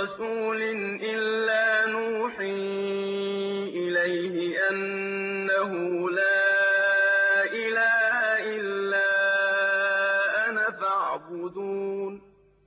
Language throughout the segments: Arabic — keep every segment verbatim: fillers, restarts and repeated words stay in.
رَسُولٍ إِلَّا نُوحِي إِلَيْهِ أَنَّهُ لَا إِلَٰهَ إِلَّا أَنَا فَاعْبُدُونِ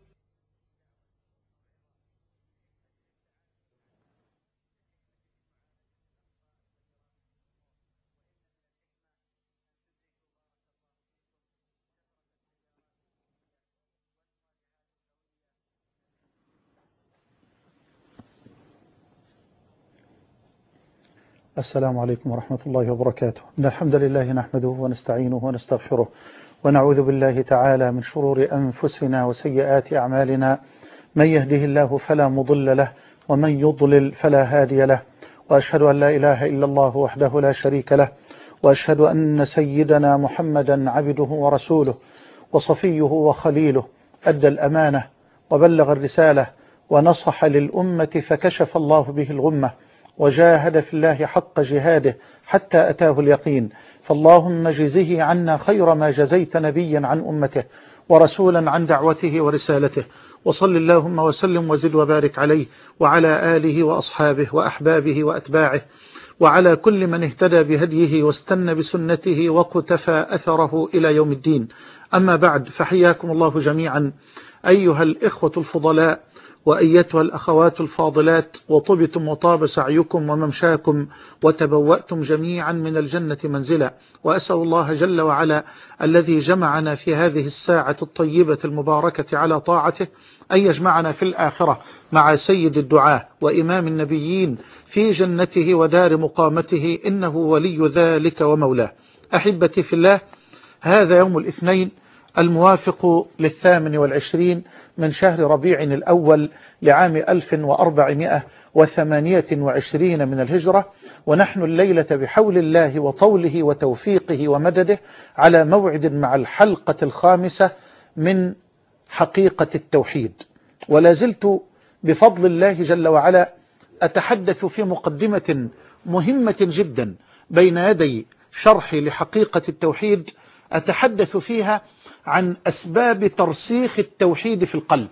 السلام عليكم ورحمة الله وبركاته. إن الحمد لله نحمده ونستعينه ونستغفره ونعوذ بالله تعالى من شرور أنفسنا وسيئات أعمالنا، من يهده الله فلا مضل له ومن يضلل فلا هادي له، وأشهد أن لا إله إلا الله وحده لا شريك له، وأشهد أن سيدنا محمدا عبده ورسوله وصفيه وخليله، أدى الأمانة وبلغ الرسالة ونصح للأمة فكشف الله به الغمة، وجاهد في الله حق جهاده حتى أتاه اليقين. فاللهم جزه عنا خير ما جزيت نبيا عن أمته ورسولا عن دعوته ورسالته، وصل اللهم وسلم وزد وبارك عليه وعلى آله وأصحابه وأحبابه وأتباعه وعلى كل من اهتدى بهديه واستنى بسنته وقتفى أثره إلى يوم الدين. أما بعد، فحياكم الله جميعا أيها الإخوة الفضلاء وأيتها الأخوات الفاضلات، وطبتم وطاب سعيكم وممشاكم وتبوأتم جميعا من الجنة منزلا. وأسأل الله جل وعلا الذي جمعنا في هذه الساعة الطيبة المباركة على طاعته أن يجمعنا في الآخرة مع سيد الدعاة وإمام النبيين في جنته ودار مقامته، إنه ولي ذلك ومولاه. أحبتي في الله، هذا يوم الاثنين الموافق للثامن والعشرين من شهر ربيع الأول لعام ألف وأربعمائة وثمانية وعشرين من الهجرة، ونحن الليلة بحول الله وطوله وتوفيقه ومدده على موعد مع الحلقة الخامسة من حقيقة التوحيد. ولا زلت بفضل الله جل وعلا أتحدث في مقدمة مهمة جدا بين يدي شرحي لحقيقة التوحيد، أتحدث فيها عن أسباب ترسيخ التوحيد في القلب،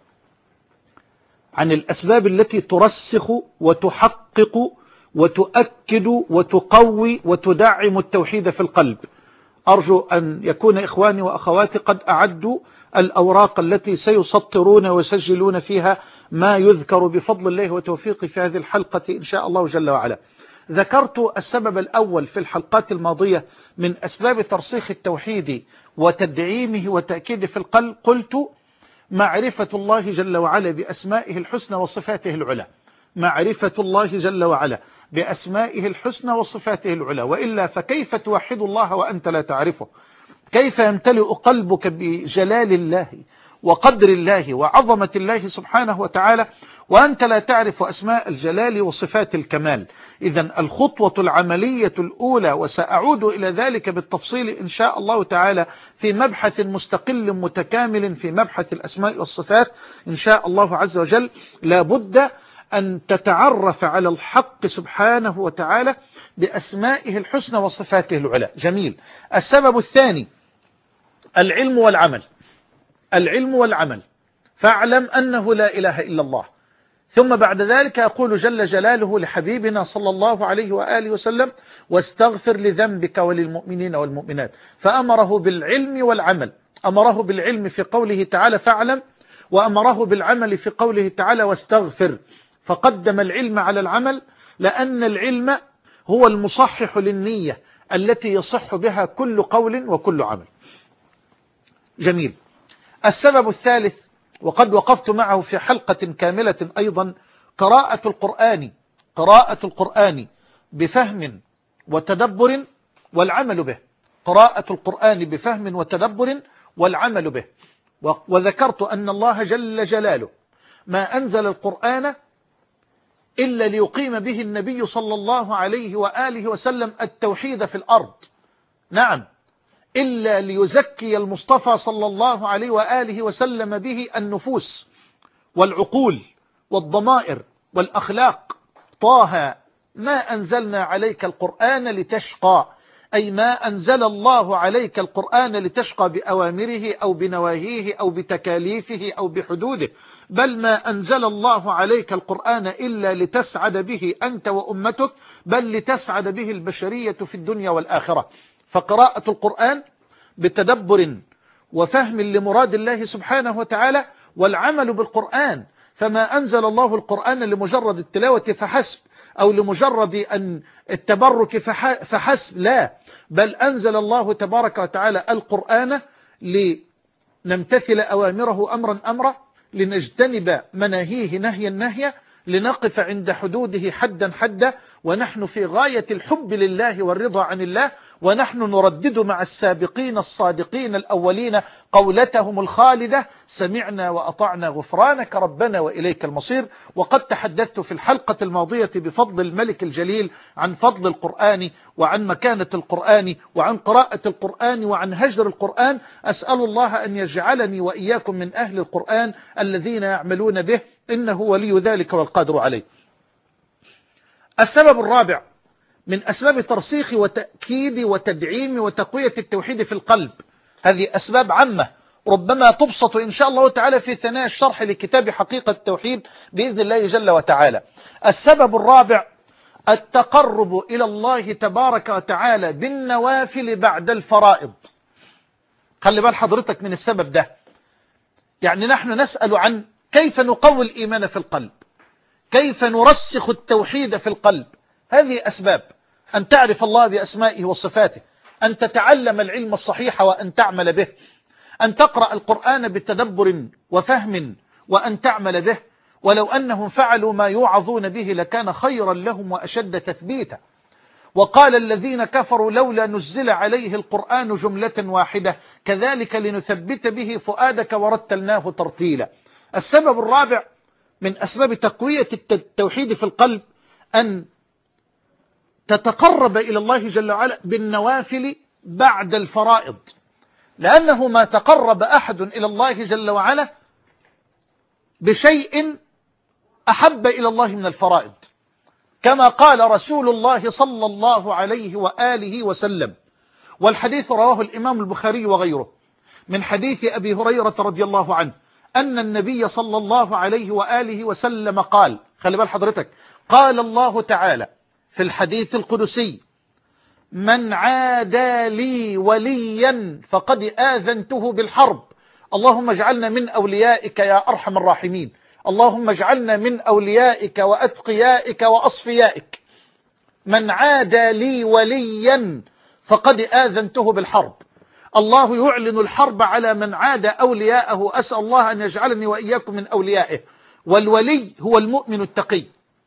عن الأسباب التي ترسخ وتحقق وتؤكد وتقوي وتدعم التوحيد في القلب. أرجو أن يكون إخواني وأخواتي قد أعدوا الأوراق التي سيسطرون ويسجلون فيها ما يذكر بفضل الله وتوفيقه في هذه الحلقة إن شاء الله جل وعلا. ذكرت السبب الأول في الحلقات الماضية من أسباب ترسيخ التوحيد وتدعيمه وتأكيده في القلب، قلت معرفة الله جل وعلا بأسمائه الحسنى وصفاته العلى، معرفة الله جل وعلا بأسمائه الحسنى وصفاته العلى، وإلا فكيف توحد الله وأنت لا تعرفه؟ كيف يمتلئ قلبك بجلال الله وقدر الله وعظمة الله سبحانه وتعالى وأنت لا تعرف أسماء الجلال وصفات الكمال؟ إذن الخطوة العملية الأولى، وسأعود إلى ذلك بالتفصيل إن شاء الله تعالى في مبحث مستقل متكامل في مبحث الأسماء والصفات إن شاء الله عز وجل، لابد أن تتعرف على الحق سبحانه وتعالى بأسمائه الحسنى وصفاته العلى. جميل. السبب الثاني العلم والعمل، العلم والعمل. فاعلم أنه لا إله إلا الله. ثم بعد ذلك يقول جل جلاله لحبيبنا صلى الله عليه وآله وسلم: واستغفر لذنبك وللمؤمنين والمؤمنات. فأمره بالعلم والعمل، أمره بالعلم في قوله تعالى فاعلم، وأمره بالعمل في قوله تعالى واستغفر. فقدم العلم على العمل لأن العلم هو المصحح للنية التي يصح بها كل قول وكل عمل. جميل. السبب الثالث، وقد وقفت معه في حلقة كاملة أيضا، قراءة القرآن، قراءة القرآن بفهم وتدبر والعمل به، قراءة القرآن بفهم وتدبر والعمل به. وذكرت أن الله جل جلاله ما أنزل القرآن إلا ليقيم به النبي صلى الله عليه وآله وسلم التوحيد في الأرض. نعم، إلا ليزكي المصطفى صلى الله عليه وآله وسلم به النفوس والعقول والضمائر والأخلاق. طه ما أنزلنا عليك القرآن لتشقى، أي ما أنزل الله عليك القرآن لتشقى بأوامره أو بنواهيه أو بتكاليفه أو بحدوده، بل ما أنزل الله عليك القرآن إلا لتسعد به أنت وأمتك، بل لتسعد به البشرية في الدنيا والآخرة. فقراءة القرآن بتدبر وفهم لمراد الله سبحانه وتعالى، والعمل بالقرآن. فما أنزل الله القرآن لمجرد التلاوة فحسب، أو لمجرد أن التبرك فحسب، لا، بل أنزل الله تبارك وتعالى القرآن لنمتثل أوامره أمرا أمرا، لنجتنب مناهيه نهيا نهيا، لنقف عند حدوده حدا حدا، ونحن في غاية الحب لله والرضا عن الله، ونحن نردد مع السابقين الصادقين الأولين قولتهم الخالدة: سمعنا وأطعنا غفرانك ربنا وإليك المصير. وقد تحدثت في الحلقة الماضية بفضل الملك الجليل عن فضل القرآن وعن مكانة القرآن وعن قراءة القرآن وعن هجر القرآن. أسأل الله أن يجعلني وإياكم من أهل القرآن الذين يعملون به، إنه ولي ذلك والقادر عليه. السبب الرابع من أسباب ترسيخ وتأكيد وتدعيم وتقوية التوحيد في القلب، هذه أسباب عامة ربما تبسط إن شاء الله تعالى في ثناء الشرح لكتاب حقيقة التوحيد بإذن الله جل وتعالى. السبب الرابع التقرب إلى الله تبارك وتعالى بالنوافل بعد الفرائض. خلي بال حضرتك من السبب ده. يعني نحن نسأل عن كيف نقوي الإيمان في القلب، كيف نرسخ التوحيد في القلب. هذه أسباب: أن تعرف الله بأسمائه وصفاته، أن تتعلم العلم الصحيح وأن تعمل به، أن تقرأ القرآن بتدبر وفهم وأن تعمل به، ولو أنهم فعلوا ما يوعظون به لكان خيرا لهم وأشد تثبيتا. وقال الذين كفروا: لولا نزل عليه القرآن جملة واحدة كذلك لنثبت به فؤادك ورتلناه ترتيلا. السبب الرابع من أسباب تقوية التوحيد في القلب أن تتقرب إلى الله جل وعلا بالنوافل بعد الفرائض، لأنه ما تقرب أحد إلى الله جل وعلا بشيء أحب إلى الله من الفرائض، كما قال رسول الله صلى الله عليه وآله وسلم، والحديث رواه الإمام البخاري وغيره من حديث أبي هريرة رضي الله عنه أن النبي صلى الله عليه وآله وسلم قال، خلي بال حضرتك، قال الله تعالى في الحديث القدسي: من عادى لي وليا فقد آذنته بالحرب. اللهم اجعلنا من أوليائك يا أرحم الراحمين، اللهم اجعلنا من أوليائك وأتقيائك وأصفيائك. من عادى لي وليا فقد آذنته بالحرب. الله يعلن الحرب على من عادى أولياءه. أسأل الله أن يجعلني وإياكم من أوليائه. والولي هو المؤمن التقي،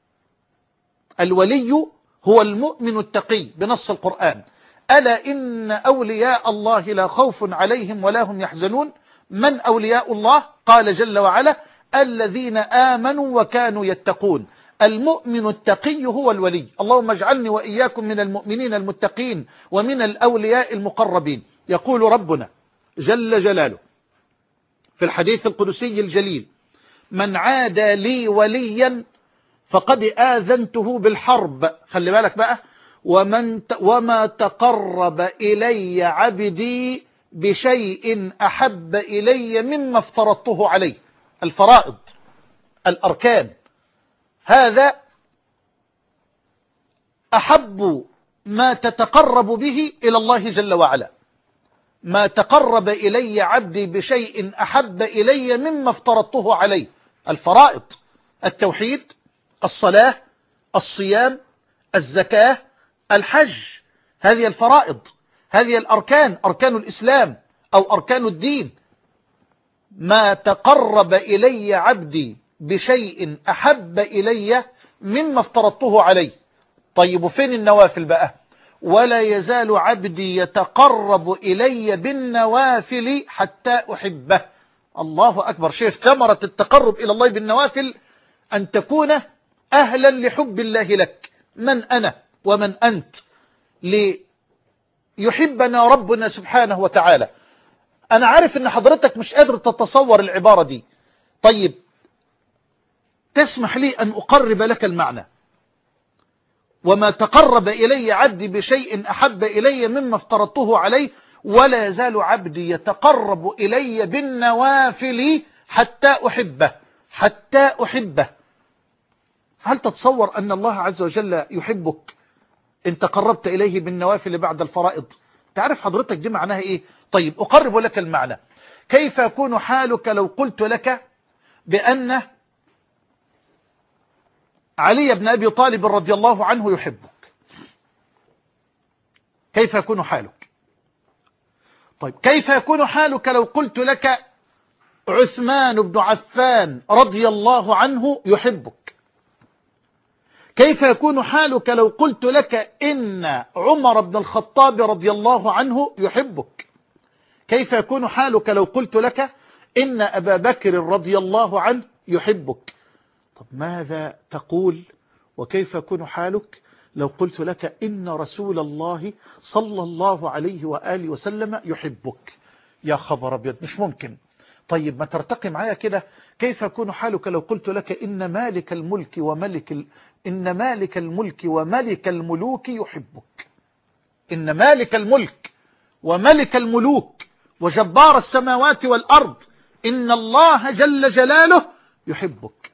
الولي هو المؤمن التقي بنص القرآن: ألا إن أولياء الله لا خوف عليهم ولا هم يحزنون. من أولياء الله؟ قال جل وعلا: الذين آمنوا وكانوا يتقون. المؤمن التقي هو الولي. اللهم اجعلني وإياكم من المؤمنين المتقين ومن الأولياء المقربين. يقول ربنا جل جلاله في الحديث القدسي الجليل: من عادى لي وليا فقد آذنته بالحرب. خلي بالك بقى: ومن وما تقرب إلي عبدي بشيء أحب إلي مما افترضته عليه. الفرائض، الأركان، هذا أحب ما تتقرب به إلى الله جل وعلا. ما تقرب إلي عبدي بشيء أحب إلي مما افترضته عليه. الفرائض: التوحيد، الصلاة، الصيام، الزكاة، الحج. هذه الفرائض، هذه الأركان، أركان الإسلام أو أركان الدين. ما تقرب إلي عبدي بشيء أحب إلي مما افترضته عليه. طيب فين النوافل بقى؟ ولا يزال عبدي يتقرب إلي بالنوافل حتى أحبه. الله أكبر. شوف ثمرة التقرب إلى الله بالنوافل: أن تكون أهلا لحب الله لك. من أنا ومن أنت ليحبنا ربنا سبحانه وتعالى؟ أنا عارف أن حضرتك مش قادر تتصور العبارة دي. طيب تسمح لي أن أقرب لك المعنى. وما تقرب إلي عبدي بشيء أحب إلي مما افترضته عليه، ولا يزال عبدي يتقرب إلي بالنوافل حتى أحبه حتى أحبه. هل تتصور أن الله عز وجل يحبك إن تقربت إليه بالنوافل بعد الفرائض؟ تعرف حضرتك دي معناها إيه؟ طيب أقرب لك المعنى. كيف يكون حالك لو قلت لك بأن علي بن أبي طالب رضي الله عنه يحبك؟ كيف يكون حالك؟ طيب كيف يكون حالك لو قلت لك عثمان بن عفان رضي الله عنه يحبك؟ كيف يكون حالك لو قلت لك إن عمر بن الخطاب رضي الله عنه يحبك؟ كيف يكون حالك لو قلت لك إن أبا بكر رضي الله عنه يحبك؟ طب ماذا تقول وكيف يكون حالك لو قلت لك إن رسول الله صلى الله عليه وآله وسلم يحبك؟ يا خبر أبيض، مش ممكن. طيب ما ترتقي معايا كده، كيف يكون حالك لو قلت لك إن مالك الملك وملك ال... إن مالك الملك وملك الملوك يحبك؟ إن مالك الملك وملك الملوك وجبار السماوات والأرض إن الله جل جلاله يحبك.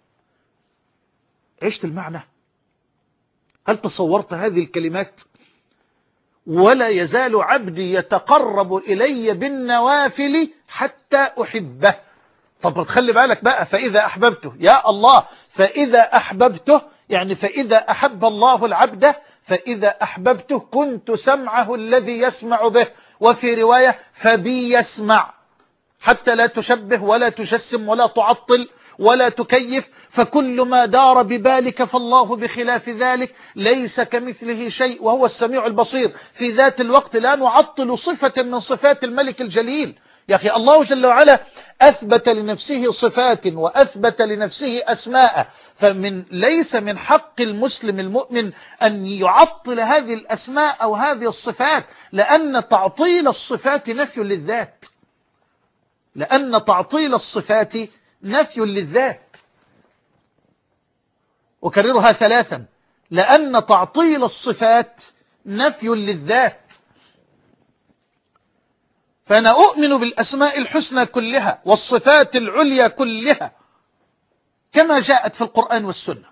عشت المعنى؟ هل تصورت هذه الكلمات؟ ولا يزال عبدي يتقرب إلي بالنوافل حتى أحبه. طب خلي بالك بقى، فإذا أحببته، يا الله، فإذا أحببته يعني فإذا أحب الله العبد، فإذا أحببته كنت سمعه الذي يسمع به، وفي رواية فبي يسمع، حتى لا تشبه ولا تجسم ولا تعطل ولا تكيف، فكل ما دار ببالك فالله بخلاف ذلك، ليس كمثله شيء وهو السميع البصير. في ذات الوقت لا نعطل صفة من صفات الملك الجليل. يا أخي الله جل وعلا أثبت لنفسه صفات وأثبت لنفسه أسماء، فمن ليس من حق المسلم المؤمن أن يعطل هذه الأسماء أو هذه الصفات، لأن تعطيل الصفات نفي للذات، لأن تعطيل الصفات نفي للذات. أكررها ثلاثا، لأن تعطيل الصفات نفي للذات. فأنا أؤمن بالأسماء الحسنى كلها والصفات العليا كلها كما جاءت في القرآن والسنة،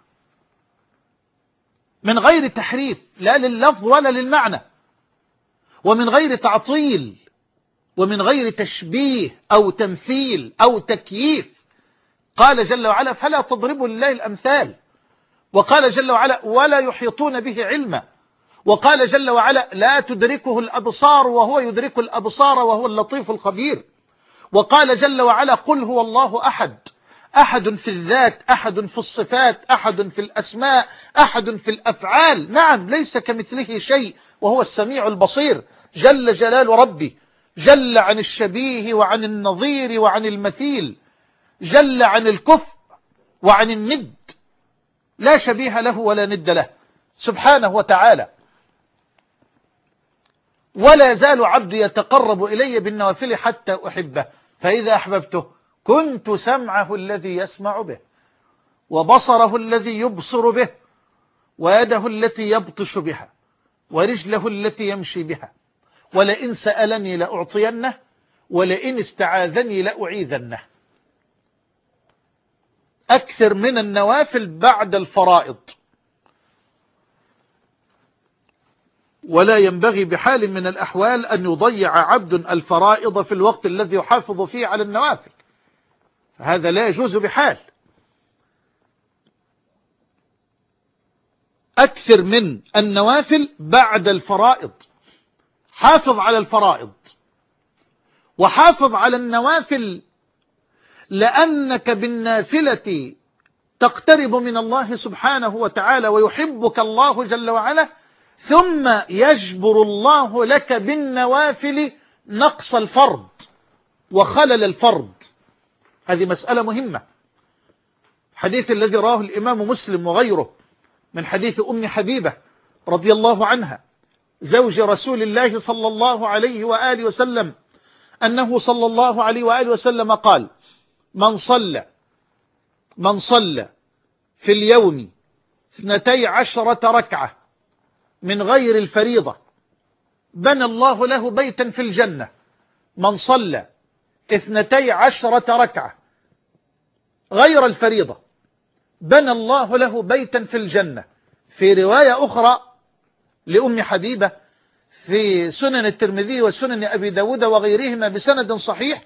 من غير تحريف لا لللفظ ولا للمعنى، ومن غير تعطيل، ومن غير تشبيه أو تمثيل أو تكييف. قال جل وعلا فلا تضربوا لله الأمثال، وقال جل وعلا ولا يحيطون به علما، وقال جل وعلا لا تدركه الأبصار وهو يدرك الأبصار وهو اللطيف الخبير، وقال جل وعلا قل هو الله أحد، أحد في الذات، أحد في الصفات، أحد في الأسماء، أحد في الأفعال. نعم ليس كمثله شيء وهو السميع البصير جل جلال ربي، جل عن الشبيه وعن النظير وعن المثيل، جل عن الكفء وعن الند، لا شبيه له ولا ند له سبحانه وتعالى. ولا يزال عبدي يتقرب إلي بالنوافل حتى أحبه، فإذا أحببته كنت سمعه الذي يسمع به، وبصره الذي يبصر به، ويده التي يبطش بها، ورجله التي يمشي بها، ولئن سألني لأعطينه، ولئن استعاذني لأعيذنه. أكثر من النوافل بعد الفرائض، ولا ينبغي بحال من الأحوال أن يضيع عبد الفرائض في الوقت الذي يحافظ فيه على النوافل، هذا لا يجوز بحال. أكثر من النوافل بعد الفرائض، حافظ على الفرائض وحافظ على النوافل، لأنك بالنافلة تقترب من الله سبحانه وتعالى ويحبك الله جل وعلا، ثم يجبر الله لك بالنوافل نقص الفرض وخلل الفرض. هذه مسألة مهمة. حديث الذي رواه الإمام مسلم وغيره من حديث أم حبيبة رضي الله عنها زوج رسول الله صلى الله عليه وآله وسلم، أنه صلى الله عليه وآله وسلم قال من صلى من صلى في اليوم اثنتي عشرة ركعة من غير الفريضة بنى الله له بيتا في الجنة. من صلى اثنتي عشرة ركعة غير الفريضة بنى الله له بيتا في الجنة. في رواية أخرى لأم حبيبة في سنن الترمذي وسنن أبي داود وغيرهما بسند صحيح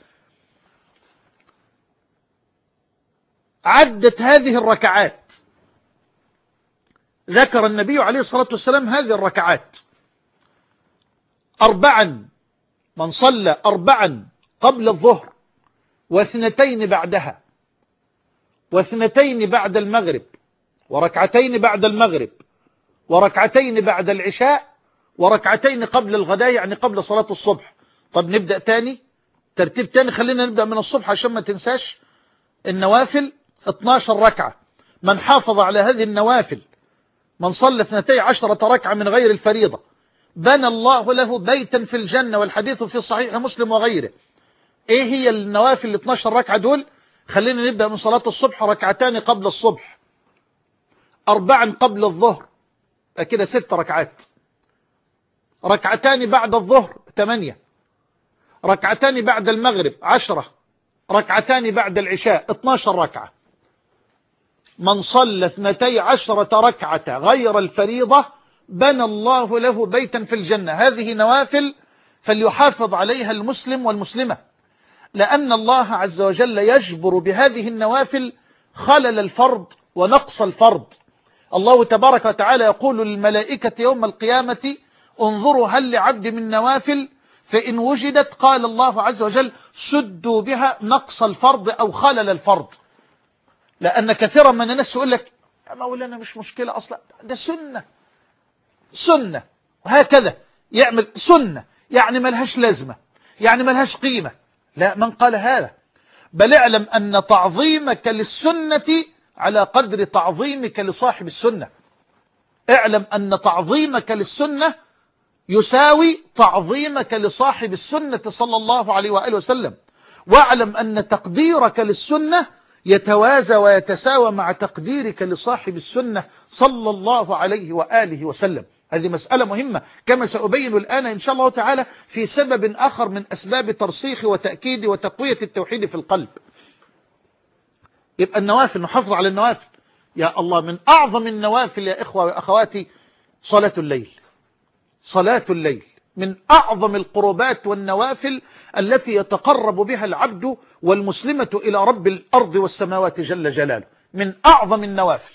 عدت هذه الركعات. ذكر النبي عليه الصلاة والسلام هذه الركعات: أربعا، من صلى أربعا قبل الظهر واثنتين بعدها واثنتين بعد المغرب وركعتين بعد المغرب وركعتين بعد العشاء وركعتين قبل الغداء، يعني قبل صلاة الصبح. طب نبدأ تاني، ترتيب تاني، خلينا نبدأ من الصبح عشان ما تنساش. النوافل اثناشر ركعة، من حافظ على هذه النوافل، من صلى اثنتي عشرة ركعة من غير الفريضة بنى الله له بيتا في الجنة، والحديث في صحيح مسلم وغيره. ايه هي النوافل ال اثناشر ركعة دول؟ خلينا نبدأ من صلاة الصبح: ركعتان قبل الصبح، أربعا قبل الظهر، كده ست ركعات، ركعتان بعد الظهر ثمانية، ركعتان بعد المغرب عشرة، ركعتان بعد العشاء اثناشر ركعة. من صلى اثنتي عشرة ركعة غير الفريضة بنى الله له بيتا في الجنة. هذه نوافل فليحافظ عليها المسلم والمسلمة، لأن الله عز وجل يجبر بهذه النوافل خلل الفرض ونقص الفرض. الله تبارك وتعالى يقول للملائكة يوم القيامة: انظروا هل لعبد من نوافل، فإن وجدت قال الله عز وجل: سدوا بها نقص الفرض أو خلل الفرض. لأن كثيرا من الناس يقول لك: يا مولانا مش مشكلة أصلا، ده سنة سنة، وهكذا يعمل سنة، يعني ملهاش لازمة، يعني ملهاش قيمة. لا، من قال هذا؟ بل اعلم أن تعظيمك للسنة على قدر تعظيمك لصاحب السنة. اعلم أن تعظيمك للسنة يساوي تعظيمك لصاحب السنة صلى الله عليه وآله وسلم. واعلم أن تقديرك للسنة يتوازى ويتساوى مع تقديرك لصاحب السنة صلى الله عليه وآله وسلم. هذه مسألة مهمة، كما سأبين الآن إن شاء الله تعالى في سبب آخر من أسباب ترسيخ وتأكيد وتقوية التوحيد في القلب. يبقى النوافل، نحافظ على النوافل. يا الله، من أعظم النوافل يا إخوة وأخواتي صلاة الليل. صلاة الليل من أعظم القربات والنوافل التي يتقرب بها العبد والمسلمة إلى رب الأرض والسماوات جل جلاله، من أعظم النوافل.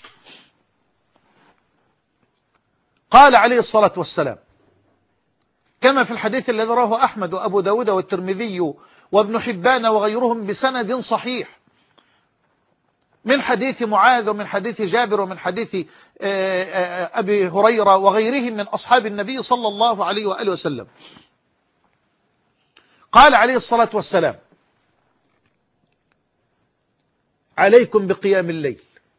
قال عليه الصلاة والسلام كما في الحديث الذي رواه أحمد وأبو داود والترمذي وابن حبان وغيرهم بسند صحيح، من حديث معاذ ومن حديث جابر ومن حديث أبي هريرة وغيرهم من أصحاب النبي صلى الله عليه وآله وسلم. قال عليه الصلاة والسلام: عليكم بقيام الليل،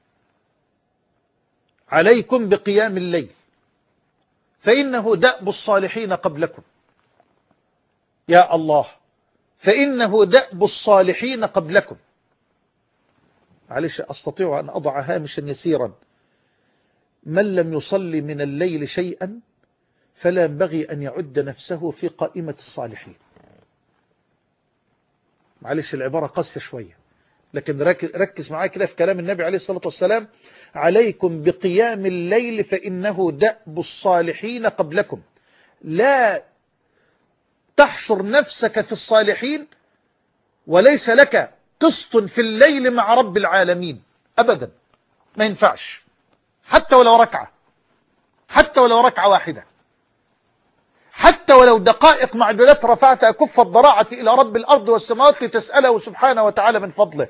عليكم بقيام الليل، فإنه دأب الصالحين قبلكم. يا الله، فإنه دأب الصالحين قبلكم. معلش، أستطيع أن أضع هامشا يسيرا: من لم يصلي من الليل شيئا فلا ينبغي أن يعد نفسه في قائمة الصالحين. معلش العبارة قاسية شوية، لكن ركز معايا كده في كلام النبي عليه الصلاة والسلام: عليكم بقيام الليل فإنه دأب الصالحين قبلكم. لا تحشر نفسك في الصالحين وليس لك قسط في الليل مع رب العالمين أبدا، ما ينفعش، حتى ولو ركعة، حتى ولو ركعة واحدة، حتى ولو دقائق معدودات رفعت أكف الضراعة إلى رب الأرض والسماوات لتسأله سبحانه وتعالى من فضله.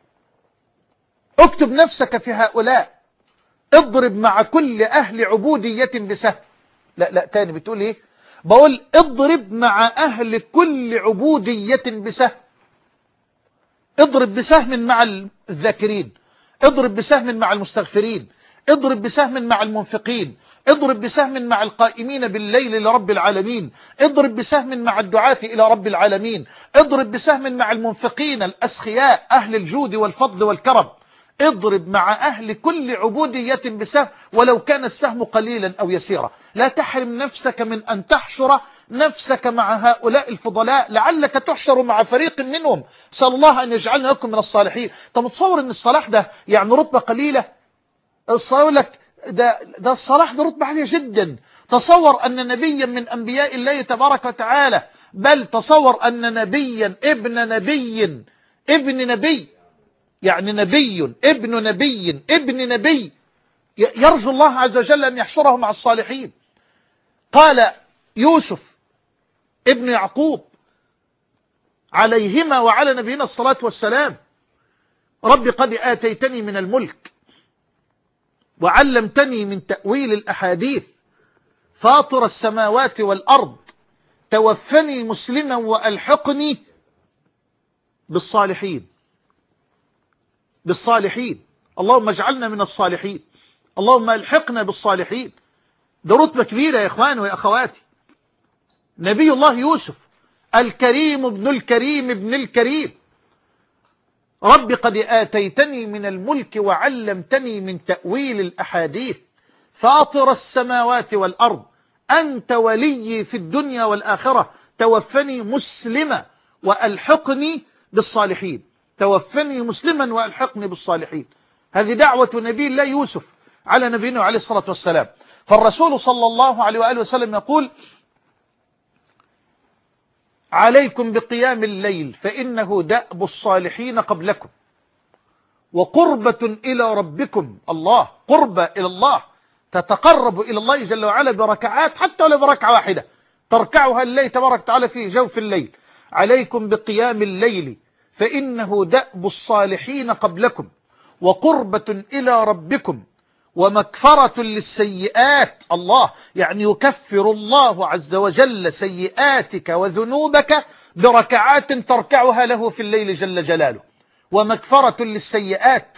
اكتب نفسك في هؤلاء، اضرب مع كل أهل عبودية بسهم. لا لا تاني، بتقول ايه؟ بقول اضرب مع أهل كل عبودية بسهم. اضرب بسهم مع الذاكرين، اضرب بسهم مع المستغفرين، اضرب بسهم مع المنفقين، اضرب بسهم مع القائمين بالليل لرب العالمين، اضرب بسهم مع الدعاة إلى رب العالمين، اضرب بسهم مع المنفقين الأسخياء أهل الجود والفضل والكرم، اضرب مع أهل كل عبودية بسهم ولو كان السهم قليلا أو يسيرا. لا تحرم نفسك من أن تحشر نفسك مع هؤلاء الفضلاء، لعلك تحشر مع فريق منهم. سأل الله أن يجعلنا لكم من الصالحين. طب متصور أن الصلاح ده يعني رتبة قليلة؟ الصلاح لك ده, ده الصلاح ده رتبة عالية جدا. تصور أن نبيا من أنبياء الله تبارك وتعالى، بل تصور أن نبيا ابن نبي ابن نبي يعني نبي ابن نبي ابن نبي يرجو الله عز وجل أن يحشره مع الصالحين. قال يوسف ابن يعقوب عليهما وعلى نبينا الصلاة والسلام: رب قد آتيتني من الملك وعلمتني من تأويل الأحاديث فاطر السماوات والأرض توفني مسلما وألحقني بالصالحين. بالصالحين، اللهم اجعلنا من الصالحين، اللهم ألحقنا بالصالحين. ده رتبة كبيرة يا إخواني ويا أخواتي. نبي الله يوسف الكريم ابن الكريم ابن الكريم: رب قد آتيتني من الملك وعلمتني من تأويل الأحاديث فاطر السماوات والأرض أنت ولي في الدنيا والآخرة توفني مسلما وألحقني بالصالحين. توفني مسلما وألحقني بالصالحين. هذه دعوة نبي الله يوسف على نبينا عليه الصلاة والسلام. فالرسول صلى الله عليه وآله وسلم يقول: عليكم بقيام الليل فإنه دأب الصالحين قبلكم وقربة إلى ربكم. الله، قربة إلى الله، تتقرب إلى الله جل وعلا بركعات، حتى ولو بركعة واحدة تركعها الليل تبارك وتعالى في جوف الليل. عليكم بقيام الليل فإنه دأب الصالحين قبلكم وقربة إلى ربكم ومكفرة للسيئات. الله، يعني يكفر الله عز وجل سيئاتك وذنوبك بركعات تركعها له في الليل جل جلاله. ومكفرة للسيئات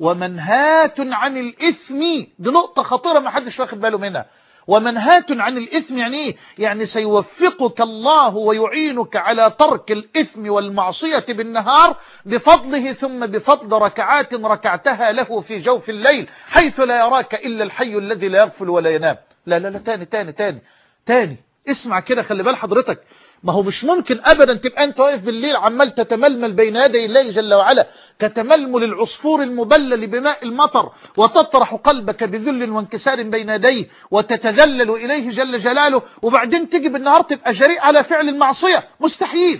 ومنهاة عن الإثم. دي نقطة خطيرة ما حدش واخد باله منها. ومنهاة عن الإثم يعني إيه؟ يعني سيوفقك الله ويعينك على ترك الإثم والمعصية بالنهار بفضله، ثم بفضل ركعات ركعتها له في جوف الليل حيث لا يراك إلا الحي الذي لا يغفل ولا ينام. لا لا لا تاني تاني تاني تاني اسمع كده، خلي بال حضرتك. ما هو مش ممكن أبدا تبقى أنت واقف بالليل عمال تتململ بين يدي الله جل وعلا كتململ العصفور المبلل بماء المطر، وتطرح قلبك بذل وانكسار بين يديه وتتذلل إليه جل جلاله، وبعدين تيجي بالنهار تبقى جريء على فعل المعصية. مستحيل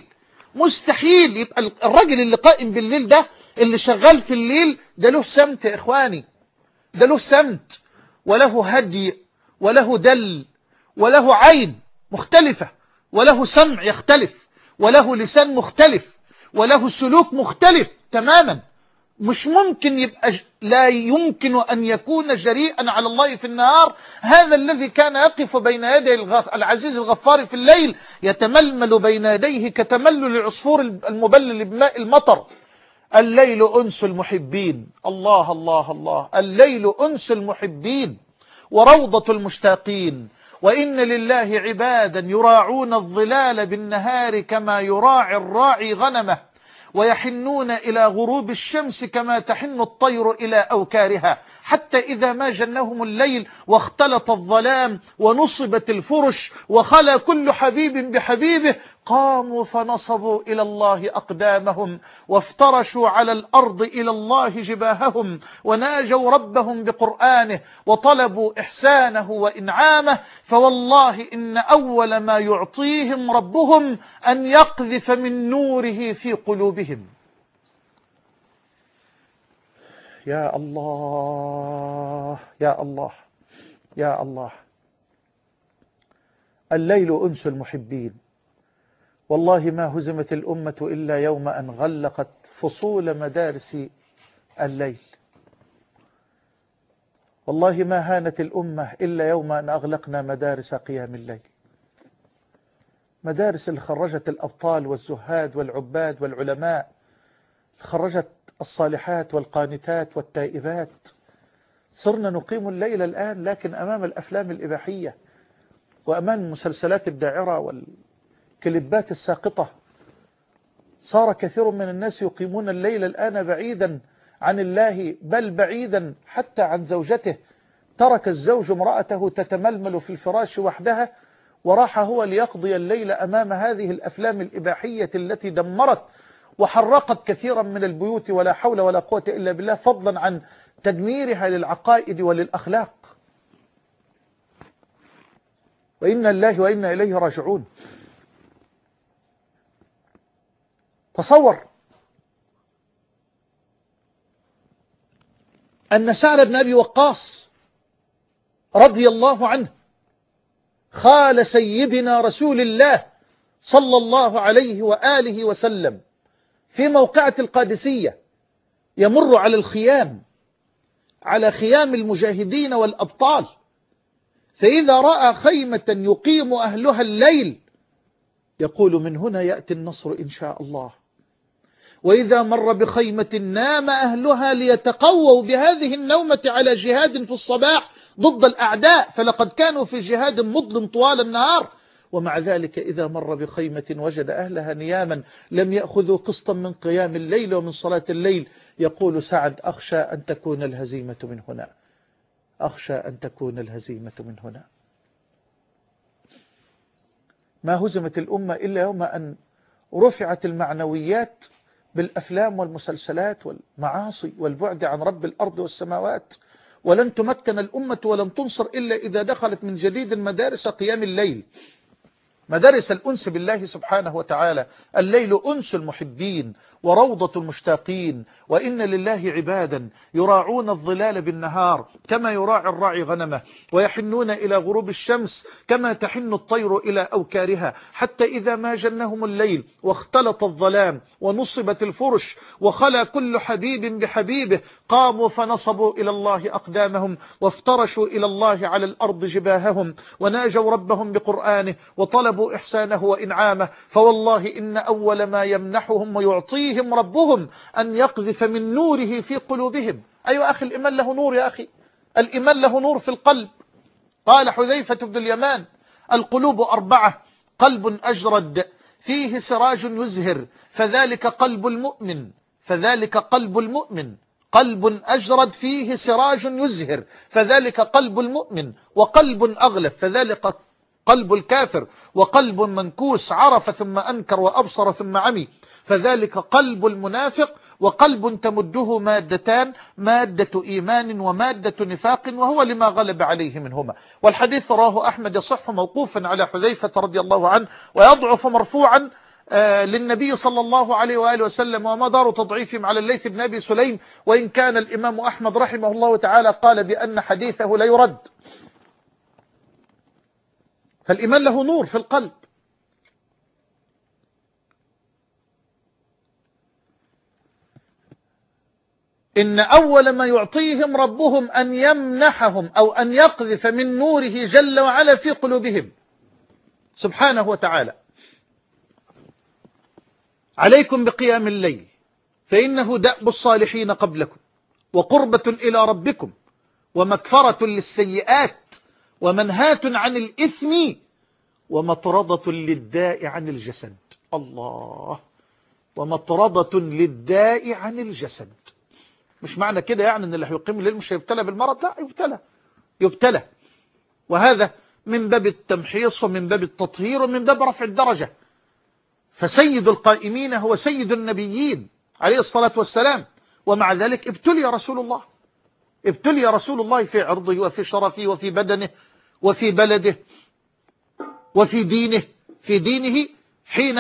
مستحيل. يبقى الراجل اللي قائم بالليل ده، اللي شغال في الليل ده، له سمت يا إخواني، ده له سمت وله هدي وله دل وله عين مختلفة وله سمع يختلف وله لسان مختلف وله سلوك مختلف تماما. مش ممكن يبقى ج... لا يمكن أن يكون جريئا على الله في النهار هذا الذي كان يقف بين يدي الغف... العزيز الغفار في الليل يتململ بين يديه كتملل العصفور المبلل بماء المطر. الليل أنس المحبين. الله الله الله. الليل أنس المحبين وروضة المشتاقين. وإن لله عبادا يراعون الظلال بالنهار كما يراعي الراعي غنمه، ويحنون إلى غروب الشمس كما تحن الطير إلى أوكارها، حتى إذا ما جنهم الليل واختلط الظلام ونصبت الفرش وخلى كل حبيب بحبيبه قاموا فنصبوا إلى الله أقدامهم وافترشوا على الأرض إلى الله جباههم وناجوا ربهم بقرآنه وطلبوا إحسانه وإنعامه. فوالله إن أول ما يعطيهم ربهم أن يقذف من نوره في قلوبهم. يا الله يا الله يا الله. الليل أنس المحبين. والله ما هزمت الأمة إلا يوم أن غلقت فصول مدارس الليل. والله ما هانت الأمة إلا يوم أن أغلقنا مدارس قيام الليل. مدارس اللي خرجت الأبطال والزهاد والعباد والعلماء، خرجت الصالحات والقانتات والتائبات. صرنا نقيم الليل الآن لكن أمام الأفلام الإباحية وأمام المسلسلات الداعرة والكليبات الساقطة. صار كثير من الناس يقيمون الليل الآن بعيدا عن الله، بل بعيدا حتى عن زوجته. ترك الزوج امرأته تتململ في الفراش وحدها، وراح هو ليقضي الليل أمام هذه الأفلام الإباحية التي دمرت وحرقت كثيرا من البيوت، ولا حول ولا قوة إلا بالله، فضلا عن تدميرها للعقائد وللأخلاق. وإنا لله وإنا إليه راجعون. تصور أن سعد بن أبي وقاص رضي الله عنه خال سيدنا رسول الله صلى الله عليه وآله وسلم في موقعة القادسية، يمر على الخيام، على خيام المجاهدين والأبطال، فإذا رأى خيمة يقيم أهلها الليل يقول من هنا يأتي النصر إن شاء الله. وإذا مر بخيمة نام أهلها ليتقووا بهذه النومة على جهاد في الصباح ضد الأعداء، فلقد كانوا في جهاد مظلم طوال النهار، ومع ذلك إذا مر بخيمة وجد أهلها نياما لم يأخذوا قسطا من قيام الليل ومن صلاة الليل، يقول سعد أخشى أن تكون الهزيمة من هنا، أخشى أن تكون الهزيمة من هنا. ما هزمت الأمة إلا يوم أن رفعت المعنويات بالأفلام والمسلسلات والمعاصي والبعد عن رب الأرض والسماوات. ولن تمكن الأمة ولن تنصر إلا إذا دخلت من جديد مدارس قيام الليل، مدارس الأنس بالله سبحانه وتعالى. الليل أنس المحبين وروضة المشتاقين، وإن لله عبادا يراعون الظلال بالنهار كما يراعي الراعي غنمه، ويحنون إلى غروب الشمس كما تحن الطير إلى أوكارها، حتى إذا ما جنهم الليل واختلط الظلام ونصبت الفرش وخلى كل حبيب بحبيبه، قاموا فنصبوا إلى الله أقدامهم وافترشوا إلى الله على الأرض جباههم، وناجوا ربهم بقرآنه وطلبوا إحسانه وإنعامه. فوالله إن أول ما يمنحهم ويعطيهم ربهم أن يقذف من نوره في قلوبهم. أيوة أخي، الإيمان له نور يا أخي، الإيمان له نور في القلب. قال حذيفة بن اليمان القلوب أربعة: قلب أجرد فيه سراج يزهر فذلك قلب المؤمن، فذلك قلب المؤمن. قلب أجرد فيه سراج يزهر فذلك قلب المؤمن، وقلب أغلف فذلك قلب الكافر، وقلب منكوس عرف ثم أنكر وأبصر ثم عمي فذلك قلب المنافق، وقلب تمده مادتان: مادة إيمان ومادة نفاق، وهو لما غلب عليه منهما. والحديث رواه أحمد يصح موقوفا على حذيفة رضي الله عنه، ويضعف مرفوعا آه للنبي صلى الله عليه وآله وسلم، ومدار تضعيفهم على الليث بن أبي سليم، وإن كان الإمام أحمد رحمه الله تعالى قال بأن حديثه لا يرد. فالإيمان له نور في القلب. إن أول ما يعطيهم ربهم أن يمنحهم أو أن يقذف من نوره جل وعلا في قلوبهم سبحانه وتعالى. عليكم بقيام الليل فإنه دأب الصالحين قبلكم، وقربة إلى ربكم، ومكفرة للسيئات، ومنهاة عن الإثم، ومطردة للداء عن الجسد. الله، ومطردة للداء عن الجسد. مش معنى كده يعني ان اللي هيقيم الليل مش هيبتلى بالمرض، لا، يبتلى يبتلى وهذا من باب التمحيص ومن باب التطهير ومن باب رفع الدرجة. فسيد القائمين هو سيد النبيين عليه الصلاة والسلام، ومع ذلك ابتلي رسول الله، ابتلي رسول الله في عرضه وفي شرفه وفي بدنه وفي بلده وفي دينه في دينه حين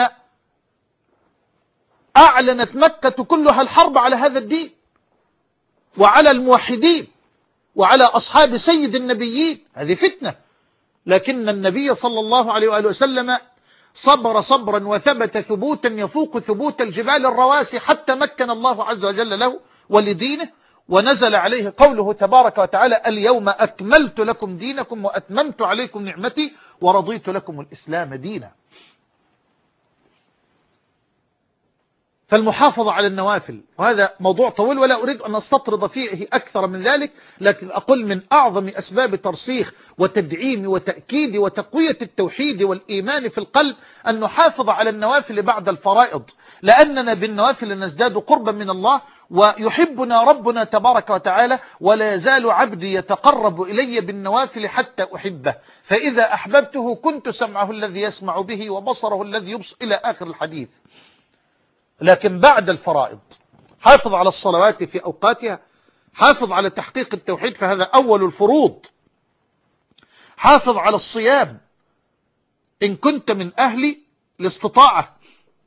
أعلنت مكة كلها الحرب على هذا الدين وعلى الموحدين وعلى أصحاب سيد النبيين. هذه فتنة، لكن النبي صلى الله عليه وآله وسلم صبر صبرا وثبت ثبوتا يفوق ثبوت الجبال الرواسي، حتى مكن الله عز وجل له ولدينه، ونزل عليه قوله تبارك وتعالى: اليوم أكملت لكم دينكم وأتممت عليكم نعمتي ورضيت لكم الإسلام دينا. فالمحافظة على النوافل، وهذا موضوع طويل ولا أريد أن أستطرد فيه أكثر من ذلك، لكن أقول من أعظم أسباب ترسيخ وتدعيم وتأكيد وتقوية التوحيد والإيمان في القلب أن نحافظ على النوافل بعد الفرائض، لأننا بالنوافل نزداد قربا من الله، ويحبنا ربنا تبارك وتعالى، ولا يزال عبدي يتقرب إلي بالنوافل حتى أحبه، فإذا أحببته كنت سمعه الذي يسمع به وبصره الذي يبصر إلى آخر الحديث. لكن بعد الفرائض حافظ على الصلوات في أوقاتها، حافظ على تحقيق التوحيد فهذا أول الفروض، حافظ على الصيام إن كنت من أهل الاستطاعة،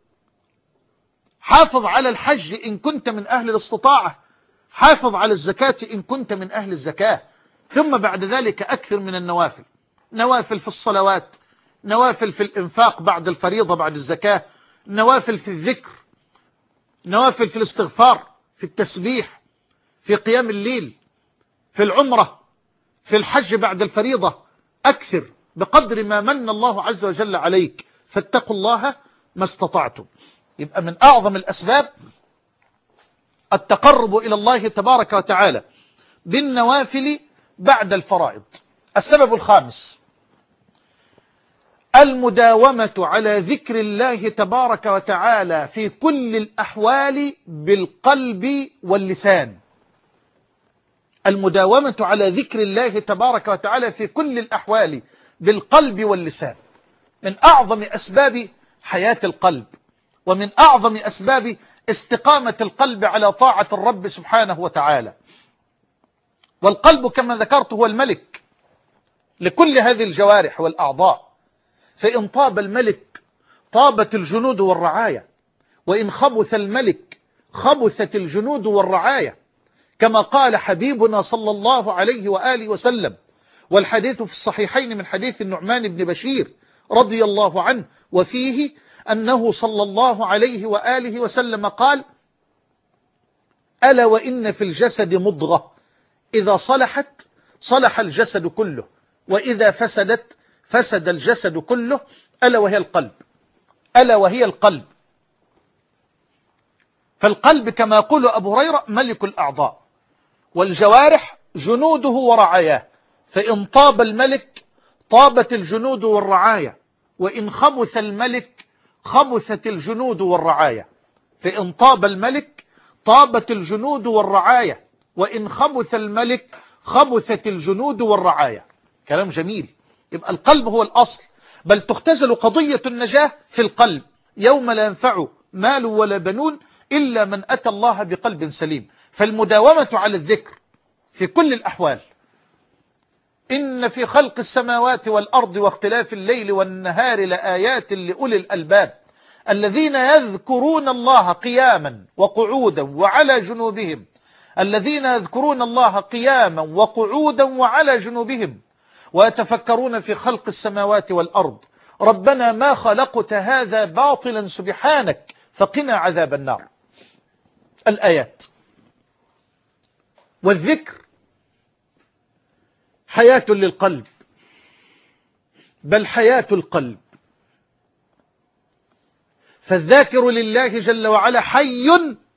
حافظ على الحج إن كنت من أهل الاستطاعة، حافظ على الزكاة إن كنت من أهل الزكاة، ثم بعد ذلك أكثر من النوافل، نوافل في الصلوات، نوافل في الإنفاق بعد الفريضة بعد الزكاة، نوافل في الذكر، نوافل في الاستغفار، في التسبيح، في قيام الليل، في العمرة، في الحج بعد الفريضة، أكثر بقدر ما من الله عز وجل عليك، فاتقوا الله ما استطعتم. يبقى من أعظم الأسباب التقرب إلى الله تبارك وتعالى بالنوافل بعد الفرائض. السبب الخامس المداومة على ذكر الله تبارك وتعالى في كل الأحوال بالقلب واللسان. المداومة على ذكر الله تبارك وتعالى في كل الأحوال بالقلب واللسان من أعظم أسباب حياة القلب، ومن أعظم أسباب استقامة القلب على طاعة الرب سبحانه وتعالى. والقلب كما ذكرت هو الملك لكل هذه الجوارح والأعضاء، فإن طاب الملك طابت الجنود والرعايا، وإن خبث الملك خبثت الجنود والرعايا، كما قال حبيبنا صلى الله عليه وآله وسلم، والحديث في الصحيحين من حديث النعمان بن بشير رضي الله عنه، وفيه أنه صلى الله عليه وآله وسلم قال: ألا وإن في الجسد مضغة إذا صلحت صلح الجسد كله، وإذا فسدت فسد الجسد كله، ألا وهي القلب. ألا وهي القلب. فالقلب كما يقول أبو هريرة ملك الأعضاء، والجوارح جنوده ورعاياه، فإن طاب الملك طابت الجنود والرعايا، وإن خبث الملك خبثت الجنود والرعايا. فإن طاب الملك طابت الجنود والرعايا، وإن خبث الملك خبثت الجنود والرعايا. كلام جميل. يبقى القلب هو الأصل، بل تختزل قضية النجاة في القلب، يوم لا ينفع مال ولا بنون إلا من أتى الله بقلب سليم. فالمداومة على الذكر في كل الأحوال. إن في خلق السماوات والأرض واختلاف الليل والنهار لآيات لأولي الألباب الذين يذكرون الله قياما وقعودا وعلى جنوبهم الذين يذكرون الله قياما وقعودا وعلى جنوبهم ويتفكرون في خلق السماوات والأرض ربنا ما خلقت هذا باطلا سبحانك فقنا عذاب النار. الآيات. والذكر حياة للقلب، بل حياة القلب. فالذاكر لله جل وعلا حي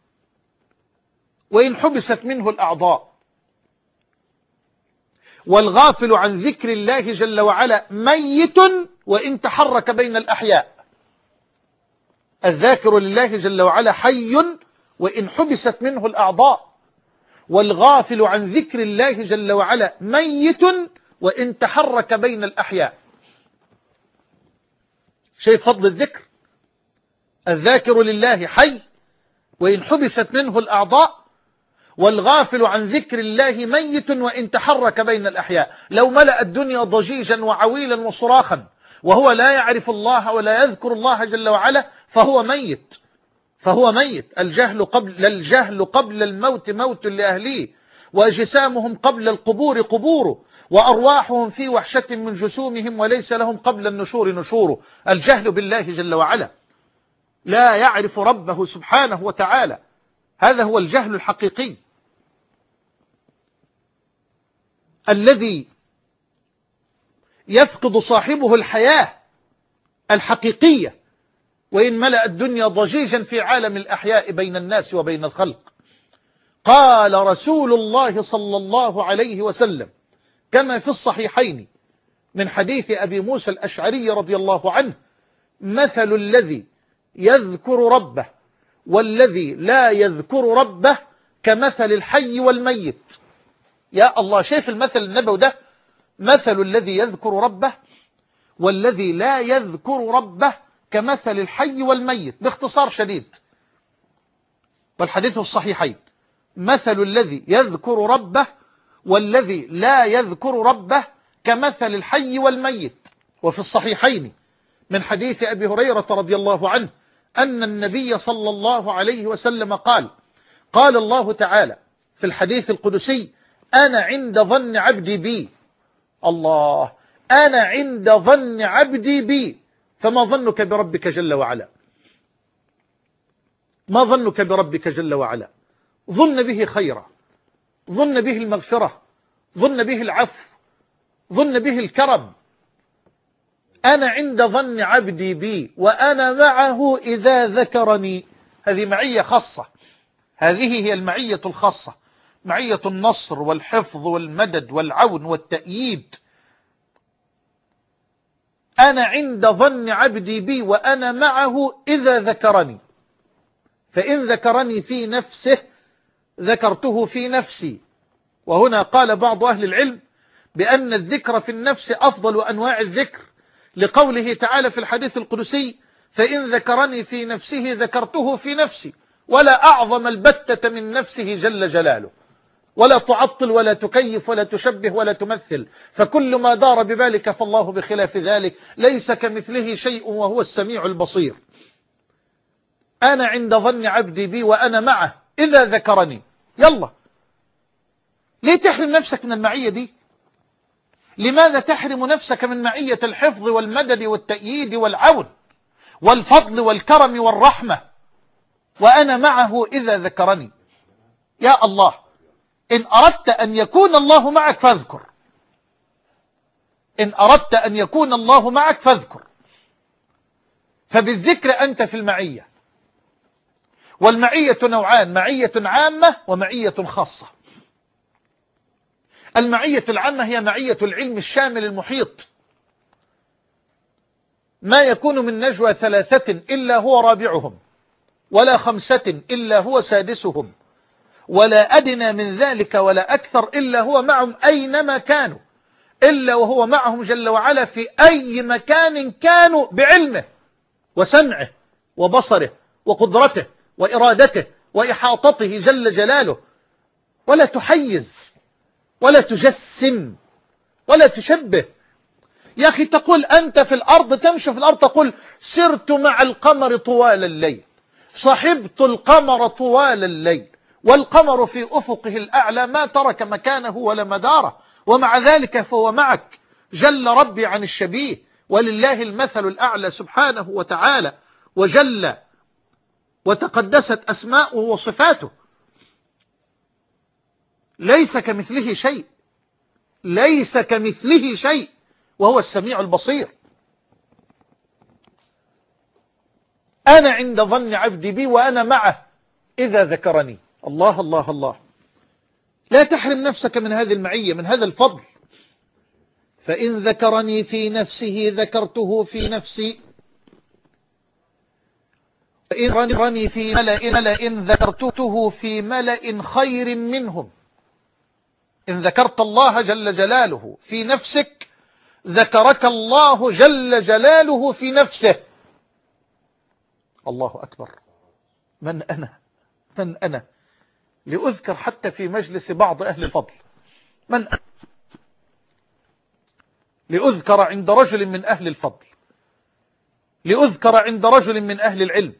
وإن حبست منه الأعضاء، والغافل عن ذكر الله جل وعلا ميت وإن تحرك بين الأحياء. الذاكر لله جل وعلا حي وإن حبست منه الأعضاء، والغافل عن ذكر الله جل وعلا ميت وإن تحرك بين الأحياء. شيء فضل الذكر. الذاكر لله حي وإن حبست منه الأعضاء، والغافل عن ذكر الله ميت وإن تحرك بين الأحياء. لو ملأ الدنيا ضجيجا وعويلا وصراخا وهو لا يعرف الله ولا يذكر الله جل وعلا فهو ميت، فهو ميت. الجهل قبل الجهل قبل الموت موت لأهليه، وأجسامهم قبل القبور قبور، وأرواحهم في وحشة من جسومهم وليس لهم قبل النشور نشور. الجهل بالله جل وعلا، لا يعرف ربه سبحانه وتعالى، هذا هو الجهل الحقيقي الذي يفقد صاحبه الحياة الحقيقية وإن ملأ الدنيا ضجيجا في عالم الأحياء بين الناس وبين الخلق. قال رسول الله صلى الله عليه وسلم كما في الصحيحين من حديث أبي موسى الأشعري رضي الله عنه: مثل الذي يذكر ربه والذي لا يذكر ربه كمثل الحي والميت. يا الله، شايف المثل النبوي ده؟ مثل الذي يذكر ربه والذي لا يذكر ربه كمثل الحي والميت، باختصار شديد، والحديث الصحيحين: مثل الذي يذكر ربه والذي لا يذكر ربه كمثل الحي والميت. وفي الصحيحين من حديث أبي هريرة رضي الله عنه أن النبي صلى الله عليه وسلم قال: قال الله تعالى في الحديث القدسي: أنا عند ظن عبدي بي. الله، أنا عند ظن عبدي بي، فما ظنك بربك جل وعلا؟ ما ظنك بربك جل وعلا؟ ظن به خيرا، ظن به المغفرة، ظن به العفو، ظن به الكرم. أنا عند ظن عبدي بي وأنا معه إذا ذكرني. هذه معية خاصة، هذه هي المعية الخاصة، معية النصر والحفظ والمدد والعون والتأييد. أنا عند ظن عبدي بي وأنا معه إذا ذكرني، فإن ذكرني في نفسه ذكرته في نفسي. وهنا قال بعض أهل العلم بأن الذكر في النفس أفضل أنواع الذكر، لقوله تعالى في الحديث القدسي: فإن ذكرني في نفسه ذكرته في نفسي. ولا أعظم البتة من نفسه جل جلاله، ولا تعطل ولا تكيف ولا تشبه ولا تمثل، فكل ما دار ببالك فالله بخلاف ذلك، ليس كمثله شيء وهو السميع البصير. أنا عند ظن عبدي بي وأنا معه إذا ذكرني. يلا، ليه تحرم نفسك من المعية دي؟ لماذا تحرم نفسك من معية الحفظ والمدد والتأييد والعون والفضل والكرم والرحمة؟ وأنا معه إذا ذكرني. يا الله، إن أردت أن يكون الله معك فاذكر، إن أردت أن يكون الله معك فاذكر. فبالذكر أنت في المعية، والمعية نوعان: معية عامة ومعية خاصة. المعية العامة هي معية العلم الشامل المحيط، ما يكون من نجوى ثلاثة إلا هو رابعهم، ولا خمسة إلا هو سادسهم، ولا أدنى من ذلك ولا أكثر إلا هو معهم أينما كانوا، إلا وهو معهم جل وعلا في أي مكان كانوا، بعلمه وسمعه وبصره وقدرته وإرادته وإحاطته جل جلاله. ولا تحيز ولا تجسم ولا تشبه. يا أخي، تقول أنت في الأرض، تمشي في الأرض، تقول: سرت مع القمر طوال الليل، صحبت القمر طوال الليل، والقمر في أفقه الأعلى ما ترك مكانه ولا مداره، ومع ذلك فهو معك جل ربي عن الشبيه، ولله المثل الأعلى سبحانه وتعالى، وجل وتقدست أسماؤه وصفاته. ليس كمثله شيء، ليس كمثله شيء، وهو السميع البصير. أنا عند ظن عبدي بي وأنا معه إذا ذكرني. الله الله الله، لا تحرم نفسك من هذه المعية، من هذا الفضل. فإن ذكرني في نفسه ذكرته في نفسي، فإن ذكرني في ملأ ملأ ذكرته في ملأ خير منهم. إن ذكرت الله جل جلاله في نفسك ذكرك الله جل جلاله في نفسه. الله أكبر. من أنا من أنا لأذكر حتى في مجلس بعض أهل الفضل؟ من أنا لأذكر عند رجل من أهل الفضل، لأذكر عند رجل من أهل العلم؟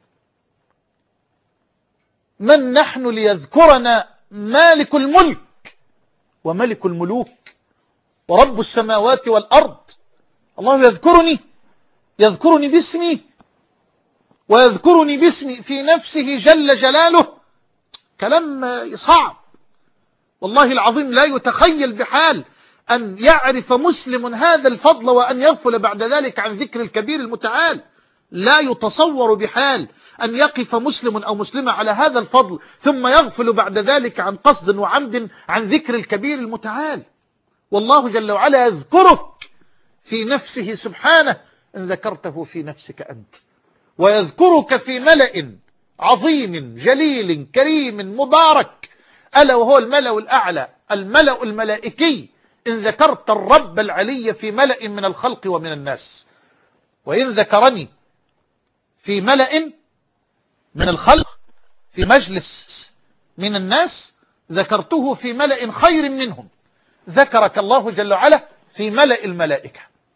من نحن ليذكرنا مالك الملك وملك الملوك ورب السماوات والأرض؟ الله يذكرني، يذكرني باسمي، ويذكرني باسمي في نفسه جل جلاله. كلام صعب والله العظيم، لا يتخيل بحال أن يعرف مسلم هذا الفضل وأن يغفل بعد ذلك عن ذكر الكبير المتعال. لا يتصور بحال أن يقف مسلم أو مسلمة على هذا الفضل ثم يغفل بعد ذلك عن قصد وعمد عن ذكر الكبير المتعال. والله جل وعلا يذكرك في نفسه سبحانه إن ذكرته في نفسك أنت، ويذكرك في ملأ عظيم جليل كريم مبارك، ألا وهو الملأ الأعلى، الملأ الملائكي، إن ذكرت الرب العلي في ملأ من الخلق ومن الناس. وإن ذكرني في ملأ من الخلق في مجلس من الناس ذكرته في ملأ خير منهم. ذكرك الله جل وعلا في ملأ الملائكة.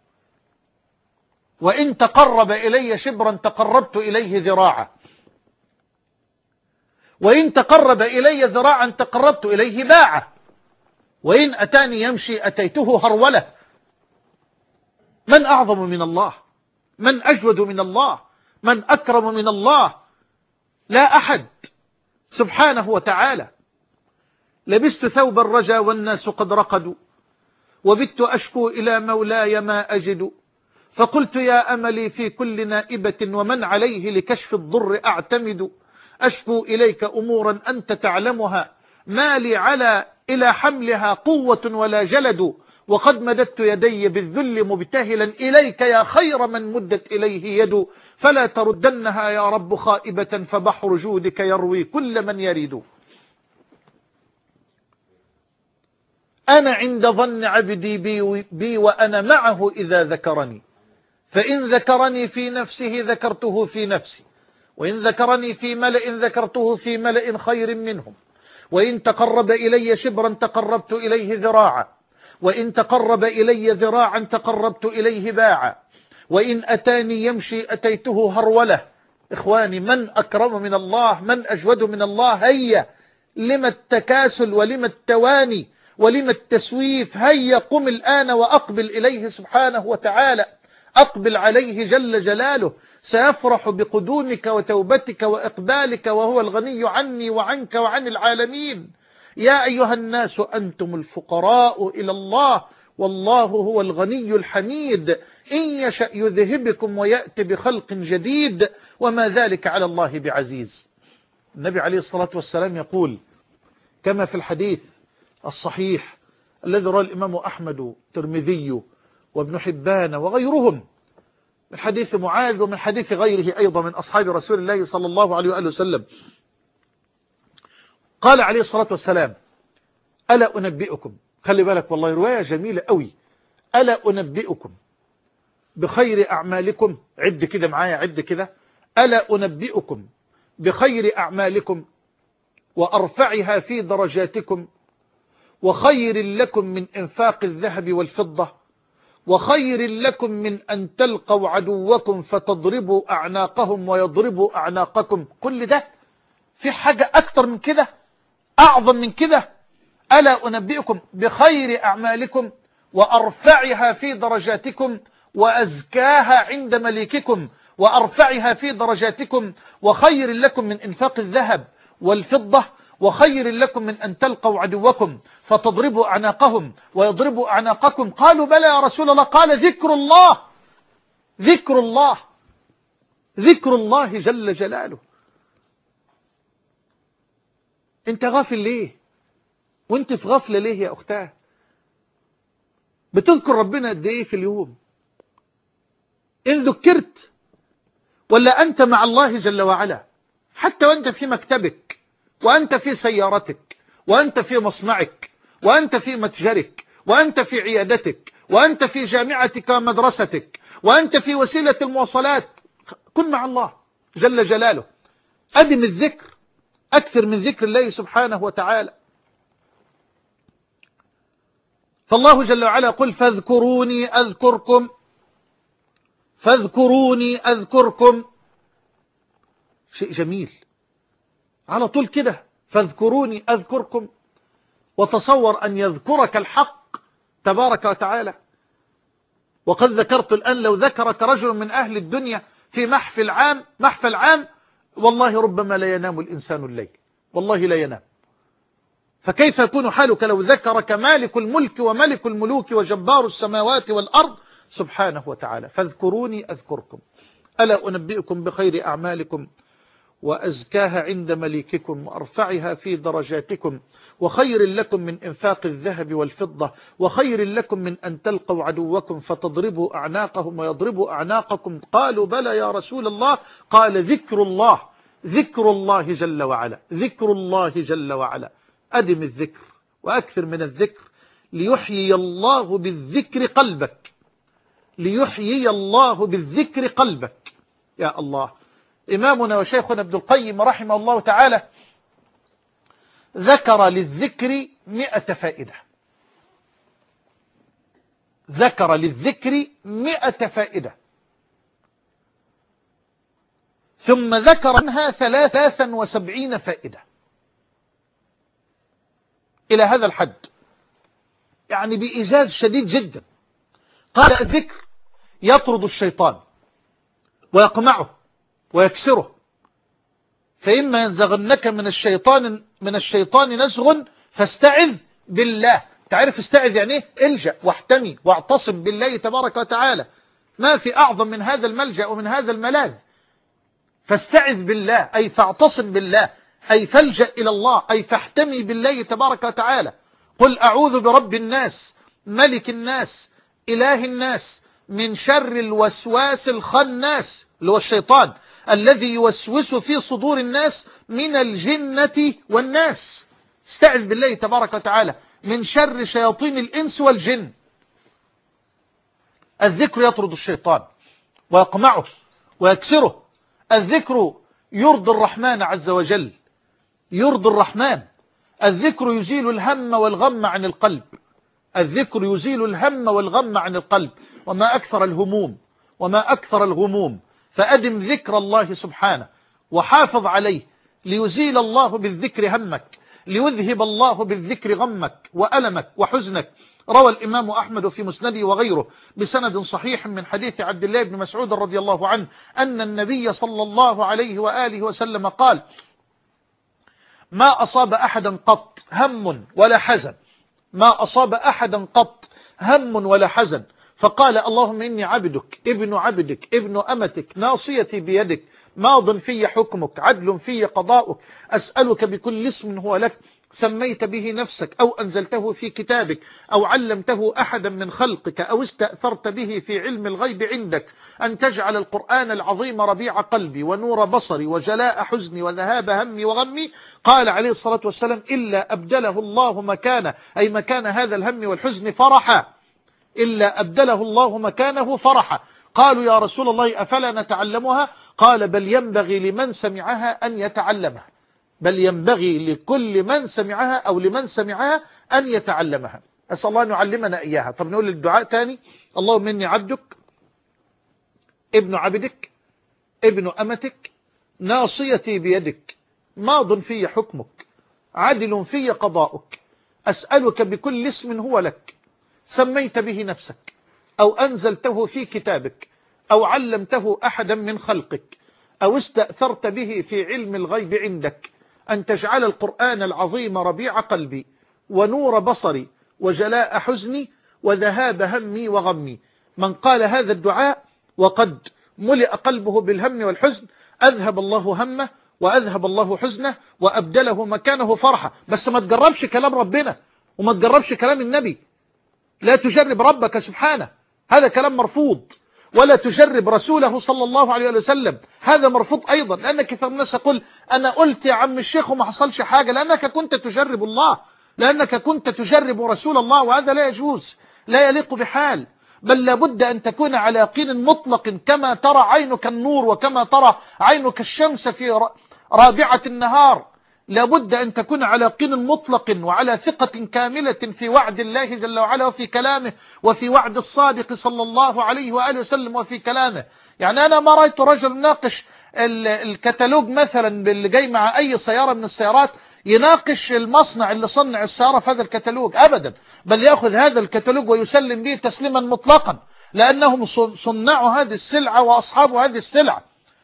وإن تقرب إلي شبرا تقربت إليه ذراعا، وإن تقرب إلي ذراعا تقربت إليه باعا، وإن أتاني يمشي أتيته هرولة. من أعظم من الله؟ من أجود من الله؟ من أكرم من الله؟ لا أحد سبحانه وتعالى. لبست ثوب الرجا والناس قد رقدوا، وبت أشكو إلى مولاي ما أجد، فقلت يا أملي في كل نائبة ومن عليه لكشف الضر أعتمد، أشكو إليك أمورا أنت تعلمها، ما لي على إلى حملها قوة ولا جلد، وقد مددت يدي بالذل مبتهلا إليك يا خير من مدت إليه يد، فلا تردنها يا رب خائبة فبحر جودك يروي كل من يريد. أنا عند ظن عبدي بي, بي وأنا معه إذا ذكرني، فإن ذكرني في نفسه ذكرته في نفسي، وإن ذكرني في ملأ ذكرته في ملأ خير منهم، وإن تقرب إلي شبرا تقربت إليه ذراعا، وإن تقرب إلي ذراعا تقربت إليه باعا، وإن أتاني يمشي أتيته هرولة. إخواني، من أكرم من الله؟ من أجود من الله؟ هيا، لما التكاسل ولما التواني ولما التسويف؟ هيا قم الآن وأقبل إليه سبحانه وتعالى، أقبل عليه جل جلاله، سيفرح بقدومك وتوبتك وإقبالك، وهو الغني عني وعنك وعن العالمين. يا أيها الناس أنتم الفقراء إلى الله والله هو الغني الحميد، إن يشأ يذهبكم ويأتي بخلق جديد وما ذلك على الله بعزيز. النبي عليه الصلاة والسلام يقول كما في الحديث الصحيح الذي رواه الإمام أحمد والترمذي وابن حبان وغيرهم من حديث معاذ ومن حديث غيره أيضا من أصحاب رسول الله صلى الله عليه وآله وسلم، قال عليه الصلاة والسلام: ألا أنبئكم، خلي بالك والله رواية جميلة قوي، ألا أنبئكم بخير أعمالكم، عد كده معايا، عد كده، ألا أنبئكم بخير أعمالكم وأرفعها في درجاتكم، وخير لكم من إنفاق الذهب والفضة، وخير لكم من أن تلقوا عدوكم فتضربوا أعناقهم ويضربوا أعناقكم. كل ده في حاجة أكتر من كده، أعظم من كده؟ ألا أنبئكم بخير أعمالكم وأرفعها في درجاتكم وأزكاها عند مليككم، وأرفعها في درجاتكم، وخير لكم من إنفاق الذهب والفضة، وخير لكم من أن تلقوا عدوكم فتضربوا أعناقهم ويضربوا أعناقكم. قالوا بلى يا رسول الله، قال ذكر الله، ذكر الله، ذكر الله جل جلاله. انت غافل ليه؟ وانت في غفلة ليه يا أختاه؟ بتذكر ربنا قد ايه في اليوم؟ إن ذكرت ولا أنت مع الله جل وعلا، حتى وأنت في مكتبك، وأنت في سيارتك، وأنت في مصنعك، وأنت في متجرك، وأنت في عيادتك، وأنت في جامعتك ومدرستك، وأنت في وسيلة المواصلات، كن مع الله جل جلاله. أدم الذكر، أكثر من ذكر الله سبحانه وتعالى. فالله جل وعلا يقول: فاذكروني أذكركم، فاذكروني أذكركم. شيء جميل على طول كده، فاذكروني أذكركم. وتصور أن يذكرك الحق تبارك وتعالى. وقد ذكرت الآن لو ذكرك رجل من أهل الدنيا في محفل عام، محفل عام، والله ربما لا ينام الإنسان الليل، والله لا ينام. فكيف يكون حالك لو ذكرك مالك الملك وملك الملوك وجبار السماوات والأرض سبحانه وتعالى؟ فاذكروني أذكركم. ألا أنبئكم بخير أعمالكم وأزكاها عند مليككم وأرفعها في درجاتكم وخير لكم من إنفاق الذهب والفضة وخير لكم من أن تلقوا عدوكم فتضربوا أعناقهم ويضربوا أعناقكم؟ قالوا بلى يا رسول الله. قال ذكر الله، ذكر الله جل وعلا، ذكر الله جل وعلا. أدم الذكر وأكثر من الذكر ليحيي الله بالذكر قلبك، ليحيي الله بالذكر قلبك. يا الله. إمامنا وشيخنا ابن القيم رحمه الله تعالى ذكر للذكر مئة فائدة، ذكر للذكر مئة فائدة، ثم ذكر منها ثلاثا وسبعين فائدة. إلى هذا الحد، يعني بإيجاز شديد جدا. قال الذكر يطرد الشيطان ويقمعه ويكسره، فإما ينزغنك من الشيطان من الشيطان نزغ فاستعذ بالله. تعرف استعذ يعني ايه؟ الجأ واحتمي واعتصم بالله تبارك وتعالى. ما في أعظم من هذا الملجأ ومن هذا الملاذ. فاستعذ بالله أي فاعتصم بالله، أي فالجأ إلى الله، أي فاحتمي بالله تبارك وتعالى. قل أعوذ برب الناس ملك الناس إله الناس من شر الوسواس الخناس، اللي هو الشيطان، الذي يوسوس في صدور الناس من الجنة والناس. استعذ بالله تبارك وتعالى من شر شياطين الإنس والجن. الذكر يطرد الشيطان ويقمعه ويكسره. الذكر يرضي الرحمن عز وجل، يرضي الرحمن. الذكر يزيل الهم والغم عن القلب، الذكر يزيل الهم والغم عن القلب. وما أكثر الهموم وما أكثر الغموم. فأدم ذكر الله سبحانه وحافظ عليه ليزيل الله بالذكر همك، ليذهب الله بالذكر غمك وألمك وحزنك. روى الإمام أحمد في مسنده وغيره بسند صحيح من حديث عبد الله بن مسعود رضي الله عنه أن النبي صلى الله عليه وآله وسلم قال: ما أصاب أحدا قط هم ولا حزن، ما أصاب أحدا قط هم ولا حزن فقال اللهم إني عبدك ابن عبدك ابن أمتك ناصيتي بيدك ماض في حكمك عدل في قضاؤك أسألك بكل اسم هو لك سميت به نفسك أو أنزلته في كتابك أو علمته أحدا من خلقك أو استأثرت به في علم الغيب عندك أن تجعل القرآن العظيم ربيع قلبي ونور بصري وجلاء حزني وذهاب همي وغمي. قال عليه الصلاة والسلام: إلا أبدله الله مكانه، أي مكان هذا الهم والحزن فرحا، إلا أبدله الله مكانه فرحا. قالوا يا رسول الله أفلا نتعلمها؟ قال: بل ينبغي لمن سمعها أن يتعلمها، بل ينبغي لكل من سمعها أو لمن سمعها أن يتعلمها. أسأل الله أن يعلمنا إياها. طب نقول الدعاء تاني: اللهم إني عبدك ابن عبدك ابن أمتك ناصيتي بيدك ماض في حكمك عدل في قضاؤك أسألك بكل اسم هو لك سميت به نفسك أو أنزلته في كتابك أو علمته أحدا من خلقك أو استأثرت به في علم الغيب عندك أن تجعل القرآن العظيم ربيع قلبي ونور بصري وجلاء حزني وذهاب همي وغمي. من قال هذا الدعاء وقد ملئ قلبه بالهم والحزن أذهب الله همه وأذهب الله حزنه وأبدله مكانه فرحة. بس ما تجربش كلام ربنا وما تجربش كلام النبي. لا تجرب ربك سبحانه، هذا كلام مرفوض. ولا تجرب رسوله صلى الله عليه وسلم، هذا مرفوض أيضا. لأن كثير من الناس يقول أنا قلت يا عم الشيخ وما حصلش حاجة، لأنك كنت تجرب الله، لأنك كنت تجرب رسول الله، وهذا لا يجوز، لا يليق بحال. بل لابد أن تكون على يقين مطلق كما ترى عينك النور وكما ترى عينك الشمس في رابعة النهار. لابد أن تكون على يقين مطلق وعلى ثقة كاملة في وعد الله جل وعلا وفي كلامه وفي وعد الصادق صلى الله عليه وآله وسلم وفي كلامه. يعني أنا ما رأيت رجل يناقش الكتالوج مثلا اللي جاي مع أي سيارة من السيارات يناقش المصنع اللي صنع السيارة في هذا الكتالوج أبدا، بل يأخذ هذا الكتالوج ويسلم به تسليما مطلقا، لأنهم صنعوا هذه السلعة وأصحاب هذه السلعة.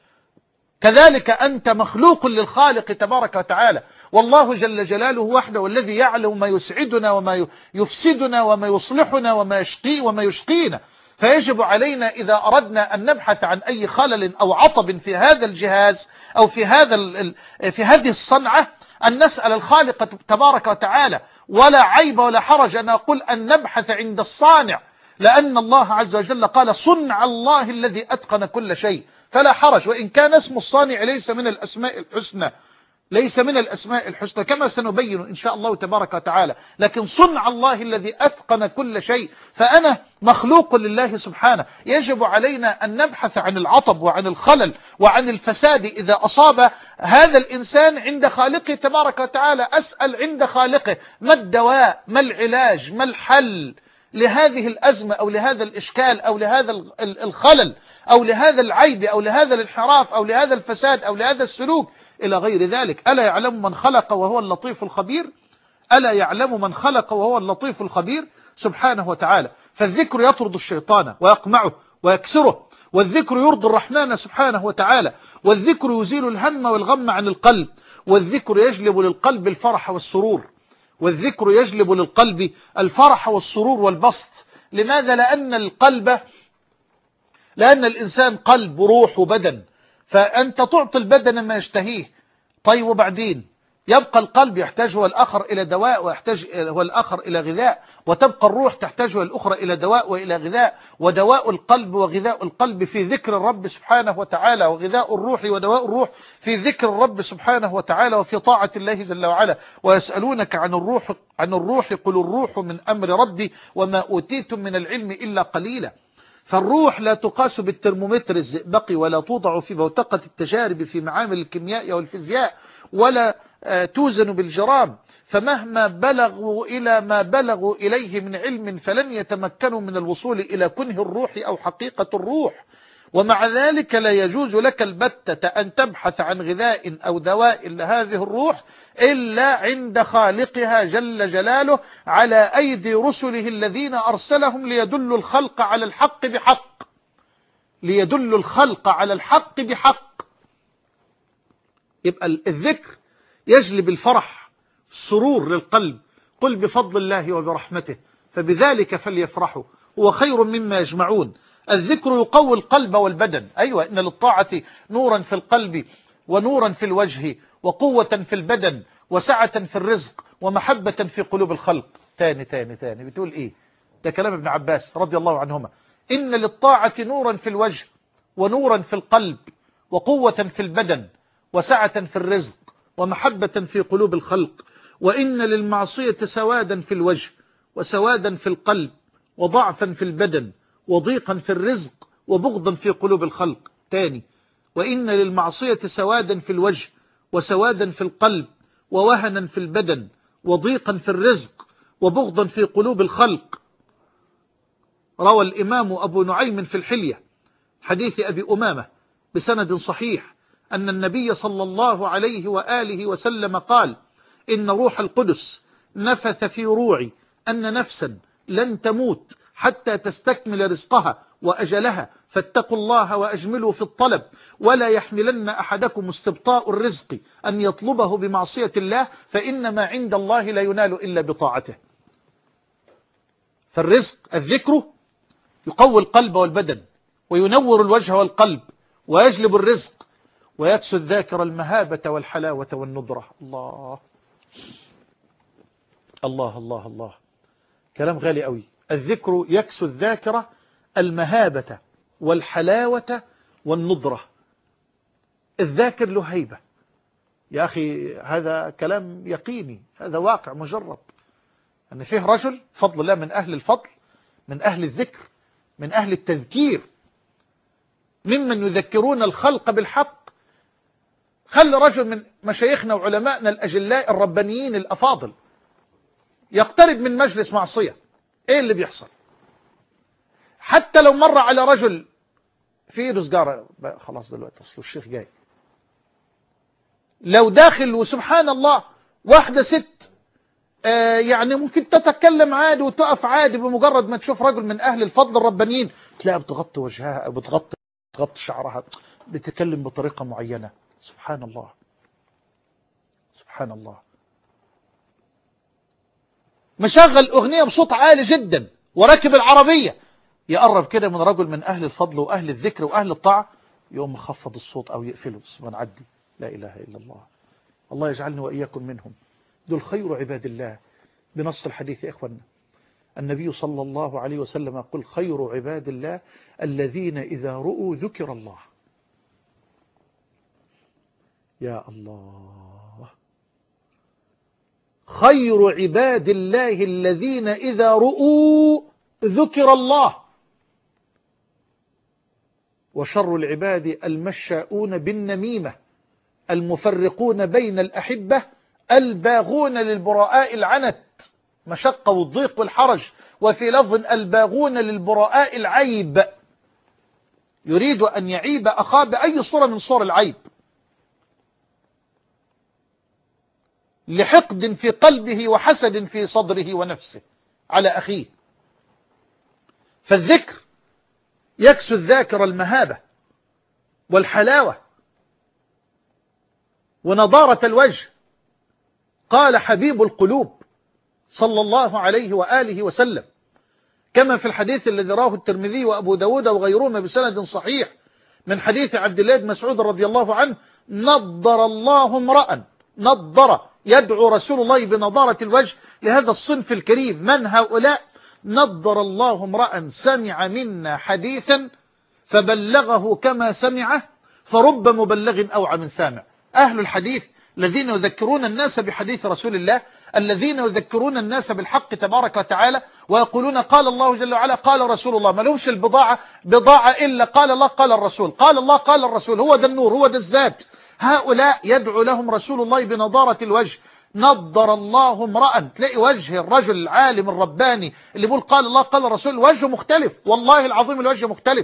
كذلك أنت مخلوق للخالق تبارك وتعالى، والله جل جلاله وحده والذي يعلم ما يسعدنا وما يفسدنا وما يصلحنا وما يشقي وما يشقينا. فيجب علينا إذا أردنا أن نبحث عن أي خلل أو عطب في هذا الجهاز أو في هذا في هذه الصنعة أن نسأل الخالق تبارك وتعالى، ولا عيب ولا حرج أن أقول أن نبحث عند الصانع، لأن الله عز وجل قال صنع الله الذي أتقن كل شيء، فلا حرج. وإن كان اسم الصانع ليس من الأسماء الحسنى ليس من الأسماء الحسنى كما سنبين إن شاء الله تبارك وتعالى، لكن صنع الله الذي أتقن كل شيء، فأنا مخلوق لله سبحانه. يجب علينا أن نبحث عن العطب وعن الخلل وعن الفساد إذا أصاب هذا الإنسان عند خالقه تبارك وتعالى. أسأل عند خالقه ما الدواء، ما العلاج، ما الحل لهذه الأزمة أو لهذا الإشكال أو لهذا الخلل أو لهذا العيب أو لهذا الانحراف أو لهذا الفساد أو لهذا السلوك إلى غير ذلك. ألا يعلم من خلق وهو اللطيف الخبير؟ ألا يعلم من خلق وهو اللطيف الخبير سبحانه وتعالى. فالذكر يطرد الشيطان ويقمعه ويكسره، والذكر يرضي الرحمن سبحانه وتعالى، والذكر يزيل الهم والغم عن القلب، والذكر يجلب للقلب الفرح والسرور، والذكر يجلب للقلب الفرح والسرور والبسط. لماذا؟ لأن القلب لأن الإنسان قلب وروح وبدن، فأنت تعطي البدن ما يشتهيه. طيب وبعدين يبقى القلب يحتاج هو الآخر إلى دواء ويحتاج هو الآخر إلى غذاء، وتبقى الروح تحتاج هو الأخرى إلى دواء وإلى غذاء، ودواء القلب وغذاء القلب في ذكر الرب سبحانه وتعالى، وغذاء الروح ودواء الروح في ذكر الرب سبحانه وتعالى وفي طاعة الله جل وعلا. ويسألونك عن الروح عن الروح قل الروح من أمر ربي وما أوتيتم من العلم إلا قليلا. فالروح لا تقاس بالترمومتر الزئبقي، ولا توضع في بوتقة التجارب في معامل الكيمياء والفيزياء، ولا توزن بالجرام. فمهما بلغوا إلى ما بلغوا إليه من علم فلن يتمكنوا من الوصول إلى كنه الروح أو حقيقة الروح. ومع ذلك لا يجوز لك البتة أن تبحث عن غذاء أو دواء لهذه الروح إلا عند خالقها جل جلاله على أيدي رسله الذين أرسلهم ليدلوا الخلق على الحق بحق ليدلوا الخلق على الحق بحق. يبقى الذكر يجلب الفرح السرور للقلب. قل بفضل الله وبرحمته فبذلك فليفرحوا هو خير مما يجمعون. الذكر يقوي القلب والبدن. أيوة، إن للطاعة نورا في القلب ونورا في الوجه وقوة في البدن وسعة في الرزق ومحبة في قلوب الخلق. تاني تاني تاني بتقول إيه؟ ده كلام ابن عباس رضي الله عنهما. إن للطاعة نورا في الوجه ونورا في القلب وقوة في البدن وسعة في الرزق ومحبة في قلوب الخلق، وإن للمعصية سوادا في الوجه وسوادا في القلب وضعفا في البدن وضيقا في الرزق وبغضا في قلوب الخلق. تاني، وإن للمعصية سوادا في الوجه وسوادا في القلب ووهنا في البدن وضيقا في الرزق وبغضا في قلوب الخلق. روى الإمام أبو نعيم في الحلية حديث أبي أمامة بسند صحيح أن النبي صلى الله عليه وآله وسلم قال: إن روح القدس نفث في روعي أن نفسا لن تموت حتى تستكمل رزقها وأجلها، فاتقوا الله وأجملوا في الطلب، ولا يحملن أحدكم استبطاء الرزق أن يطلبه بمعصية الله، فإنما عند الله لا ينال إلا بطاعته. فالرزق الذكر يقوي القلب والبدن وينور الوجه والقلب ويجلب الرزق ويكسو الذاكر المهابة والحلاوة والنضرة. الله الله الله الله، كلام غالي قوي. الذكر يكسو الذاكرة المهابة والحلاوة والنضرة. الذاكر له هيبة يا أخي، هذا كلام يقيني، هذا واقع مجرب، أن فيه رجل فضل الله من أهل الفضل، من أهل الذكر، من أهل التذكير، ممن يذكرون الخلق بالحق. خلي رجل من مشايخنا وعلمائنا الأجلاء الربانيين الأفاضل يقترب من مجلس معصية، ايه اللي بيحصل؟ حتى لو مر على رجل في ايده سجارة، خلاص دلوقتي اصله الشيخ جاي. لو داخل وسبحان الله واحدة ست آه يعني ممكن تتكلم عادي وتقف عادي، بمجرد ما تشوف رجل من اهل الفضل الربانيين تلاقيها بتغطي وجهها، بتغطي بتغطي شعرها، بتتكلم بطريقة معينة. سبحان الله سبحان الله. مشغل أغنية بصوت عالي جدا وراكب العربية يقرب كده من رجل من أهل الفضل وأهل الذكر وأهل الطاعة، يوم مخفض الصوت أو يقفله بس نعدي. لا إله إلا الله. الله يجعلني وإياكم منهم. دول خير عباد الله بنص الحديث. يا إخوانا، النبي صلى الله عليه وسلم يقول خير عباد الله الذين إذا رؤوا ذكر الله. يا الله، خير عباد الله الذين إذا رؤوا ذكر الله. وشر العباد المشاؤون بالنميمة المفرقون بين الأحبة الباغون للبراء العنت، مشقة والضيق والحرج. وفي لفظ الباغون للبراء العيب، يريد أن يعيب أخاه بأي صورة من صور العيب، لحقد في قلبه وحسد في صدره ونفسه على أخيه. فالذكر يكسو الذاكر المهابة والحلاوة ونضارة الوجه. قال حبيب القلوب صلى الله عليه وآله وسلم كما في الحديث الذي رواه الترمذي وأبو داود وغيرهما بسند صحيح من حديث عبد الله بن مسعود رضي الله عنه: نضر الله امرأ، نضر يدعو رسول الله بنضارة الوجه لهذا الصنف الكريم. من هؤلاء؟ نضر الله امرأ سمع منا حديثا فبلغه كما سمعه فرب مبلغ أوعى من سامع. أهل الحديث الذين يذكرون الناس بحديث رسول الله، الذين يذكرون الناس بالحق تبارك وتعالى، ويقولون قال الله جل وعلا قال رسول الله. ما لهمش البضاعة بضاعة إلا قال الله قال الرسول، قال الله قال الرسول، هو ده النور، هو ده الذات. هؤلاء يدعو لهم رسول الله بنضارة الوجه. نضر الله امرأ، تلاقي وجه الرجل العالم الرباني اللي بيقول قال الله قال الرسول وجهه مختلف، والله العظيم الوجه مختلف،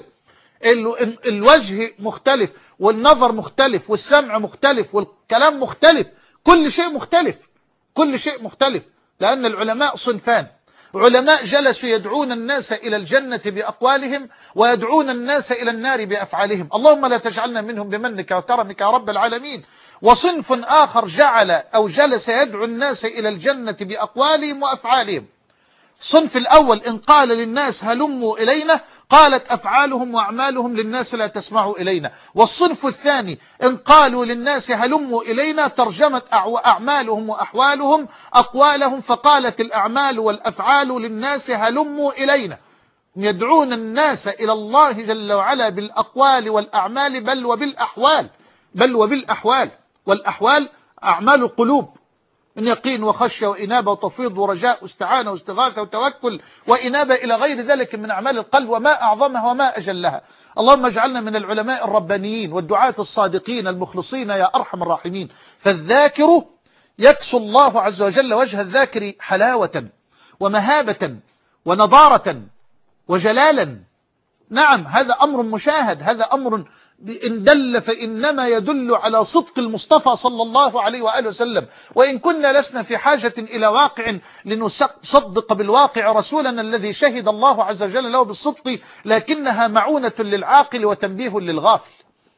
الوجه مختلف، والنظر مختلف، والسمع مختلف، والكلام مختلف، كل شيء مختلف، كل شيء مختلف. لأن العلماء صنفان: علماء جلسوا يدعون الناس إلى الجنة بأقوالهم ويدعون الناس إلى النار بأفعالهم، اللهم لا تجعلنا منهم بمنك وكرمك يا رب العالمين. وصنف آخر جعل أو جلس يدعو الناس إلى الجنة بأقوالهم وأفعالهم. الصنف الأول إن قال للناس هلموا إلينا قالت أفعالهم وأعمالهم للناس لا تسمعوا إلينا. والصنف الثاني إن قالوا للناس هلموا إلينا ترجمت أعمالهم وأحوالهم أقوالهم، فقالت الأعمال والأفعال للناس هلموا إلينا. يدعون الناس إلى الله جل وعلا بالأقوال والأعمال بل وبالأحوال، بل وبالأحوال. والأحوال أعمال القلوب من يقين وخشية وإنابة وتفويض ورجاء واستعانة واستغاثة وتوكل وإنابة إلى غير ذلك من أعمال القلب، وما أعظمها وما أجلها. اللهم اجعلنا من العلماء الربانيين والدعاة الصادقين المخلصين يا أرحم الراحمين. فالذاكر يكسو الله عز وجل وجه الذاكر حلاوة ومهابة ونضارة وجلالا. نعم، هذا أمر مشاهد، هذا أمر إن دل فإنما يدل على صدق المصطفى صلى الله عليه وآله وسلم. وإن كنا لسنا في حاجة إلى واقع لنصدق بالواقع رسولنا الذي شهد الله عز وجل له بالصدق، لكنها معونة للعاقل وتنبيه للغافل.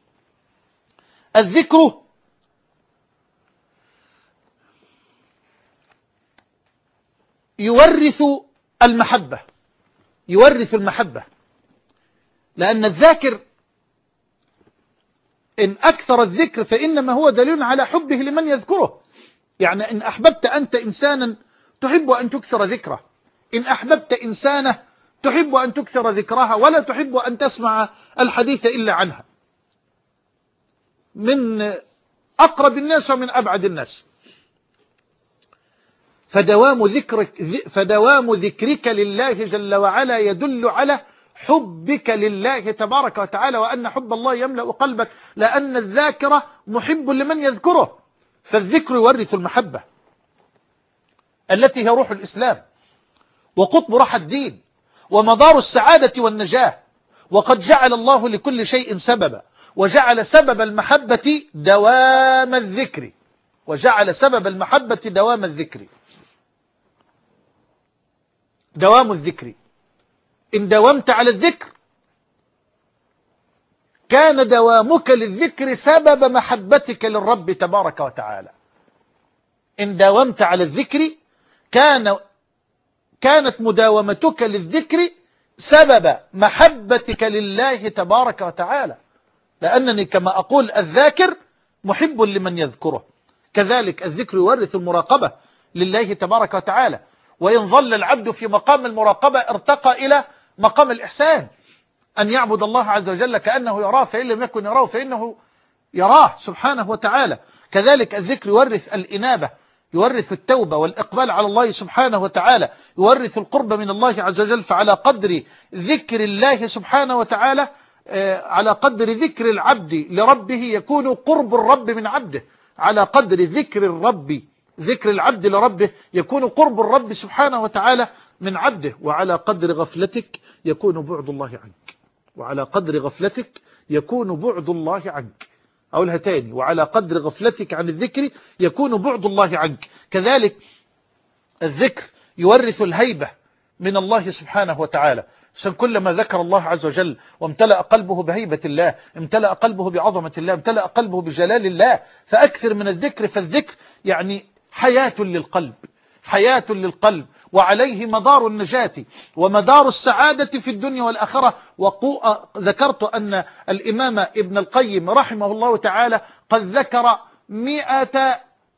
الذكر يورث المحبة، يورث المحبة، لأن الذاكر إن أكثر الذكر فإنما هو دليل على حبه لمن يذكره. يعني إن أحببت أنت إنسانا تحب أن تكثر ذكره، إن أحببت إنسانة تحب أن تكثر ذكرها ولا تحب أن تسمع الحديث إلا عنها، من أقرب الناس ومن أبعد الناس. فدوام ذكرك, فدوام ذكرك لله جل وعلا يدل على حبك لله تبارك وتعالى، وأن حب الله يملأ قلبك، لأن الذاكرة محب لمن يذكره. فالذكر يورث المحبة التي هي روح الإسلام وقطب راحة الدين ومدار السعادة والنجاة. وقد جعل الله لكل شيء سببا، وجعل سبب المحبة دوام الذكر، وجعل سبب المحبة دوام الذكر، دوام الذكر. إن داومت على الذكر كان دوامك للذكر سبب محبتك للرب تبارك وتعالى. إن داومت على الذكر كان كانت مداومتك للذكر سبب محبتك لله تبارك وتعالى، لأنني كما أقول الذاكر محب لمن يذكره، كذلك الذكر يورث المراقبة لله تبارك وتعالى. وإن ظل العبد في مقام المراقبة ارتقى إلى مقام الإحسان، أن يعبد الله عز وجل كأنه يراه، فإن لم يكن يراه فإنه يراه سبحانه وتعالى. كذلك الذكر يورث الإنابة، يورث التوبة والإقبال على الله سبحانه وتعالى، يورث القرب من الله عز وجل. فعلى قدر ذكر الله سبحانه وتعالى، على قدر ذكر العبد لربه يكون قرب الرب من عبده، على قدر ذكر الرب ذكر العبد لربه يكون قرب الرب سبحانه وتعالى من عبده. وعلى قدر غفلتك يكون بعد الله عنك، وعلى قدر غفلتك يكون بعد الله عنك. أقولها تاني، وعلى قدر غفلتك عن الذكر يكون بعد الله عنك. كذلك الذكر يورث الهيبة من الله سبحانه وتعالى، عشان كلما ذكر الله عز وجل وامتلأ قلبه بهيبة الله، امتلأ قلبه بعظمة الله، امتلأ قلبه بجلال الله، فأكثر من الذكر. فالذكر يعني حياة للقلب، حياة للقلب، وعليه مدار النجاة ومدار السعادة في الدنيا والآخرة. وذكرت أن الإمام ابن القيم رحمه الله تعالى قد ذكر مئة,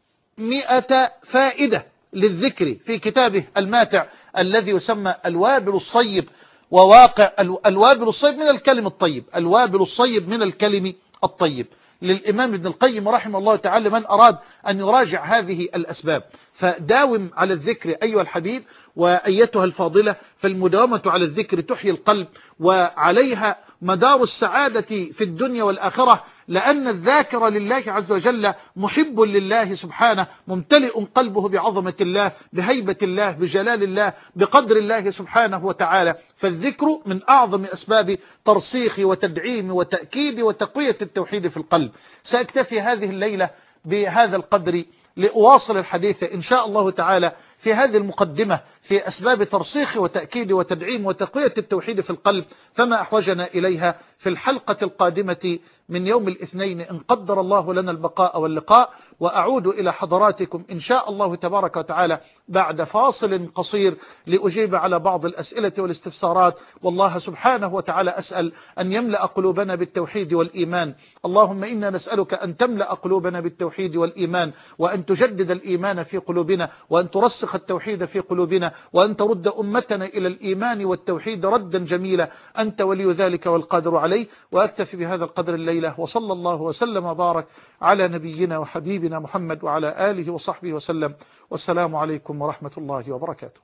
مئة فائدة للذكر في كتابه الماتع الذي يسمى الوابل الصيب وواقع الوابل الصيب من الكلم الطيب، الوابل الصيب من الكلم الطيب للإمام ابن القيم رحمه الله تعالى، من أراد أن يراجع هذه الأسباب. فداوم على الذكر أيها الحبيب وأيتها الفاضلة، فالمداومة على الذكر تحيي القلب، وعليها مدار السعادة في الدنيا والآخرة، لأن الذاكر لله عز وجل محب لله سبحانه، ممتلئ قلبه بعظمة الله، بهيبة الله، بجلال الله، بقدر الله سبحانه وتعالى. فالذكر من أعظم أسباب ترسيخ وتدعيم وتأكيد وتقوية التوحيد في القلب. سأكتفي هذه الليلة بهذا القدر لأواصل الحديث إن شاء الله تعالى في هذه المقدمة في أسباب ترسيخ وتأكيد وتدعيم وتقوية التوحيد في القلب، فما أحوجنا إليها في الحلقة القادمة من يوم الاثنين إن قدر الله لنا البقاء واللقاء. وأعود إلى حضراتكم إن شاء الله تبارك وتعالى بعد فاصل قصير لأجيب على بعض الأسئلة والاستفسارات. والله سبحانه وتعالى أسأل أن يملأ قلوبنا بالتوحيد والإيمان. اللهم إنا نسألك أن تملأ قلوبنا بالتوحيد والإيمان، وأن تجدد الإيمان في قلوبنا، وأن ترسخ التوحيد في قلوبنا، وأن ترد أمتنا إلى الإيمان والتوحيد ردا جميلا. أنت ولي ذلك والقادر عليه. وأكتفي بهذا القدر الليلة، وصلى الله وسلم وبارك على نبينا وحبيبنا محمد وعلى آله وصحبه وسلم. والسلام عليكم ورحمة الله وبركاته.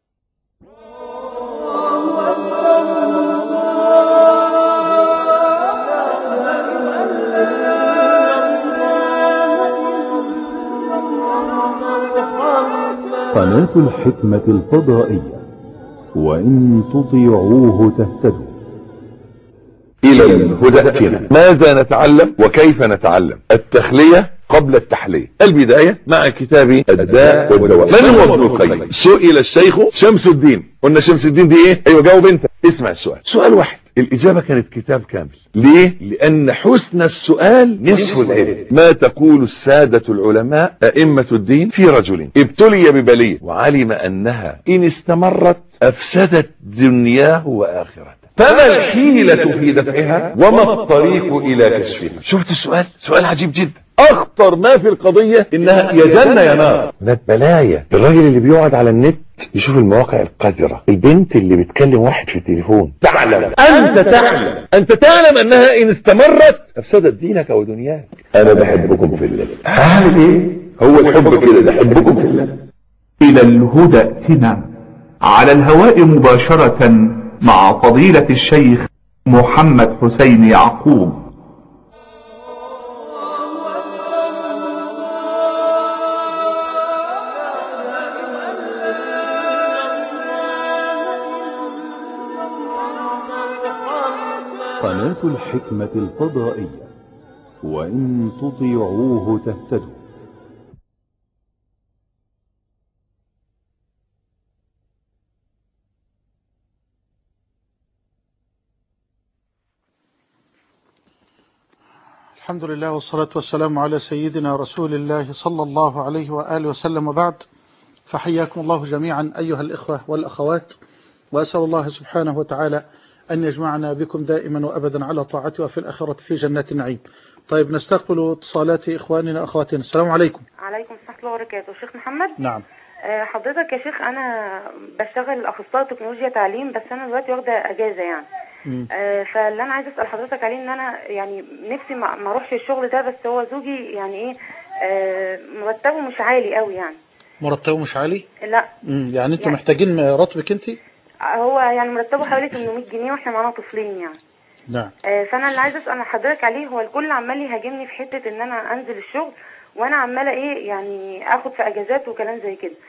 قناة الحكمة الفضائية، وإن تطيعوه تهتدوا. إلى الهدى ائتنا. ماذا نتعلم وكيف نتعلم؟ التخلية قبل التحلية. البداية مع كتاب الداء والدواء. من هو ابن القيم؟ سئل الشيخ شمس الدين. قلنا شمس الدين دي ايه؟ ايوه جاوب انت. اسمع السؤال، سؤال واحد، الإجابة كانت كتاب كامل. ليه؟ لأن حسن السؤال نصف العلم. ما تقول السادة العلماء أئمة الدين في رجل ابتلي ببلية وعلم أنها إن استمرت أفسدت دنياه وآخرته، فما الحيلة في دفعها وما الطريق إلى كشفها؟ شفت السؤال؟ سؤال عجيب جدا. أخطر ما في القضية إنها يا جنة يا نار. ده بلايا. الراجل اللي بيقعد على النت يشوف المواقع القذرة، البنت اللي بتكلم واحد في التليفون، تعلم أنت تعلم أنت تعلم أنها إن استمرت أفسدت دينك ودنياك. أنا بحبكم في الله. هعمل إيه؟ هو الحب كده، ده حبكم في الله. إلى الهدى ائتنا، على الهواء مباشرة مع فضيلة الشيخ محمد حسين يعقوب. قناة الحكمة الفضائية، وإن تطيعوه تهتدوا. الحمد لله والصلاة والسلام على سيدنا رسول الله صلى الله عليه وآله وسلم، وبعد، فحياكم الله جميعا أيها الإخوة والأخوات وأسأل الله سبحانه وتعالى أن يجمعنا بكم دائما وأبدا على طاعته وفي الآخرة في جنات النعيم. طيب نستقبل اتصالات إخواننا أخواتنا. السلام عليكم. عليكم السلام ورحمة الله وبركاته. شيخ محمد. نعم. حضرتك يا شيخ أنا بشتغل أخصائي تكنولوجيا تعليم، بس أنا دلوقتي واخدة أجازة يعني. م. فاللي أنا عايزة أسأل حضرتك عليه إن أنا يعني نفسي ما أروحش الشغل ده، بس هو زوجي يعني إيه مرتبه مش عالي قوي يعني. مرتبه مش عالي؟ لا. م. يعني أنتوا يعني محتاجين راتبك أنت؟ هو يعني مرتبه حوالي ثمانمائة جنيه وإحنا معانا طفلين يعني. نعم. فأنا اللي عايزة أسأل حضرتك عليه، هو الكل عمال يهاجمني في حتة إن أنا أنزل الشغل، وانا عماله ايه يعني اخد في اجازات وكلام زي كده،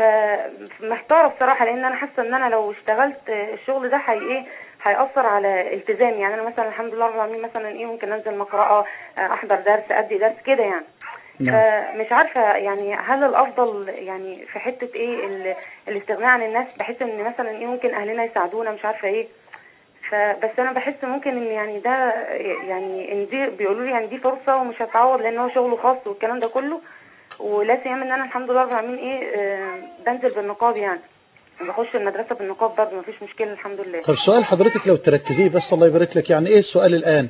فمحتاره بصراحه، لان انا حاسه ان انا لو اشتغلت الشغل ده هي ايه هيأثر على التزامي. يعني انا مثلا الحمد لله رب العالمين مثلا ايه ممكن انزل مقرأة، احضر درس، ادي درس كده يعني. نعم. فمش عارفه يعني هل الافضل يعني في حته ايه الاستغناء عن الناس، بحيث ان مثلا ايه ممكن اهلنا يساعدونا مش عارفه ايه. فبس انا بحس ممكن ان يعني ده يعني ان دي بيقولوا لي يعني دي فرصه ومش هتعوض، لان هو شغله خاص والكلام ده كله، ولا سيما ان انا الحمد لله رب العالمين ايه آه بنزل بالنقاب، يعني بخش المدرسه بالنقاب برضه مفيش مشكله الحمد لله. طب سؤال حضرتك لو تركزيه بس الله يبارك لك، يعني ايه السؤال الان؟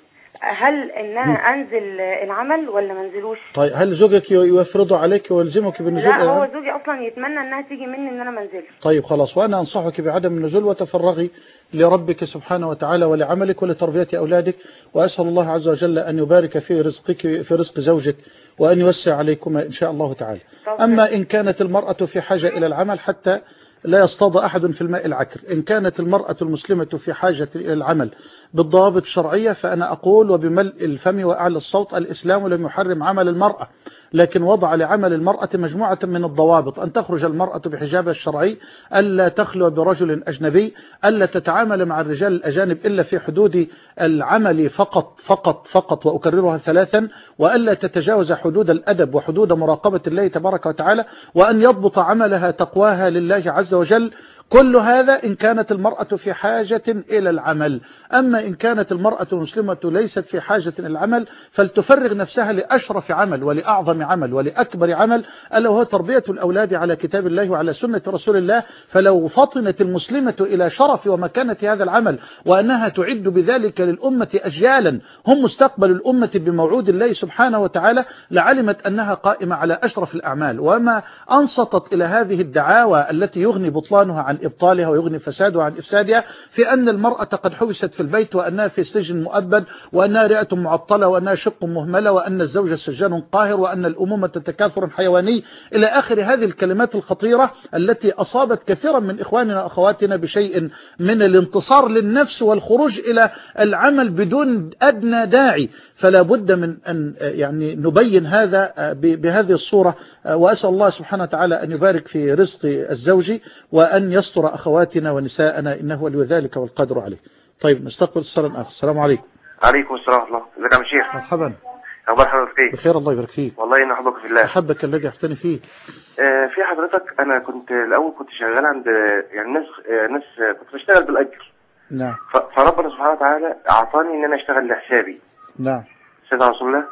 هل ان انا انزل العمل ولا ما انزلوش؟ طيب هل زوجك يفرض عليك ويلزمك بالنزول؟ لا هو زوجي اصلا يتمنى انها تيجي مني ان انا ما انزلش. طيب خلاص، وانا انصحك بعدم النزول وتفرغي لربك سبحانه وتعالى ولعملك ولتربية اولادك، واسال الله عز وجل ان يبارك في رزقك في رزق زوجك وان يوسع عليكما ان شاء الله تعالى. اما ان كانت المرأة في حاجة الى العمل حتى لا يصطاد أحد في الماء العكر، إن كانت المرأة المسلمة في حاجة إلى العمل بالضوابط الشرعية فأنا أقول وبملء الفم وأعلى الصوت الإسلام لم يحرم عمل المرأة، لكن وضع لعمل المرأة مجموعة من الضوابط: أن تخرج المرأة بحجابها الشرعي، ألا تخلو برجل أجنبي، ألا تتعامل مع الرجال الأجانب إلا في حدود العمل فقط فقط فقط، وأكررها ثلاثا، وألا تتجاوز حدود الأدب وحدود مراقبة الله تبارك وتعالى، وأن يضبط عملها تقواها لله عز وجل. كل هذا إن كانت المرأة في حاجة إلى العمل. أما إن كانت المرأة المسلمة ليست في حاجة إلى العمل فلتفرغ نفسها لأشرف عمل ولأعظم عمل ولأكبر عمل، ألا وهو تربية الأولاد على كتاب الله وعلى سنة رسول الله. فلو فطنت المسلمة إلى شرف ومكانة هذا العمل وأنها تعد بذلك للأمة أجيالا هم مستقبل الأمة بموعود الله سبحانه وتعالى لعلمت أنها قائمة على أشرف الأعمال. وما أنصتت إلى هذه الدعاوى التي يغني بطلانها عن إبطالها ويغني فسادها عن إفسادها، في أن المرأة قد حبست في البيت وأنها في سجن مؤبد وأنها رئة معطلة وأنها شق مهملة وأن الزوج سجان قاهر وأن الأمومة تكاثر حيواني إلى آخر هذه الكلمات الخطيرة التي أصابت كثيرا من إخواننا وأخواتنا بشيء من الانتصار للنفس والخروج إلى العمل بدون أدنى داعي. فلا بد من أن يعني نبين هذا بهذه الصورة، وأسأل الله سبحانه وتعالى أن يبارك في رزق الزوج وأن يستر أخواتنا ونساءنا إنه ولي ذلك والقدر عليه. طيب نستقبل اتصالا آخر. السلام عليكم. عليكم السلام ورحمة الله. ازيك يا عم شيخ؟ مرحبا. أخبار حضرتك إيه؟ بخير الله يبارك فيك. والله إن أحبك في الله. أحبك الذي أحتني فيه. آه في حضرتك أنا كنت الأول كنت شغال عند يعني ناس آه ناس آه كنت بشتغل بالأجر. نعم. فربنا سبحانه وتعالى أعطاني إن أنا أشتغل لحسابي. نعم. سيدنا رسول الله.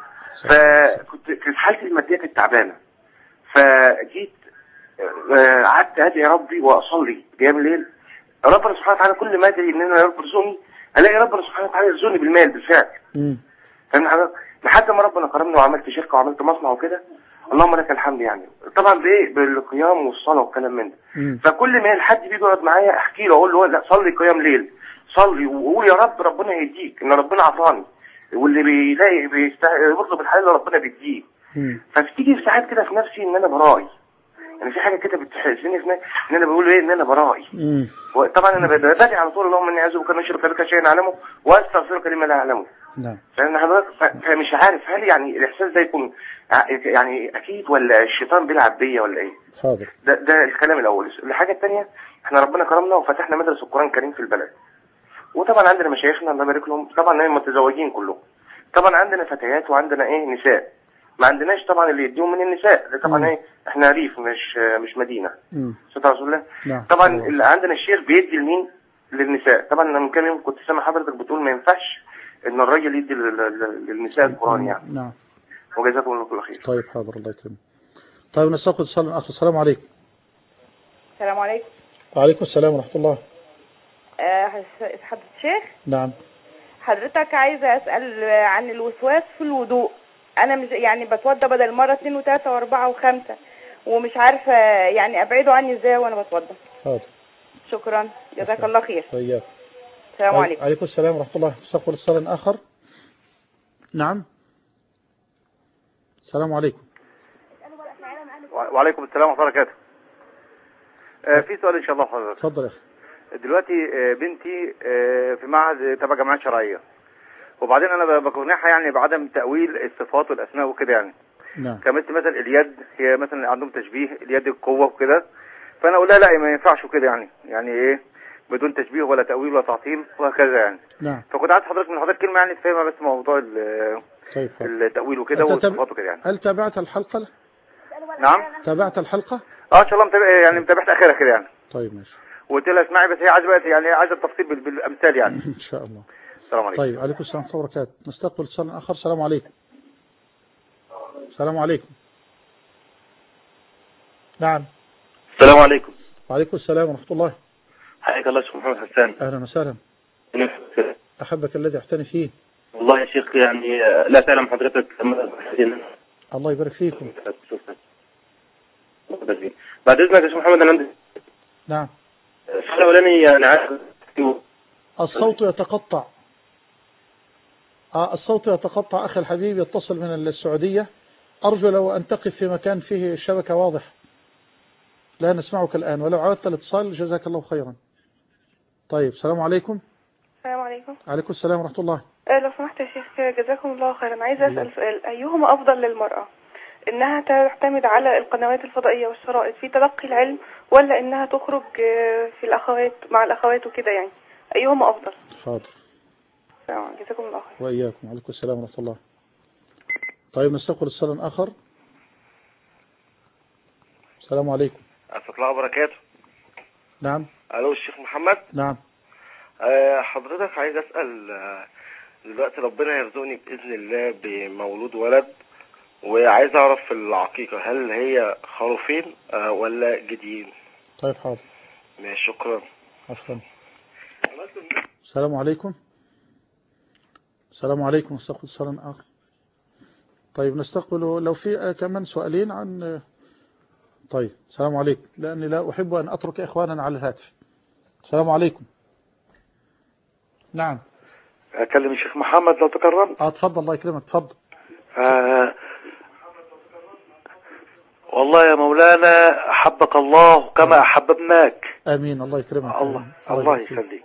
فكنت في حالتي المادية كانت تعبانة. فجيت قعدت آه أدعي ربي وأصلي قيام الليل. ربنا سبحانه وتعالى كل ما أدعي إن أنا يا رب ارزقني ألاقي ربنا سبحانه وتعالى يرزقني بالمال بالفعل. امم فاهم حضرتك؟ لحد ما ربنا كرمني وعملت شركه وعملت مصنع وكده، اللهم لك الحمد. يعني طبعا بايه؟ بالقيام والصلاه والكلام من ده. فكل ما حد بيجي يقعد معايا احكي له اقول له لا صلي قيام ليل، صلي وقول يا رب ربنا يهديك ان ربنا عطاني، واللي بيلاقي بيطلب الحلال ربنا بيديه. فبتيجي في ساعات كده في نفسي ان انا براعي، يعني في حاجه كده بتحسسني ان انا بقول ايه ان انا براعي. طبعا انا بدعي على طول اللهم اني اعوذ بك من شر ذلك شيء اعلمه واستغفرك لما لا اعلمه. نعم. فانا حضرتك فمش عارف هل يعني الاحساس ده يكون يعني اكيد ولا الشيطان بيلعب بيا ولا ايه؟ حاضر. ده ده الكلام الاول. الحاجه الثانيه احنا ربنا كرمنا وفتحنا مدرسه القران الكريم في البلد، وطبعا عندنا مشايخنا الله يبارك لهم طبعا متزوجين كلهم، طبعا عندنا فتيات وعندنا ايه نساء، ما عندناش طبعا اللي يديهم من النساء، ده طبعا ايه احنا ريف مش مش مدينه. سيدنا رسول الله. نعم. طبعا اللي عندنا الشيخ بيدي لمين؟ للنساء. طبعا انا من كام يوم كنت سامع حضرتك بتقول ما ينفعش ان الراجل يدي للنساء القران يعني. نعم. وجزاكم الله كل خير. طيب حاضر الله يكرمك. طيب نستقبل اتصال اخر. السلام عليكم. السلام عليكم. وعليكم السلام ورحمة الله. آه، حضرتك الشيخ، نعم. حضرتك عايزة أسأل عن الوسواس في الوضوء. أنا مش يعني بتوضى بدل مرة اثنين وثلاثة وأربعة وخمسة، ومش عارفة يعني أبعده عني إزاي وأنا بتوضى. حاضر. شكرا، جزاك الله خير. طيب. السلام عليكم. عليكم السلام ورحمة الله. نستقبل اتصال آخر. نعم. السلام عليكم. وعليكم السلام ورحمة الله وبركاته. آه في سؤال إن شاء الله حضرتك. اتفضل يا أخي. دلوقتي آه بنتي آه في معهد تبع جمعية شرعية، وبعدين أنا بقنعها يعني بعدم تأويل الصفات والأسماء وكده يعني. نعم. كمثل مثلا اليد، هي مثلا عندهم تشبيه اليد القوة وكده، فأنا أقول لها لا ما ينفعش وكده يعني، يعني إيه بدون تشبيه ولا تأويل ولا تعطيل وهكذا يعني. نعم. فكنت عايز حضرتك من حضرتك كلمة يعني تفهمها بس موضوع طيب التأويل وكده والصفات وكده يعني. هل تابعت الحلقة؟ نعم. تابعت الحلقة؟ اه ان شاء الله متابع يعني، متابعت اخرها كده يعني. طيب ماشي. وقلت لها اسمعي بس هي عايزه بقى يعني عايزه التفصيل بالامثال يعني. ان شاء الله. السلام عليكم. طيب عليكم السلام ورحمة الله وبركاته. نستقبل اتصال آخر. السلام عليكم. السلام عليكم. نعم. السلام عليكم. وعليكم السلام ورحمة الله. حياك الله شيخ محمد حسان. أهلا وسهلا. أحبك الذي اعتني فيه. والله يا شيخ يعني لا تعلم حضرتك. الله يبارك فيكم. بعد إذنك يا شيخ محمد أنا عندي. نعم. السؤال الأولاني يعني عارف الصوت يتقطع. آه الصوت يتقطع أخي الحبيب، يتصل من السعودية. أرجو لو أن تقف في مكان فيه الشبكة واضح. لا نسمعك الآن، ولو عودت الاتصال جزاك الله خيرا. طيب السلام عليكم. السلام عليكم. عليكم السلام ورحمة الله. أه لو سمحت يا شيخ جزاكم الله خيرا، عايزة أسأل سؤال، أيهما أفضل للمرأة؟ إنها تعتمد على القنوات الفضائية والشرائط في تلقي العلم، ولا إنها تخرج في الأخوات مع الأخوات وكده يعني؟ أيهما أفضل؟ حاضر. جزاكم الله خير. وإياكم. عليكم السلام ورحمة الله. طيب نستقبل اتصال آخر. السلام عليكم. ورحمة الله وبركاته. نعم. ألو الشيخ محمد. نعم. أه حضرتك عايز أسأل، أه دلوقتي ربنا يرزقني بإذن الله بمولود ولد، وعايز أعرف العقيقة هل هي خروفين أه ولا جديين؟ طيب حاضر. ماشي شكرا. عفوا. السلام عليكم. السلام عليكم. نستقبل اتصال آخر. طيب نستقبل لو في كمان سؤالين عن. طيب السلام عليكم، لأني لا أحب أن أترك إخواننا على الهاتف. السلام عليكم. نعم. أكلم الشيخ محمد لو تكرم. اه تفضل الله يكرمك تفضل. آه والله يا مولانا أحبك الله كما أحببناك. آمين. الله يكرمك. الله الله يخليك.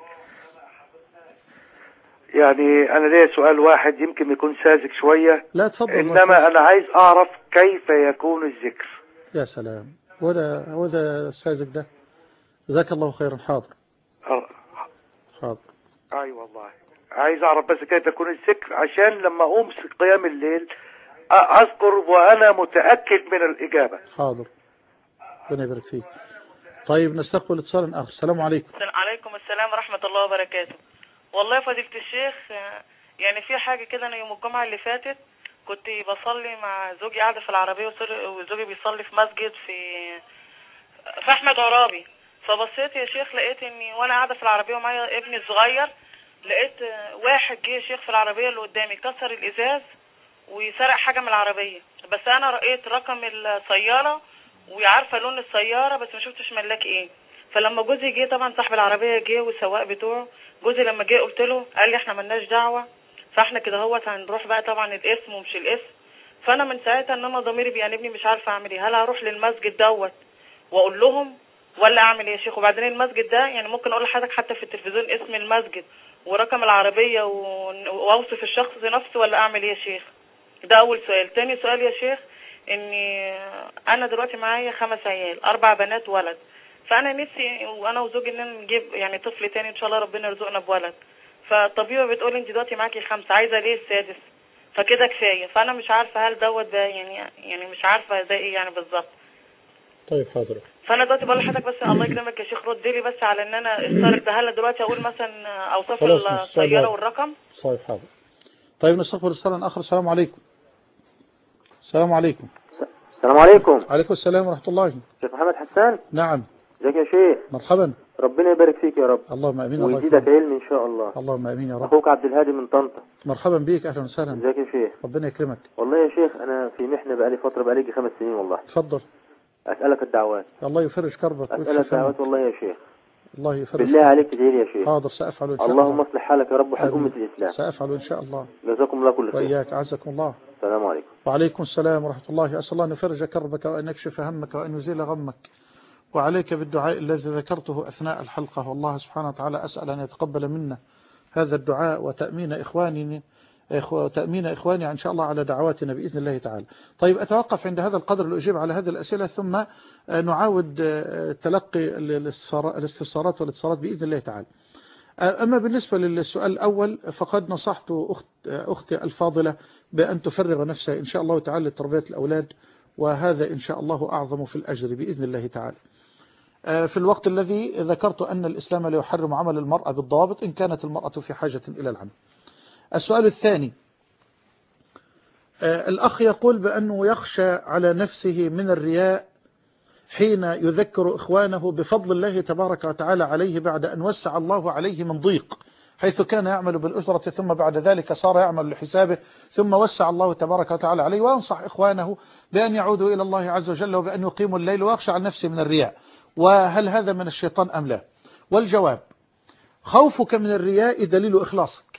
يعني أنا ليا سؤال واحد يمكن يكون ساذج شوية. لا تفضل. إنما أنا عايز أعرف كيف يكون الذكر. يا سلام، ولا وذا ساذج ده. جزاك الله خيرا. حاضر. حاضر. أي أيوة والله عايز أعرف بس كيف يكون الذكر عشان لما أقوم قيام الليل أذكر وأنا متأكد من الإجابة. حاضر. ربنا يبارك فيك. طيب نستقبل اتصال آخر. السلام عليكم. عليكم السلام ورحمة الله وبركاته. والله فضيلة الشيخ يعني في حاجة كده، أنا يوم الجمعة اللي فاتت كنت بصلي مع زوجي قاعدة في العربية، وزوجي بيصلي في مسجد في في أحمد عرابي. فبصيت يا شيخ لقيت إني وأنا قاعدة في العربية ومعايا ابني الصغير، لقيت واحد جه يا شيخ في العربية اللي قدامي كسر الإزاز ويسرق حاجة من العربية، بس أنا رأيت رقم السيارة وعارفة لون السيارة بس ما شفتش ملاك إيه. فلما جوزي جه طبعا صاحب العربية جه والسواق بتوعه، جوزي لما جه قلت له قال لي احنا ملناش دعوة، فاحنا كده هوت هنروح بقى طبعا الاسم ومش الاسم. فانا من ساعتها ان انا ضميري بيأنبني مش عارفة اعمل ايه، هل هروح للمسجد دوت واقول لهم ولا اعمل ايه يا شيخ؟ وبعدين المسجد ده يعني ممكن اقول لحضرتك حتى في التلفزيون اسم المسجد ورقم العربية واوصف الشخص نفسه، ولا اعمل ايه يا شيخ؟ ده اول سؤال. تاني سؤال يا شيخ، اني انا دلوقتي معايا خمس عيال، اربع بنات ولد، فانا نفسي وانا وزوجي ان نجيب يعني طفل تاني ان شاء الله ربنا يرزقنا بولد. فالطبيبه بتقول انت دلوقتي معاكي خمسه، عايزه ليه السادس؟ فكده كفايه. فانا مش عارفه هل دوت ده يعني يعني مش عارفه ده ايه يعني بالظبط. طيب حاضر. فانا دلوقتي بقول لحضرتك بس الله يكرمك يا شيخ رد لي بس على ان انا الصارف ده، هل دلوقتي اقول مثلا اوصاف السياره والرقم؟ طيب حاضر. طيب نستقبل اتصال اخر. السلام عليكم. السلام عليكم. السلام عليكم. عليكم السلام ورحمه الله. شيخ محمد حسان. نعم. ازيك يا شيخ؟ مرحبا. ربنا يبارك فيك يا رب. اللهم امين. ويزيدك علم ان شاء الله. اللهم امين يا رب. اخوك عبد الهادي من طنطا. مرحبا بيك، اهلا وسهلا. ازيك يا شيخ؟ ربنا يكرمك. والله يا شيخ انا في محنه بقالي فتره، بقالي يجي خمس سنين والله. اتفضل. اسالك الدعوات. الله يفرج كربك. اسالك الدعوات والله يا شيخ. الله يفرج. بالله عليك تدعي لي يا شيخ. حاضر سافعل ان شاء الله. اللهم اصلح حالك يا رب وحال امه الاسلام. سافعل ان شاء الله. جزاكم الله كل خير. واياك، عزكم الله. السلام عليكم. وعليكم السلام ورحمه الله. اسال الله ان يفرج كربك وان يكشف همك وان يزيل غمك. وعليك بالدعاء الذي ذكرته أثناء الحلقة، والله سبحانه وتعالى أسأل أن يتقبل منا هذا الدعاء وتأمين إخواني وتأمين إخواني إن شاء الله على دعواتنا بإذن الله تعالى. طيب أتوقف عند هذا القدر لأجيب على هذه الأسئلة، ثم نعاود تلقي الاستفسارات والاتصالات بإذن الله تعالى. أما بالنسبة للسؤال الأول فقد نصحت أخت أختي الفاضلة بأن تفرغ نفسها إن شاء الله تعالى لتربية الأولاد، وهذا إن شاء الله أعظم في الأجر بإذن الله تعالى. في الوقت الذي ذكرت أن الإسلام لا يحرم عمل المرأة بالضوابط إن كانت المرأة في حاجة إلى العمل. السؤال الثاني، الأخ يقول بأنه يخشى على نفسه من الرياء حين يذكر إخوانه بفضل الله تبارك وتعالى عليه بعد أن وسع الله عليه من ضيق، حيث كان يعمل بالأجرة ثم بعد ذلك صار يعمل لحسابه ثم وسع الله تبارك وتعالى عليه، وينصح إخوانه بأن يعودوا إلى الله عز وجل وبأن يقيموا الليل، ويخشى على نفسه من الرياء، وهل هذا من الشيطان أم لا؟ والجواب: خوفك من الرياء دليل إخلاصك.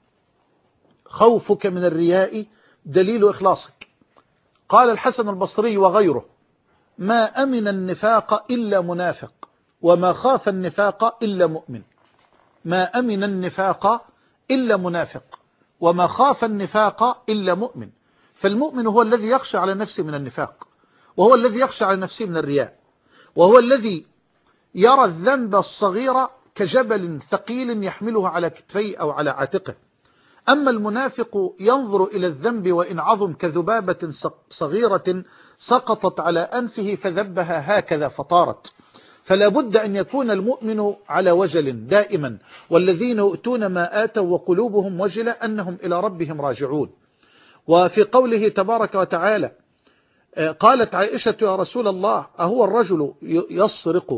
خوفك من الرياء دليل إخلاصك. قال الحسن البصري وغيره: ما أمن النفاق إلا منافق، وما خاف النفاق إلا مؤمن. ما أمن النفاق إلا منافق، وما خاف النفاق إلا مؤمن. فالمؤمن هو الذي يخشى على نفسه من النفاق، وهو الذي يخشى على نفسه من الرياء، وهو الذي يرى الذنب الصغير كجبل ثقيل يحمله على كتفيه أو على عاتقه. أما المنافق ينظر إلى الذنب وإن عظم كذبابة صغيرة سقطت على أنفه فذبها هكذا فطارت. فلا بد أن يكون المؤمن على وجل دائما، والذين يؤتون ما آتوا وقلوبهم وجلة أنهم إلى ربهم راجعون. وفي قوله تبارك وتعالى: قالت عائشة يا رسول الله أهو الرجل يسرق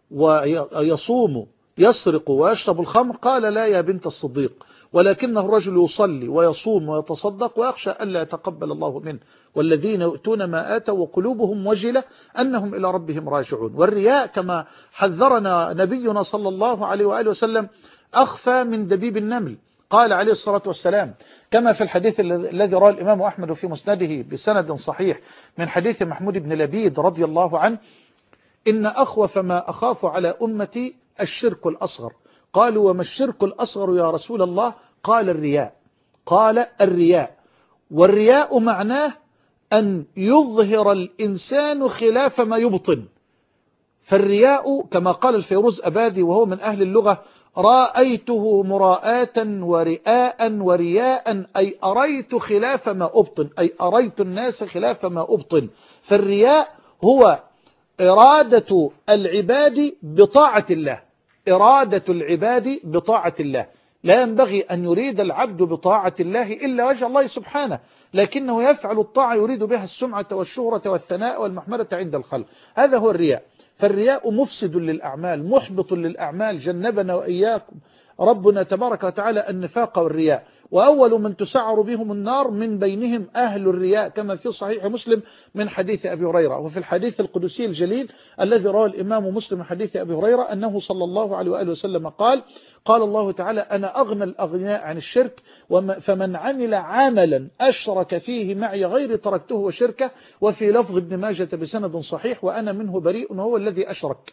ويصوم يسرق ويشرب الخمر؟ قال لا يا بنت الصديق، ولكنه الرجل يصلي ويصوم ويتصدق ويخشى ألا يتقبل الله منه، والذين يؤتون ما آتوا وقلوبهم وجلة أنهم إلى ربهم راجعون. والرياء كما حذرنا نبينا صلى الله عليه وآله وسلم أخفى من دبيب النمل. قال عليه الصلاة والسلام كما في الحديث الذي رواه الإمام أحمد في مسنده بسند صحيح من حديث محمود بن لبيد رضي الله عنه: إن أخوف ما أخاف على أمتي الشرك الأصغر. قالوا وما الشرك الأصغر يا رسول الله؟ قال الرياء. قال الرياء. والرياء معناه أن يظهر الإنسان خلاف ما يبطن. فالرياء كما قال الفيروز أبادي وهو من أهل اللغة: رأيته مراءة ورئاء ورياء، أي أريت خلاف ما أبطن، أي أريت الناس خلاف ما أبطن. فالرياء هو إرادة العباد بطاعة الله، إرادة العباد بطاعة الله. لا ينبغي أن يريد العبد بطاعة الله إلا وجه الله سبحانه، لكنه يفعل الطاعة يريد بها السمعة والشهرة والثناء والمحمدة عند الخلق. هذا هو الرياء. فالرياء مفسد للأعمال، محبط للأعمال. جنبنا وإياكم ربنا تبارك وتعالى النفاق والرياء. وأول من تسعر بهم النار من بينهم أهل الرياء، كما في صحيح مسلم من حديث أبي هريرة. وفي الحديث القدسي الجليل الذي رواه الإمام مسلم من حديث أبي هريرة أنه صلى الله عليه وآله وسلم قال: قال الله تعالى: أنا أغنى الأغنياء عن الشرك، فمن عمل عملا أشرك فيه معي غيري تركته وشركه. وفي لفظ ابن ماجة بسند صحيح: وأنا منه بريء وهو الذي أشرك.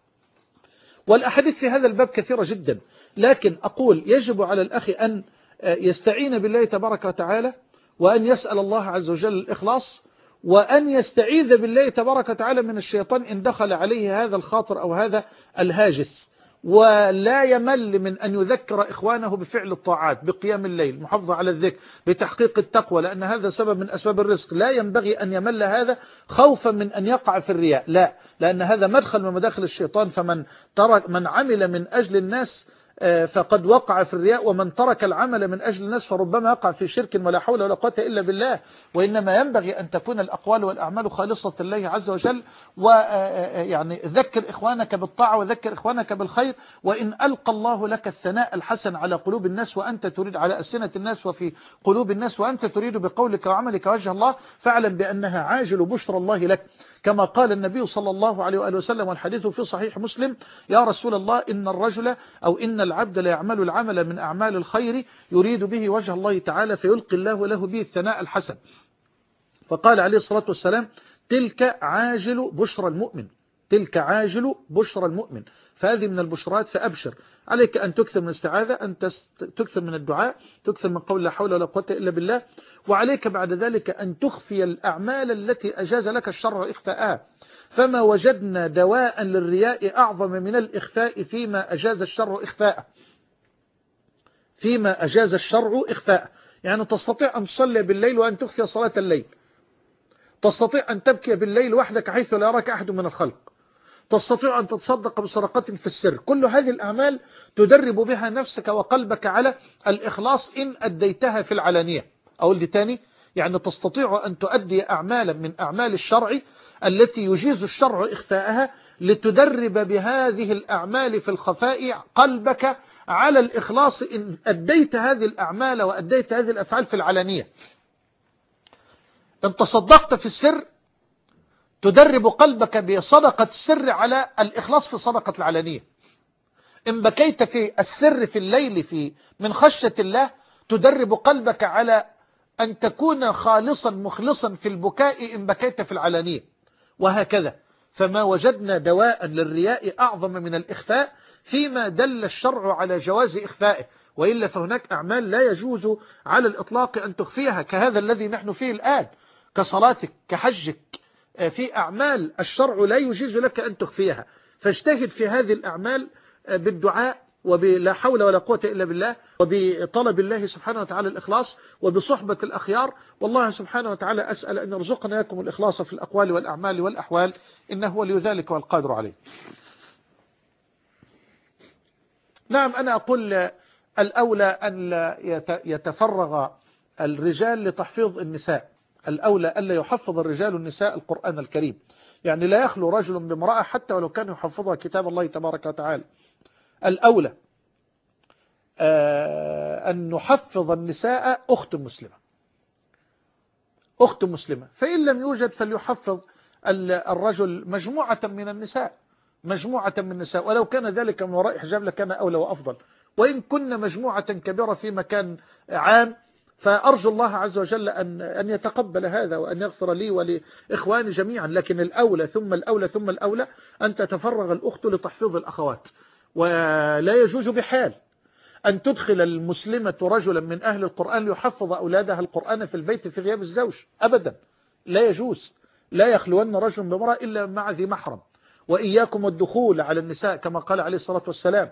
والأحاديث في هذا الباب كثيرة جدا، لكن أقول يجب على الأخ أن يستعين بالله تبارك وتعالى، وأن يسأل الله عز وجل الإخلاص، وأن يستعيذ بالله تبارك وتعالى من الشيطان إن دخل عليه هذا الخاطر أو هذا الهاجس. ولا يمل من أن يذكر إخوانه بفعل الطاعات، بقيام الليل، محافظة على الذكر، بتحقيق التقوى، لأن هذا سبب من أسباب الرزق. لا ينبغي أن يمل هذا خوفا من أن يقع في الرياء، لا، لأن هذا مدخل من مداخل الشيطان. فمن ترك من عمل من أجل الناس فقد وقع في الرياء، ومن ترك العمل من أجل الناس فربما يقع في شرك ولا حول ولا قوة إلا بالله. وإنما ينبغي أن تكون الأقوال والأعمال خالصة لله عز وجل. ويعني ذكر إخوانك بالطاعة وذكر إخوانك بالخير، وإن ألقى الله لك الثناء الحسن على قلوب الناس وأنت تريد على ألسنة الناس وفي قلوب الناس وأنت تريد بقولك وعملك وجه الله، فاعلم بأنها عاجل بشرى الله لك، كما قال النبي صلى الله عليه وآله وسلم والحديث في صحيح مسلم: يا رسول الله إن الرجل أو إن العبد لا يعمل العمل من أعمال الخير يريد به وجه الله تعالى فيلقي الله له به الثناء الحسن. فقال عليه الصلاة والسلام: تلك عاجل بشرى المؤمن، تلك عاجل بشرى المؤمن. فهذه من البشرات، فأبشر. عليك أن تكثر من الاستعاذة، أن تكثر من الدعاء، تكثر من قول لا حول ولا قوة إلا بالله. وعليك بعد ذلك أن تخفي الأعمال التي أجاز لك الشرع إخفاءها، فما وجدنا دواء للرياء أعظم من الإخفاء فيما أجاز الشرع إخفاءه، فيما أجاز الشرع إخفاءه. يعني تستطيع أن تصلي بالليل وأن تخفي صلاة الليل، تستطيع أن تبكي بالليل وحدك حيث لا يراك أحد من الخلق، تستطيع أن تتصدق بصدقة في السر. كل هذه الأعمال تدرب بها نفسك وقلبك على الإخلاص إن أديتها في العلانية. أقول دي تاني، يعني تستطيع أن تؤدي أعمالا من أعمال الشرع التي يجيز الشرع إخفاءها لتدرب بهذه الأعمال في الخفاء قلبك على الإخلاص إن أديت هذه الأعمال وأديت هذه الأفعال في العلانية. إن تصدقت في السر تدرب قلبك بصدقة السر على الإخلاص في صدقة العلانية. إن بكيت في السر في الليل في من خشية الله تدرب قلبك على أن تكون خالصا مخلصا في البكاء إن بكيت في العلانية، وهكذا. فما وجدنا دواء للرياء أعظم من الإخفاء فيما دل الشرع على جواز إخفائه، وإلا فهناك أعمال لا يجوز على الإطلاق أن تخفيها، كهذا الذي نحن فيه الآن، كصلاتك كحجك. في أعمال الشرع لا يجيز لك أن تخفيها، فاجتهد في هذه الأعمال بالدعاء وبلا حول ولا قوة إلا بالله، وبطلب الله سبحانه وتعالى الإخلاص، وبصحبة الأخيار. والله سبحانه وتعالى أسأل أن يرزقنا إياكم الإخلاص في الأقوال والأعمال والأحوال، إنه ولي ذلك والقادر عليه. نعم، أنا أقول الأولى أن يتفرغ الرجال لتحفيظ النساء، الأولى ألا يحفظ الرجال النساء القرآن الكريم. يعني لا يخلو رجل بامرأة حتى ولو كان يحفظها كتاب الله تبارك وتعالى. الأولى أن نحفظ النساء أخت مسلمة، أخت مسلمة. فإن لم يوجد فليحفظ الرجل مجموعة من النساء، مجموعة من النساء، ولو كان ذلك من وراء حجاب لكان أولى وأفضل. وإن كنا مجموعة كبيرة في مكان عام فأرجو الله عز وجل أن أن يتقبل هذا وأن يغفر لي ولإخواني جميعا. لكن الأولى ثم الأولى ثم الأولى أن تتفرغ الأخت لتحفيظ الأخوات. ولا يجوز بحال أن تدخل المسلمة رجلا من أهل القرآن ليحفظ أولادها القرآن في البيت في غياب الزوج أبدا، لا يجوز. لا يخلون رجل بامرأة إلا مع ذي محرم. وإياكم والدخول على النساء كما قال عليه الصلاة والسلام: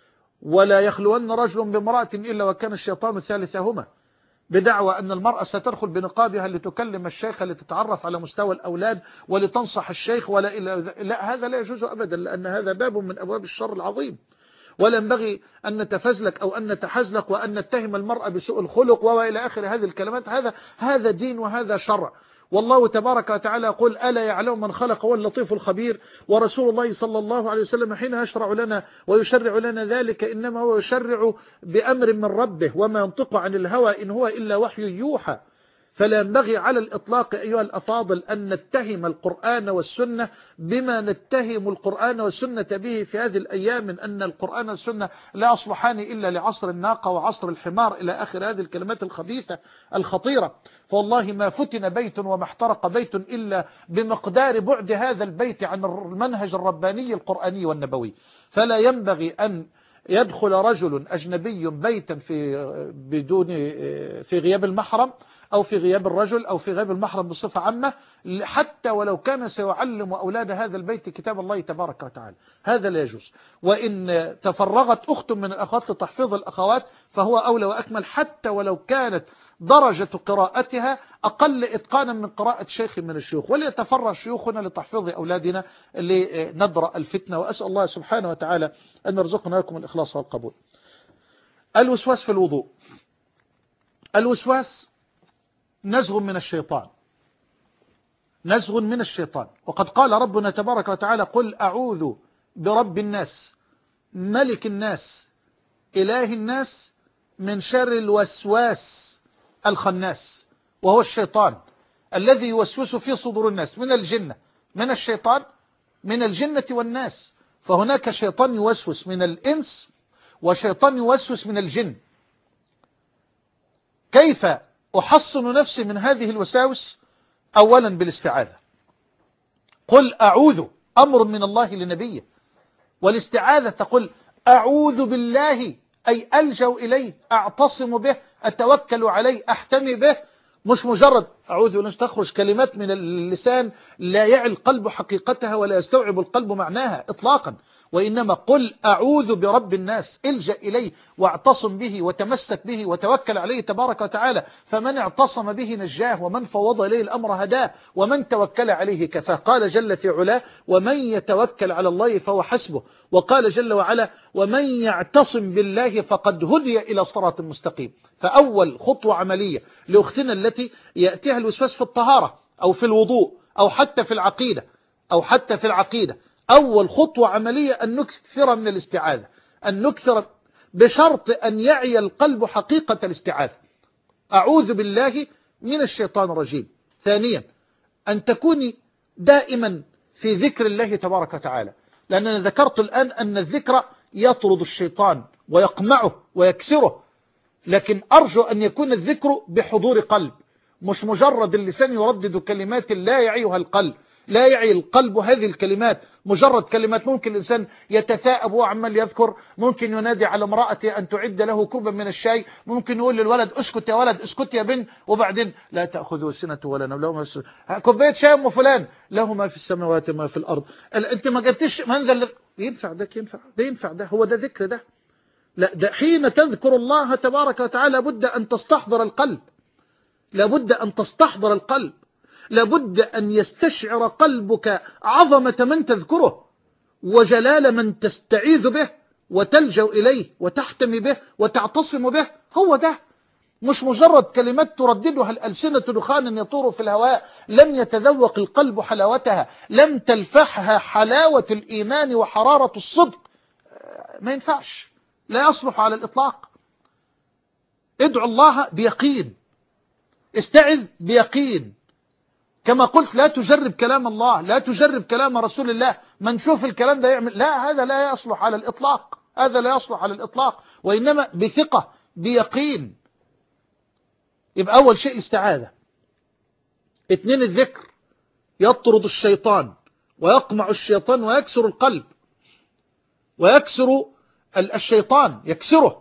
ولا يخلون رجل بامرأة إلا وكان الشيطان ثالثهما، بدعوى أن المرأة ستدخل بنقابها لتكلم الشيخ لتتعرف على مستوى الأولاد ولتنصح الشيخ، ولا إلا لا، هذا لا يجوز أبدا، لأن هذا باب من أبواب الشر العظيم. ولا ينبغي أن نتفزلك أو أن نتحزلق وأن نتهم المرأة بسوء الخلق وإلى آخر هذه الكلمات. هذا هذا دين وهذا شرع. والله تبارك وتعالى يقول: ألا يعلم من خلق هو اللطيف الخبير. ورسول الله صلى الله عليه وسلم حين يشرع لنا ويشرع لنا ذلك إنما هو يشرع بأمر من ربه، وما ينطق عن الهوى إن هو إلا وحي يوحى. فلا ينبغي على الإطلاق أيها الأفاضل أن نتهم القرآن والسنة بما نتهم القرآن والسنة به في هذه الأيام، من أن القرآن والسنة لا يصلحان إلا لعصر الناقة وعصر الحمار إلى آخر هذه الكلمات الخبيثة الخطيرة. فوالله ما فتن بيت وما احترق بيت إلا بمقدار بعد هذا البيت عن المنهج الرباني القرآني والنبوي. فلا ينبغي أن يدخل رجل أجنبي بيتا في بدون في غياب المحرم أو في غياب الرجل أو في غياب المحرم بصفة عامة، حتى ولو كان سيعلم أولاد هذا البيت كتاب الله تبارك وتعالى، هذا لا يجوز. وإن تفرغت أخت من الأخوات لتحفيظ الأخوات فهو أولى وأكمل، حتى ولو كانت درجة قراءتها أقل إتقانا من قراءة شيخ من الشيوخ. وليتفرغ شيوخنا لتحفيظ أولادنا لندرأ الفتنة. وأسأل الله سبحانه وتعالى أن يرزقنا لكم الإخلاص والقبول. الوسواس في الوضوء. الوسواس نزغ من الشيطان، نزغ من الشيطان. وقد قال ربنا تبارك وتعالى: قل أعوذ برب الناس ملك الناس إله الناس من شر الوسواس الخناس، وهو الشيطان الذي يوسوس في صدور الناس من الجنة، من الشيطان من الجنة والناس. فهناك شيطان يوسوس من الإنس وشيطان يوسوس من الجن. كيف أحصن نفسي من هذه الوساوس؟ أولا بالاستعاذة. قل أعوذ أمر من الله لنبيه، والاستعاذة تقول أعوذ بالله، أي ألجأ إليه، أعتصم به، أتوكل عليه، أحتمي به. مش مجرد أعوذ بالله تخرج كلمات من اللسان لا يعي القلب حقيقتها ولا يستوعب القلب معناها إطلاقا، وإنما قل أعوذ برب الناس، الجأ إليه واعتصم به وتمسك به وتوكل عليه تبارك وتعالى. فمن اعتصم به نجاه، ومن فوض إليه الأمر هداه، ومن توكل عليه كفاه. قال جل في علاه: ومن يتوكل على الله فهو حسبه. وقال جل وعلا: ومن يعتصم بالله فقد هدي إلى صراط مستقيم. فأول خطوة عملية لأختنا التي يأتيها الوسواس في الطهارة أو في الوضوء أو حتى في العقيدة أو حتى في العقيدة أول خطوة عملية أن نكثر من الاستعاذة، أن نكثر بشرط أن يعي القلب حقيقة الاستعاذة. أعوذ بالله من الشيطان الرجيم. ثانيا أن تكوني دائما في ذكر الله تبارك وتعالى، لأننا ذكرت الآن أن الذكر يطرد الشيطان ويقمعه ويكسره، لكن أرجو أن يكون الذكر بحضور قلب، مش مجرد اللسان يردد كلمات لا يعيها القلب، لا يعي القلب هذه الكلمات، مجرد كلمات. ممكن الإنسان يتثاءب وعمال يذكر، ممكن ينادي على امرأته أن تعد له كوبا من الشاي، ممكن يقول للولد اسكت يا ولد، اسكت يا بنت، وبعدين لا تأخذه سنة ولا نوم، له ما كوباية شاي أم فلان، له ما في السماوات ما في الأرض. أنت ما جبتش منزل. ينفع ده؟ ينفع ده؟ ينفع ده؟ هو ده ذكر ده؟ لا، ده حين تذكر الله تبارك وتعالى لابد أن تستحضر القلب، لابد أن تستحضر القلب، لابد أن يستشعر قلبك عظمة من تذكره وجلال من تستعيذ به وتلجأ إليه وتحتمي به وتعتصم به. هو ده، مش مجرد كلمات ترددها الألسنة دخان يطور في الهواء، لم يتذوق القلب حلاوتها، لم تلفحها حلاوة الإيمان وحرارة الصدق. ما ينفعش، لا يصلح على الإطلاق. ادعو الله بيقين، استعذ بيقين. كما قلت لا تجرب كلام الله، لا تجرب كلام رسول الله، ما نشوف الكلام ده يعمل، لا، هذا لا يصلح على الإطلاق، هذا لا يصلح على الإطلاق، وإنما بثقة بيقين. يبقى أول شيء الاستعاذة. اثنين الذكر، يطرد الشيطان ويقمع الشيطان ويكسر القلب، ويكسر الشيطان، يكسره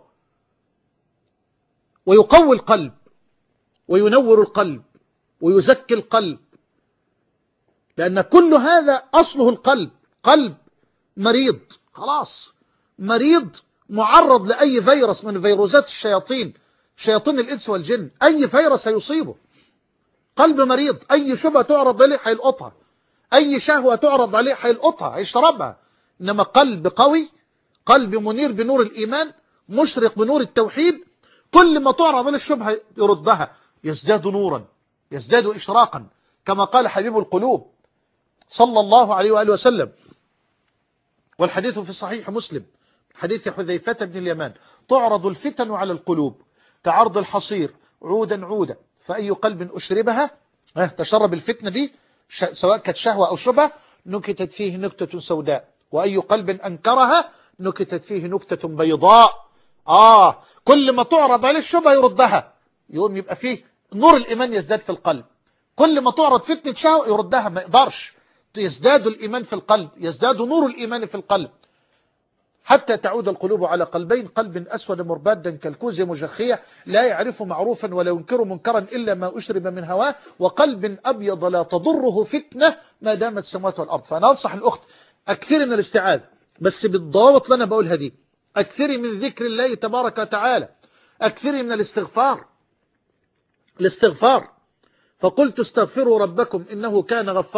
ويقوي القلب وينور القلب ويزكي القلب، لأن كل هذا أصله القلب. قلب مريض، خلاص مريض، معرض لأي فيروس من فيروسات الشياطين، شياطين الإنس والجن، أي فيروس يصيبه. قلب مريض، أي شبهة تعرض عليه هيلقطها، أي شهوة تعرض عليه هيلقطها، هيشربها. إنما قلب قوي، قلب منير بنور الإيمان، مشرق بنور التوحيد، كل ما تعرض عليه الشبهة يردها، يزداد نورا، يزداد إشراقا، كما قال حبيب القلوب صلى الله عليه وآله وسلم. والحديث في صحيح مسلم حديث حذيفة بن اليمان: تعرض الفتن على القلوب كعرض الحصير عودا عودا، فأي قلب أشربها تشرب الفتنة دي، سواء كانت شهوة أو شبهة، نكتت فيه نكتة سوداء، وأي قلب أنكرها نكتت فيه نكتة بيضاء. آه كل ما تعرض عليه الشبهة يردها، يقوم يبقى فيه نور الإيمان يزداد في القلب. كل ما تعرض فتنة شهوة يردها، ما يقدرش، يزداد الإيمان في القلب، يزداد نور الإيمان في القلب، حتى تعود القلوب على قلبين: قلب أسود مربادا كالكوز مجخية لا يعرف معروفا ولا ينكر منكرا إلا ما أشرب من هواه، وقلب أبيض لا تضره فتنة ما دامت السماوات والأرض. فأنا أنصح الأخت أكثري من الاستعاذة، بس بالضوابط اللي أنا بقولها دي. أكثري من ذكر الله تبارك وتعالى، أكثري من الاستغفار، الاستغفار. فقلت استغفروا ربكم إنه كان غفارا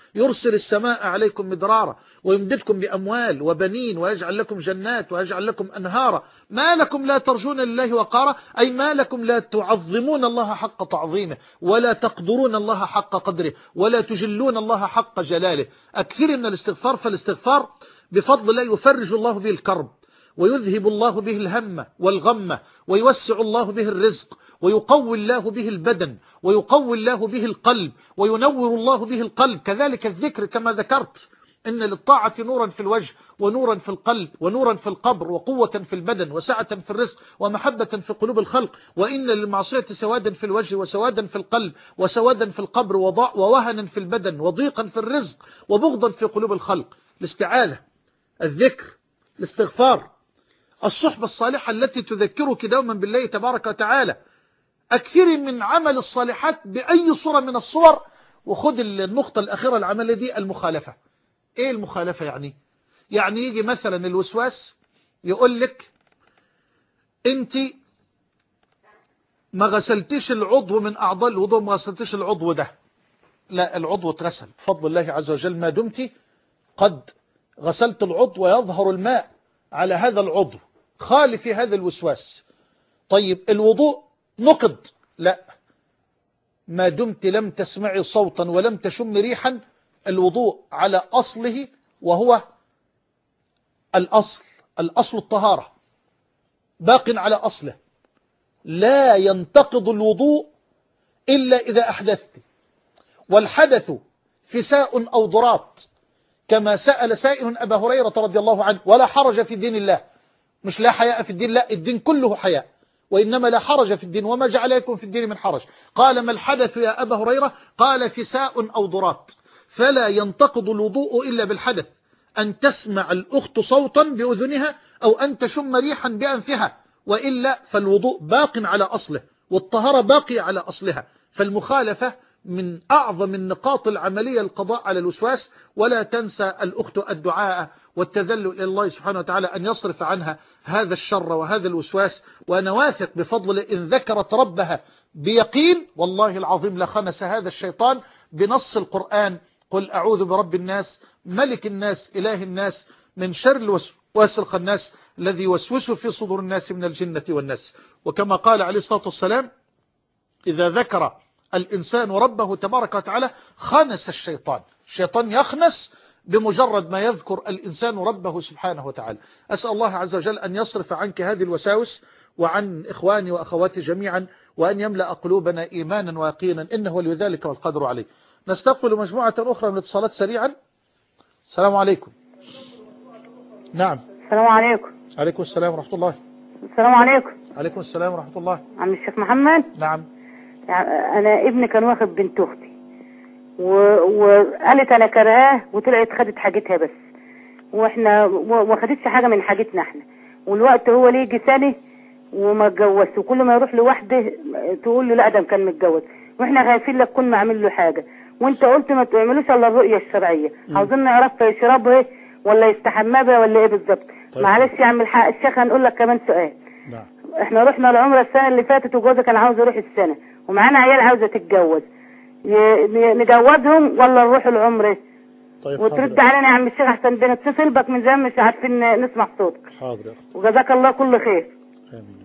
يرسل السماء عليكم مدرارا ويمددكم بأموال وبنين ويجعل لكم جنات ويجعل لكم أنهارا ما لكم لا ترجون لله وقارا، أي ما لكم لا تعظمون الله حق تعظيمه ولا تقدرون الله حق قدره ولا تجلون الله حق جلاله. أكثر من الاستغفار، فالاستغفار بفضل الله يفرج الله به الكرب ويذهب الله به الهم والغم ويوسع الله به الرزق ويقوي الله به البدن ويقوي الله به القلب وينور الله به القلب. كذلك الذكر كما ذكرت، إن للطاعة نورا في الوجه ونورا في القلب ونورا في القبر وقوة في البدن وسعة في الرزق ومحبة في قلوب الخلق، وإن للمعصية سوادا في الوجه وسوادا في القلب وسوادا في القبر ووهنا في البدن وضيقا في الرزق وبغضا في قلوب الخلق. الاستعاذة، الذكر، الاستغفار، الصحبة الصالحة التي تذكرك دوما بالله تبارك وتعالى. أكثر من عمل الصالحات بأي صورة من الصور. وخذ النقطة الأخيرة العمل دي، المخالفة. إيه المخالفة يعني؟ يعني يجي مثلا الوسواس يقول لك أنت ما غسلتش العضو من أعضاء الوضوء، ما غسلتش العضو ده. لا، العضو اتغسل بفضل الله عز وجل ما دمت قد غسلت العضو ويظهر الماء على هذا العضو. خالفي هذا الوسواس. طيب الوضوء نقض، لا، ما دمت لم تسمعي صوتا ولم تشم ريحا الوضوء على أصله، وهو الأصل، الأصل الطهارة باق على أصله. لا ينتقض الوضوء إلا إذا أحدثت، والحدث فساء أو ضرات، كما سأل سائل أبا هريرة رضي الله عنه: ولا حرج في دين الله. مش لا حياء في الدين، لا، الدين كله حياء، وإنما لا حرج في الدين وما جعل لكم في الدين من حرج. قال: ما الحدث يا أبا هريرة؟ قال: فساء أو ضرات. فلا ينتقض الوضوء إلا بالحدث، أن تسمع الأخت صوتا بأذنها أو أن تشم ريحا بأنفها، وإلا فالوضوء باق على أصله والطهارة باقية على أصلها. فالمخالفة من أعظم النقاط العملية للقضاء على الوسواس. ولا تنسى الأخت الدعاء والتذلل إلى الله سبحانه وتعالى أن يصرف عنها هذا الشر وهذا الوسواس. وأنا واثق بفضل إن ذكرت ربها بيقين والله العظيم لخنس هذا الشيطان بنص القرآن: قل أعوذ برب الناس ملك الناس إله الناس من شر الوسواس الخناس الذي يوسوس في صدور الناس من الجنة والناس. وكما قال عليه الصلاة والسلام: إذا ذكر الإنسان ربه تبارك وتعالى خنس الشيطان. الشيطان يخنس بمجرد ما يذكر الإنسان ربه سبحانه وتعالى. أسأل الله عز وجل أن يصرف عنك هذه الوساوس وعن إخواني وأخواتي جميعا، وأن يملأ قلوبنا إيمانا ويقينا، إنه ولي ذلك والقدر عليه. نستقبل مجموعة أخرى من الاتصالات سريعا. السلام عليكم. نعم. السلام عليكم. عليكم السلام ورحمة الله. السلام عليكم. عليكم السلام ورحمة الله. عم الشيخ محمد. نعم. أنا ابني كان واخد بنت أختي وقالت أنا كرهاه، وطلعت خدت حاجتها بس، وإحنا ما خدتش حاجة من حاجتنا إحنا. والوقت هو ليه يجي سنة وما اتجوزش، وكل ما يروح لوحده تقول له لا ده كان متجوز، وإحنا خايفين لك كنا عامل له حاجة، وأنت قلت ما تعملوش إلا الرؤية الشرعية. عاوزين نعرف يشربها ولا يستحمى بها ولا إيه بالظبط. طيب. معلش يا عم الحق الشيخ، هنقول لك كمان سؤال. نعم. إحنا رحنا العمرة السنة اللي فاتت وجوزها كان عاوز يروح السنة، ومعانا عيال عاوزة تتجوز، نجوزهم ولا نروح العمرة؟ طيب وترد علينا يا عم الشيخ احسن بنتصل بك من زمان مش عارفين نسمع صوتك. حاضر. وجزاك الله كل خير. امين.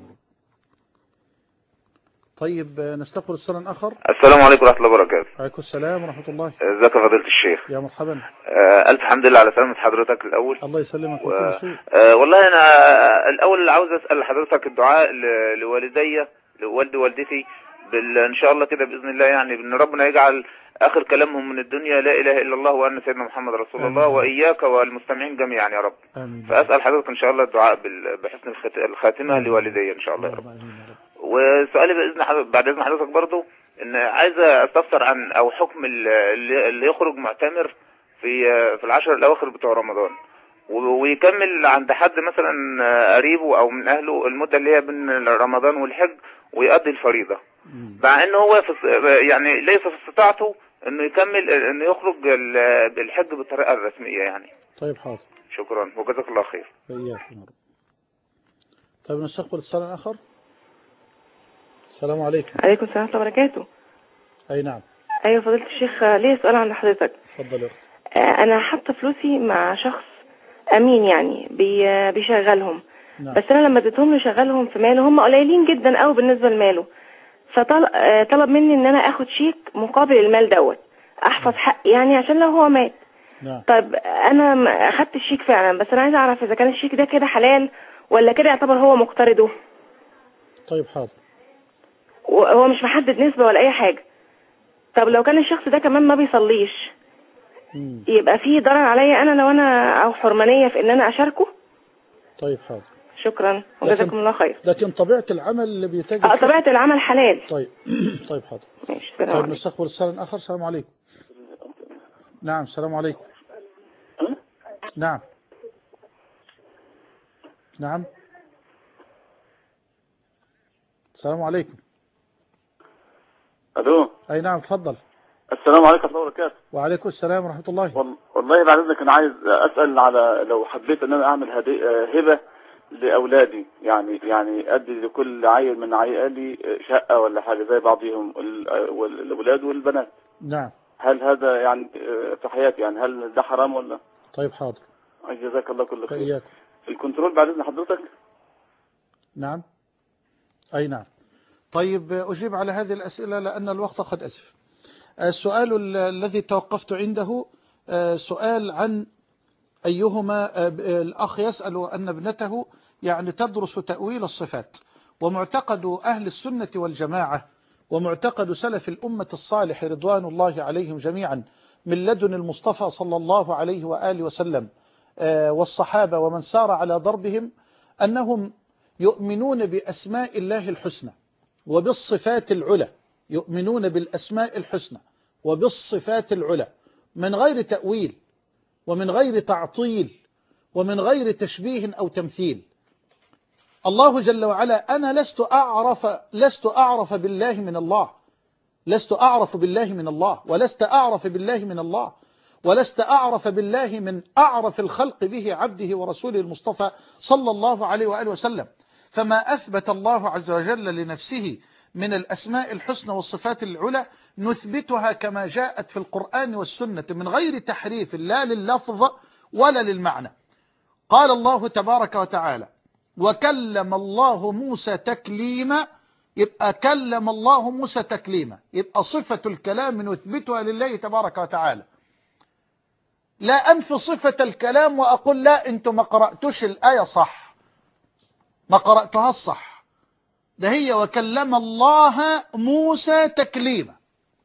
طيب نستقبل اتصال اخر. السلام عليكم ورحمه الله وبركاته. وعليكم السلام ورحمه الله. ازيك يا فضيله الشيخ؟ يا مرحبا. آه الف حمد لله على سلامه حضرتك الاول. الله يسلمك وكل شيء. آه والله انا الاول عاوز اسال حضرتك الدعاء لوالدي لوالدي والدتي بال... ان شاء الله كده باذن الله، يعني ان ربنا يجعل اخر كلامهم من الدنيا لا اله الا الله وان سيدنا محمد رسول آمين. الله، واياك والمستمعين جميعا يا رب. آمين. فاسال حضرتك ان شاء الله الدعاء بال... بحسن الخاتمه لوالدي ان شاء الله يا رب. آمين. سؤالي باذن حضرتك بعد اذن حضرتك برضو ان عايز استفسر عن او حكم اللي, اللي يخرج معتمر في في العشر الاواخر بتوع رمضان ويكمل عند حد مثلا قريبه او من اهله المده اللي هي بين رمضان والحج ويؤدي الفريضه، مع ان هو يعني ليس في استطاعته انه يكمل انه يخرج بالحج بالطريقه الرسميه يعني. طيب حاضر. شكرا وجزاك الله خير. وإياكم. طيب نستقبل اتصال اخر. السلام عليكم. عليكم السلام ورحمة الله وبركاته. أي نعم. ايوه فضيلة الشيخ، ليه سؤال عند حضرتك. اتفضل يا اختي. انا حاطه فلوسي مع شخص امين يعني بي بيشغلهم. نعم. بس انا لما اديتهم له شغلهم في ماله هم قليلين جدا قوي بالنسبه لماله، فطلب مني ان انا اخد شيك مقابل المال دوت احفظ حقي يعني عشان لو هو مات. نعم. طيب انا اخدت الشيك فعلا، بس انا عايزه اعرف اذا كان الشيك ده كده حلال ولا كده يعتبر هو مقترضه. طيب حاضر. وهو مش محدد نسبه ولا اي حاجه. طب لو كان الشخص ده كمان ما بيصليش مم. يبقى فيه ضرر عليا انا لو انا او حرمانيه في ان انا اشاركه. طيب حاضر. شكرا وجزاكم الله خير. لكن طبيعه العمل اللي بيتاجر اه طبيعه العمل حلال. طيب طيب حاضر. ماشي. طيب نستقبل اتصال اخر. السلام عليكم. نعم السلام عليكم. نعم نعم السلام عليكم. الو. اي نعم تفضل. السلام عليكم ورحمه الله وبركاته. وعليكم السلام ورحمه الله. والله بعد اذنك انا عايز اسال على لو حبيت ان انا اعمل هبه لاولادي، يعني يعني ادي لكل عيل من عيالي شقه ولا حاجه زي بعضهم الاولاد والبنات. نعم. هل هذا يعني في حياتي يعني هل ده حرام ولا؟ طيب حاضر. جزاك الله كل خير. إياكم. الكنترول بعد اذن حضرتك. نعم. اي نعم. طيب اجيب على هذه الاسئله لان الوقت قد اسف. السؤال الذي توقفت عنده سؤال عن أيهما. الأخ يسأل أن ابنته يعني تدرس تأويل الصفات، ومعتقد أهل السنة والجماعة ومعتقد سلف الأمة الصالح رضوان الله عليهم جميعا من لدن المصطفى صلى الله عليه وآله وسلم والصحابة ومن سار على ضربهم أنهم يؤمنون بأسماء الله الحسنى وبالصفات العلى، يؤمنون بالأسماء الحسنى وبالصفات العلى من غير تأويل ومن غير تعطيل ومن غير تشبيه أو تمثيل. الله جل وعلا أنا لست أعرف لست أعرف بالله من الله، لست أعرف بالله من الله ولست أعرف بالله من الله ولست أعرف بالله من أعرف الخلق به عبده ورسوله المصطفى صلى الله عليه وآله وسلم. فما أثبت الله عز وجل لنفسه من الأسماء الحسنى والصفات العلى نثبتها كما جاءت في القرآن والسنة من غير تحريف لا لللفظ ولا للمعنى. قال الله تبارك وتعالى وكلم الله موسى تكليما، يبقى كلم الله موسى تكليما، يبقى صفة الكلام نثبتها لله تبارك وتعالى. لا أنفي صفة الكلام وأقول لا أنتم ما قرأتوش الآية صح، ما قرأتها الصح، ده هي وكلم الله موسى تكليما.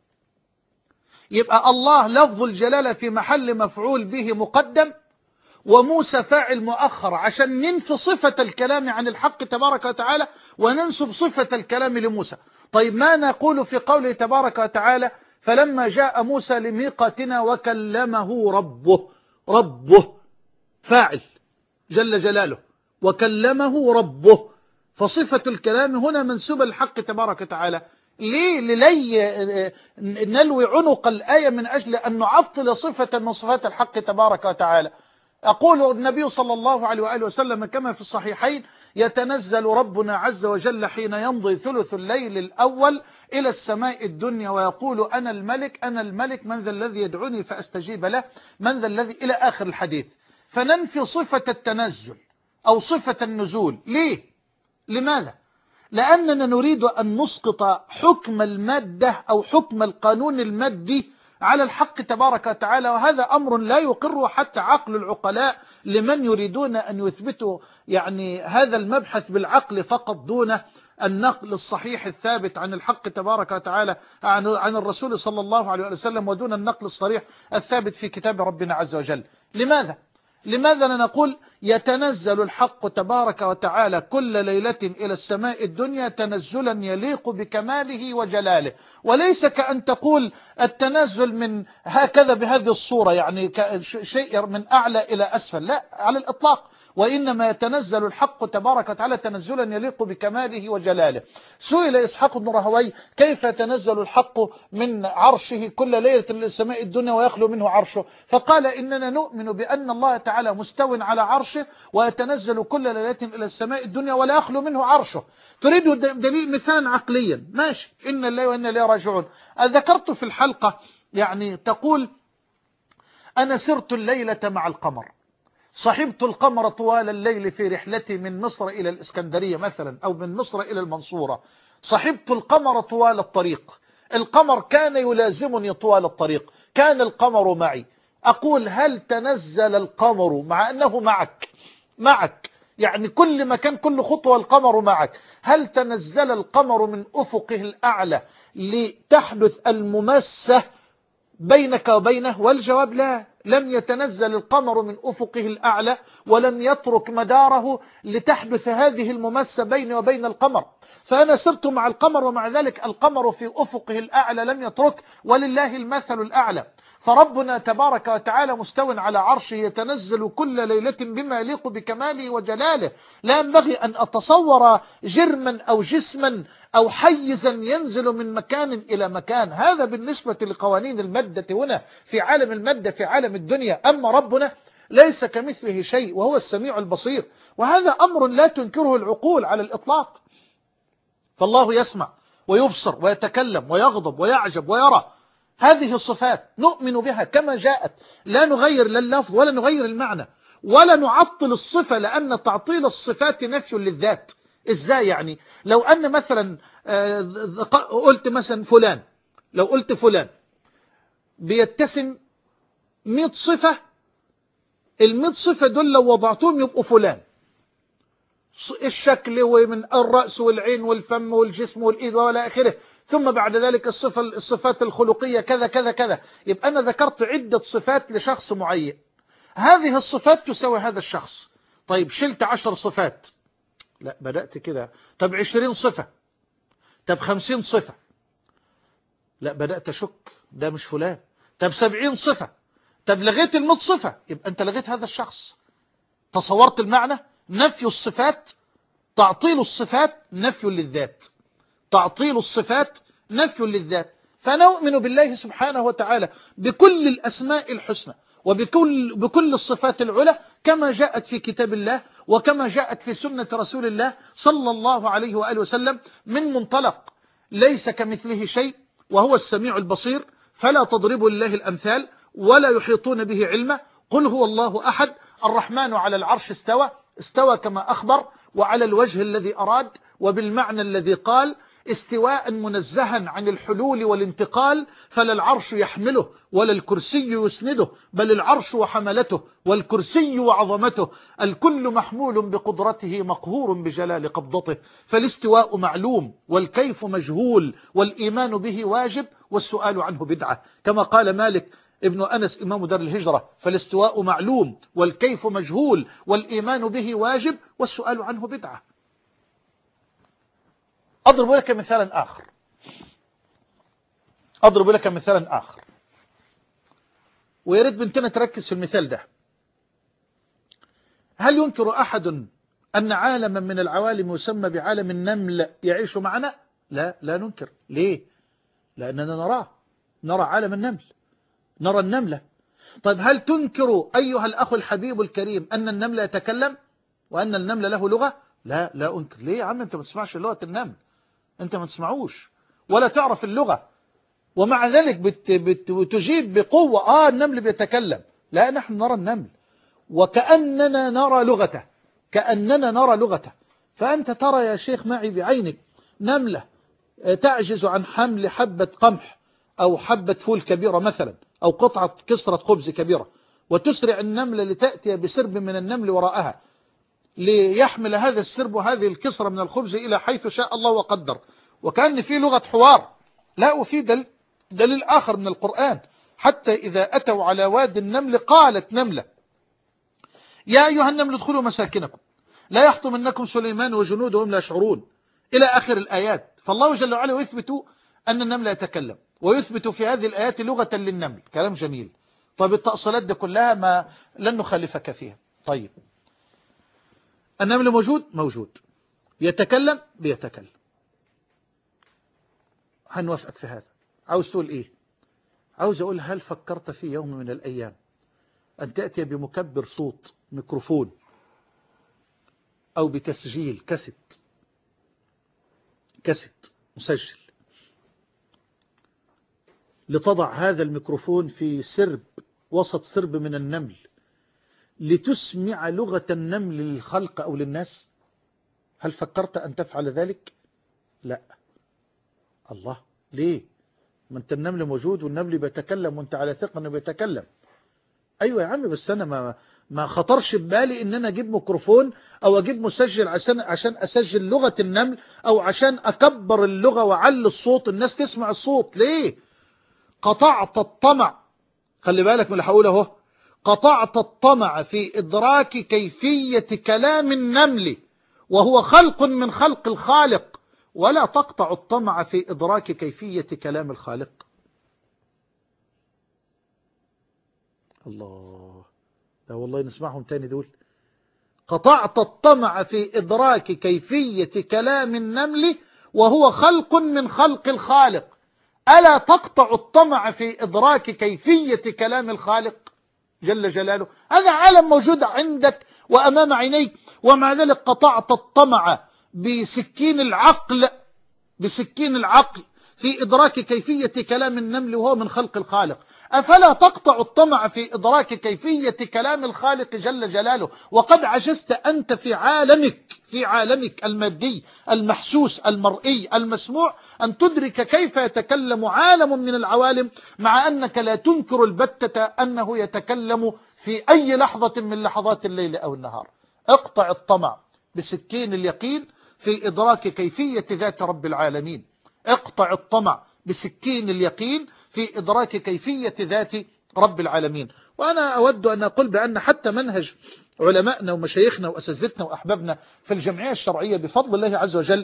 يبقى الله لفظ الجلالة في محل مفعول به مقدم وموسى فاعل مؤخر عشان ننفي صفة الكلام عن الحق تبارك وتعالى وننسب صفة الكلام لموسى. طيب ما نقول في قوله تبارك وتعالى فلما جاء موسى لميقاتنا وكلمه ربه، ربه فاعل جل جلاله وكلمه ربه، فصفة الكلام هنا منسوبة للحق تبارك وتعالى. ليه للي نلوي عنق الآية من أجل أن نعطل صفة من صفات الحق تبارك وتعالى؟ أقول النبي صلى الله عليه وآله وسلم كما في الصحيحين يتنزل ربنا عز وجل حين يمضي ثلث الليل الأول إلى السماء الدنيا ويقول أنا الملك أنا الملك من ذا الذي يدعوني فأستجيب له من ذا الذي إلى آخر الحديث. فننفي صفة التنزل أو صفة النزول. ليه؟ لماذا؟ لأننا نريد أن نسقط حكم المادة أو حكم القانون المادي على الحق تبارك وتعالى، وهذا أمر لا يقره حتى عقل العقلاء لمن يريدون أن يثبتوا يعني هذا المبحث بالعقل فقط دون النقل الصحيح الثابت عن الحق تبارك وتعالى عن, عن الرسول صلى الله عليه وسلم ودون النقل الصريح الثابت في كتاب ربنا عز وجل. لماذا؟ لماذا نقول يتنزل الحق تبارك وتعالى كل ليلة إلى السماء الدنيا تنزلا يليق بكماله وجلاله، وليس كأن تقول التنزل من هكذا بهذه الصورة يعني شيء من أعلى إلى أسفل، لا على الإطلاق، وإنما يتنزل الحق تبارك وتعالى تنزلا يليق بكماله وجلاله. سئل إسحاق بن راهويه كيف يتنزل الحق من عرشه كل ليلة إلى السماء الدنيا ويخلو منه عرشه؟ فقال إننا نؤمن بأن الله تعالى مستو على عرشه عرشه ويتنزل كل ليلة إلى السماء الدنيا ولا يخلو منه عرشه. تريد دليل مثالا عقليا، ماشي، إن الله وإنا إليه راجعون. ذكرت في الحلقة يعني تقول أنا سرت الليلة مع القمر، صحبت القمر طوال الليل في رحلتي من مصر إلى الإسكندرية مثلا، أو من مصر إلى المنصورة، صحبت القمر طوال الطريق، القمر كان يلازمني طوال الطريق، كان القمر معي. أقول هل تنزل القمر مع أنه معك معك يعني كل مكان كل خطوة القمر معك، هل تنزل القمر من أفقه الأعلى لتحدث المماسة بينك وبينه؟ والجواب لا، لم يتنزل القمر من أفقه الأعلى ولم يترك مداره لتحدث هذه المماسة بيني وبين القمر. فأنا سرت مع القمر ومع ذلك القمر في أفقه الأعلى لم يترك، ولله المثل الأعلى. فربنا تبارك وتعالى مستو على عرشه يتنزل كل ليلة بما يليق بكماله وجلاله. لا ينبغي أن أتصور جرما أو جسما أو حيزا ينزل من مكان إلى مكان، هذا بالنسبة لقوانين المادة هنا في عالم المادة في عالم الدنيا. أما ربنا ليس كمثله شيء وهو السميع البصير، وهذا أمر لا تنكره العقول على الإطلاق. فالله يسمع ويبصر ويتكلم ويغضب ويعجب ويرى، هذه الصفات نؤمن بها كما جاءت، لا نغير لا اللفظ ولا نغير المعنى ولا نعطل الصفة، لأن تعطيل الصفات نفي للذات. إزاي يعني؟ لو أن مثلا قلت مثلا فلان، لو قلت فلان بيتسم مئة صفة، المئة صفة دول لو وضعتهم يبقوا فلان، الشكل ومن الرأس والعين والفم والجسم والإيد ولا آخره، ثم بعد ذلك الصفة الصفات الخلقية كذا كذا كذا، يبقى أنا ذكرت عدة صفات لشخص معين، هذه الصفات تساوي هذا الشخص. طيب شلت عشر صفات، لا بدأت كده، طب عشرين صفة، طب خمسين صفة، لا بدأت أشك ده مش فلان، طب سبعين صفة، طب لغيت المئة صفة، يبقى أنت لغيت هذا الشخص. تصورت المعنى؟ نفي الصفات، تعطيل الصفات نفي للذات، تعطيل الصفات نفي للذات. فنؤمن بالله سبحانه وتعالى بكل الأسماء الحسنى وبكل بكل الصفات العلى كما جاءت في كتاب الله وكما جاءت في سنة رسول الله صلى الله عليه وآله وسلم، من منطلق ليس كمثله شيء وهو السميع البصير، فلا تضربوا لله الأمثال ولا يحيطون به علما. قل هو الله أحد، الرحمن على العرش استوى، استوى كما أخبر وعلى الوجه الذي أراد وبالمعنى الذي قال، استواء منزها عن الحلول والانتقال، فلا العرش يحمله ولا الكرسي يسنده، بل العرش وحملته والكرسي وعظمته، الكل محمول بقدرته مقهور بجلال قبضته. فالاستواء معلوم والكيف مجهول والإيمان به واجب والسؤال عنه بدعة، كما قال مالك ابن أنس إمام دار الهجرة، فالاستواء معلوم والكيف مجهول والإيمان به واجب والسؤال عنه بدعة. أضرب لك مثالا آخر أضرب لك مثالا آخر ويريد بنتنا تركز في المثال ده. هل ينكر أحد أن عالما من العوالم يسمى بعالم النمل يعيش معنا؟ لا لا ننكر. ليه؟ لأننا نراه، نرى عالم النمل، نرى النملة. طيب هل تنكر أيها الأخ الحبيب الكريم أن النمل يتكلم وأن النمل له لغة؟ لا لا أنكر. ليه يا عم؟ أنت ما تسمعش لغة النمل، أنت ما تسمعوش ولا تعرف اللغة، ومع ذلك بت بت بتجيب بقوة آه النمل بيتكلم. لا، نحن نرى النمل وكأننا نرى لغته، كأننا نرى لغته. فأنت ترى يا شيخ معي بعينك نملة تعجز عن حمل حبة قمح أو حبة فول كبيرة مثلا، أو قطعة كسرة خبز كبيرة، وتسرع النملة لتأتي بسرب من النمل وراءها ليحمل هذا السرب وهذه الكسرة من الخبز إلى حيث شاء الله وقدر، وكأن في لغة حوار. لا، وفي دل دليل آخر من القرآن، حتى إذا أتوا على واد النمل قالت نملة يا أيها النمل ادخلوا مساكنكم لا يحطمنكم سليمان وجنوده وهم لا يشعرون، إلى آخر الآيات. فالله جل وعلا يثبت أن النمل يتكلم، ويثبت في هذه الآيات لغة للنمل. كلام جميل. طيب التأصيلات دي كلها ما لن نخالفك فيها. طيب النمل موجود موجود، يتكلم بيتكلم، هنوافقك في هذا. عاوز تقول ايه؟ عاوز اقول هل فكرت في يوم من الايام ان تأتي بمكبر صوت ميكروفون أو بتسجيل كاسيت كاسيت مسجل لتضع هذا الميكروفون في سرب وسط سرب من النمل لتسمع لغة النمل للخلق أو للناس؟ هل فكرت أن تفعل ذلك؟ لا. الله، ليه؟ ما انت النمل موجود والنمل بيتكلم وانت على ثقة انه بيتكلم. ايوه يا عم، بس انا ما ما خطرش ببالي ان انا اجيب ميكروفون او اجيب مسجل عشان عشان اسجل لغة النمل او عشان اكبر اللغة واعلي الصوت الناس تسمع الصوت. ليه؟ قطعت الطمع، خلي بالك من اللي هقوله اهو، قطعت الطمع في ادراك كيفية كلام النمل وهو خلق من خلق الخالق، ولا تقطع الطمع في إدراك كيفية كلام الخالق. الله، لا والله نسمعهم تاني دول. قطعت الطمع في إدراك كيفية كلام النمل وهو خلق من خلق الخالق، ألا تقطع الطمع في إدراك كيفية كلام الخالق جل جلاله؟ هذا عالم موجود عندك وأمام عينيك، ومع ذلك قطعت الطمع بسكين العقل بسكين العقل في إدراك كيفية كلام النمل وهو من خلق الخالق. أفلا تقطع الطمع في إدراك كيفية كلام الخالق جل جلاله وقد عجزت أنت في عالمك في عالمك المادي المحسوس المرئي المسموع أن تدرك كيف يتكلم عالم من العوالم، مع أنك لا تنكر البتة أنه يتكلم في أي لحظة من لحظات الليل أو النهار. اقطع الطمع بسكين اليقين في إدراك كيفية ذات رب العالمين. اقطع الطمع بسكين اليقين في إدراك كيفية ذات رب العالمين. وأنا أود أن أقول بأن حتى منهج علمائنا ومشايخنا وأساتذتنا وأحبابنا في الجمعية الشرعية بفضل الله عز وجل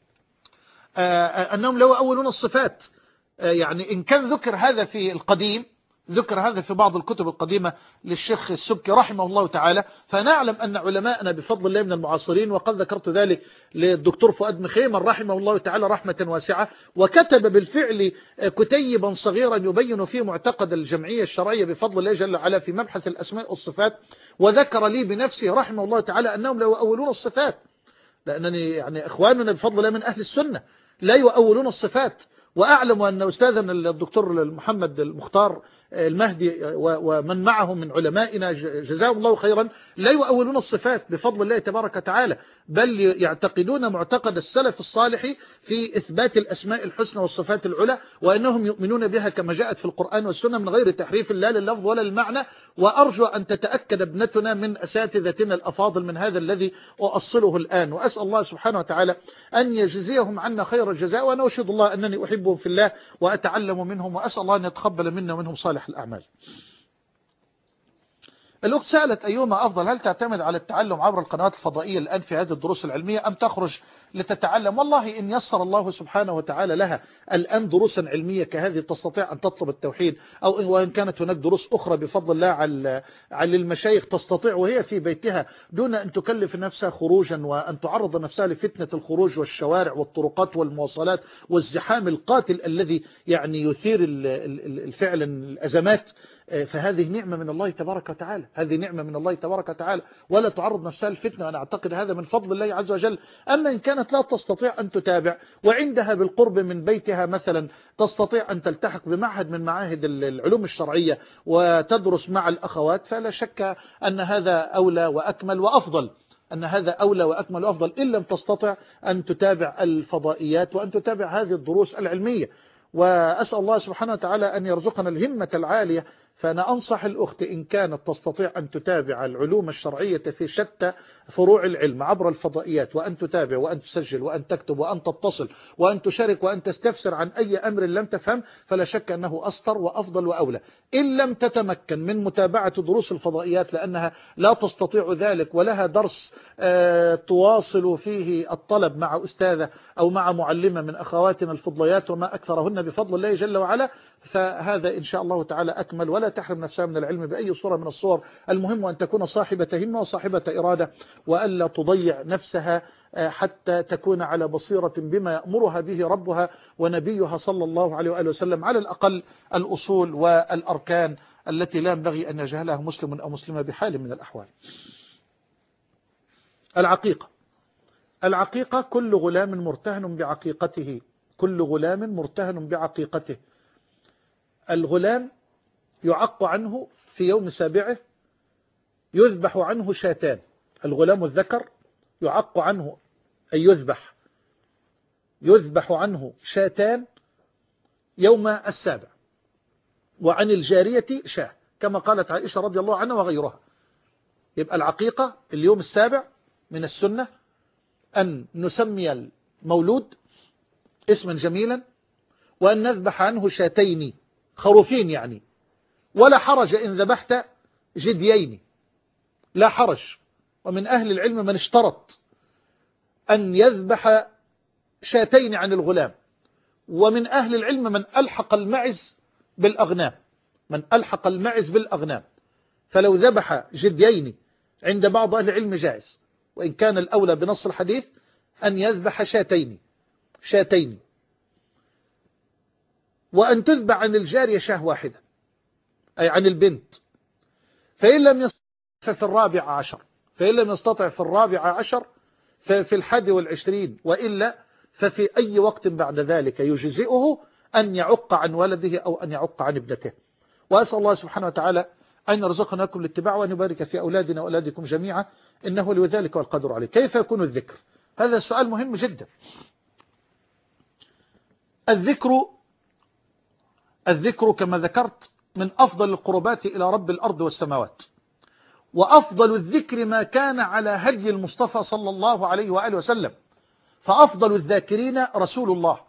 أنهم لو أولون الصفات. يعني إن كان ذكر هذا في القديم، ذكر هذا في بعض الكتب القديمة للشيخ السبكي رحمه الله تعالى، فنعلم أن علماءنا بفضل الله من المعاصرين، وقد ذكرت ذلك للدكتور فؤاد مخيمر رحمه الله تعالى رحمة واسعة، وكتب بالفعل كتيبا صغيرا يبين فيه معتقد الجمعية الشرعية بفضل الله جل وعلا في مبحث الأسماء والصفات، وذكر لي بنفسه رحمه الله تعالى أنهم لا يؤولون الصفات، لأنني يعني إخواننا بفضل الله من أهل السنة لا يؤولون الصفات. وأعلم أن أستاذنا الدكتور محمد المختار المهدي ومن معه من علمائنا جزاهم الله خيرا لا يؤولون الصفات بفضل الله تبارك وتعالى، بل يعتقدون معتقد السلف الصالح في إثبات الأسماء الحسنى والصفات العلى، وأنهم يؤمنون بها كما جاءت في القرآن والسنة من غير تحريف لا لللفظ ولا للمعنى. وأرجو أن تتأكد ابنتنا من أساتذتنا الأفاضل من هذا الذي أؤصله الآن، وأسأل الله سبحانه وتعالى أن يجزيهم عنا خير الجزاء، وأنا أشهد الله أنني أحبهم في الله وأتعلم منهم، وأسأل الله أن يتقبل منا ومنهم صالح الأعمال. الأخت سألت أيهما أفضل، هل تعتمد على التعلم عبر القنوات الفضائية الآن في هذه الدروس العلمية أم تخرج لتتعلم؟ والله إن يسر الله سبحانه وتعالى لها الآن دروسا علمية كهذه تستطيع أن تطلب التوحيد، أو وإن كانت هناك دروس أخرى بفضل الله على على المشايخ تستطيع وهي في بيتها دون أن تكلف نفسها خروجا وأن تعرض نفسها لفتنة الخروج والشوارع والطرقات والمواصلات والزحام القاتل الذي يعني يثير الفعل الأزمات. فهذه نعمة من الله تبارك وتعالى، هذه نعمة من الله تبارك وتعالى، ولا تعرض نفسها للفتنة، وأنا أعتقد هذا من فضل الله عز وجل. أما إن كانت لا تستطيع أن تتابع وعندها بالقرب من بيتها مثلا تستطيع أن تلتحق بمعهد من معاهد العلوم الشرعية وتدرس مع الأخوات، فلا شك أن هذا أولى وأكمل وأفضل، أن هذا أولى وأكمل وأفضل إن لم تستطع أن تتابع الفضائيات وأن تتابع هذه الدروس العلمية. وأسأل الله سبحانه وتعالى أن يرزقنا الهمة العالية. فأنا أنصح الأخت إن كانت تستطيع أن تتابع العلوم الشرعية في شتى فروع العلم عبر الفضائيات، وأن تتابع وأن تسجل وأن تكتب وأن تتصل وأن تشارك وأن تستفسر عن أي أمر لم تفهم، فلا شك أنه أسطر وأفضل وأولى. إن لم تتمكن من متابعة دروس الفضائيات لأنها لا تستطيع ذلك ولها درس تواصل فيه الطلب مع أستاذة أو مع معلمة من أخواتنا الفضليات وما أكثرهن بفضل الله جل وعلا، فهذا إن شاء الله تعالى أكمل، ولا تحرم نفسها من العلم بأي صورة من الصور. المهم أن تكون صاحبة همة وصاحبة إرادة، وألا تضيع نفسها حتى تكون على بصيرة بما يأمرها به ربها ونبيها صلى الله عليه وآله وسلم، على الأقل الأصول والأركان التي لا ينبغي أن يجهلها مسلم أو مسلمة بحال من الأحوال. العقيقة العقيقة كل غلام مرتهن بعقيقته، كل غلام مرتهن بعقيقته. الغلام يعق عنه في يوم سابعه، يذبح عنه شاتان. الغلام الذكر يعق عنه أي يذبح يذبح عنه شاتان يوم السابع، وعن الجارية شاه كما قالت عائشة رضي الله عنها وغيرها. يبقى العقيقة اليوم السابع من السنة أن نسمي المولود اسما جميلا، وأن نذبح عنه شاتين خروفين يعني، ولا حرج إن ذبحت جديين، لا حرج. ومن أهل العلم من اشترط أن يذبح شاتين عن الغلام، ومن أهل العلم من ألحق المعز بالأغنام، من ألحق المعز بالأغنام، فلو ذبح جديين عند بعض أهل العلم جائز، وإن كان الأولى بنص الحديث أن يذبح شاتين شاتين وأن تذبح عن الجارية شاه واحدة أي عن البنت. فإن لم يستطع في الرابع عشر فإن لم يستطع في الرابع عشر ففي الحادي والعشرين، وإلا ففي أي وقت بعد ذلك يجزئه أن يعق عن ولده أو أن يعق عن ابنته. وأسأل الله سبحانه وتعالى أن يرزقنا لكم الاتباع، وأن يبارك في أولادنا وأولادكم جميعا، إنه لذلك والقدر عليه. كيف يكون الذكر؟ هذا سؤال مهم جدا. الذكر الذكر كما ذكرت من أفضل القربات إلى رب الأرض والسماوات، وأفضل الذكر ما كان على هدي المصطفى صلى الله عليه وآله وسلم، فأفضل الذاكرين رسول الله،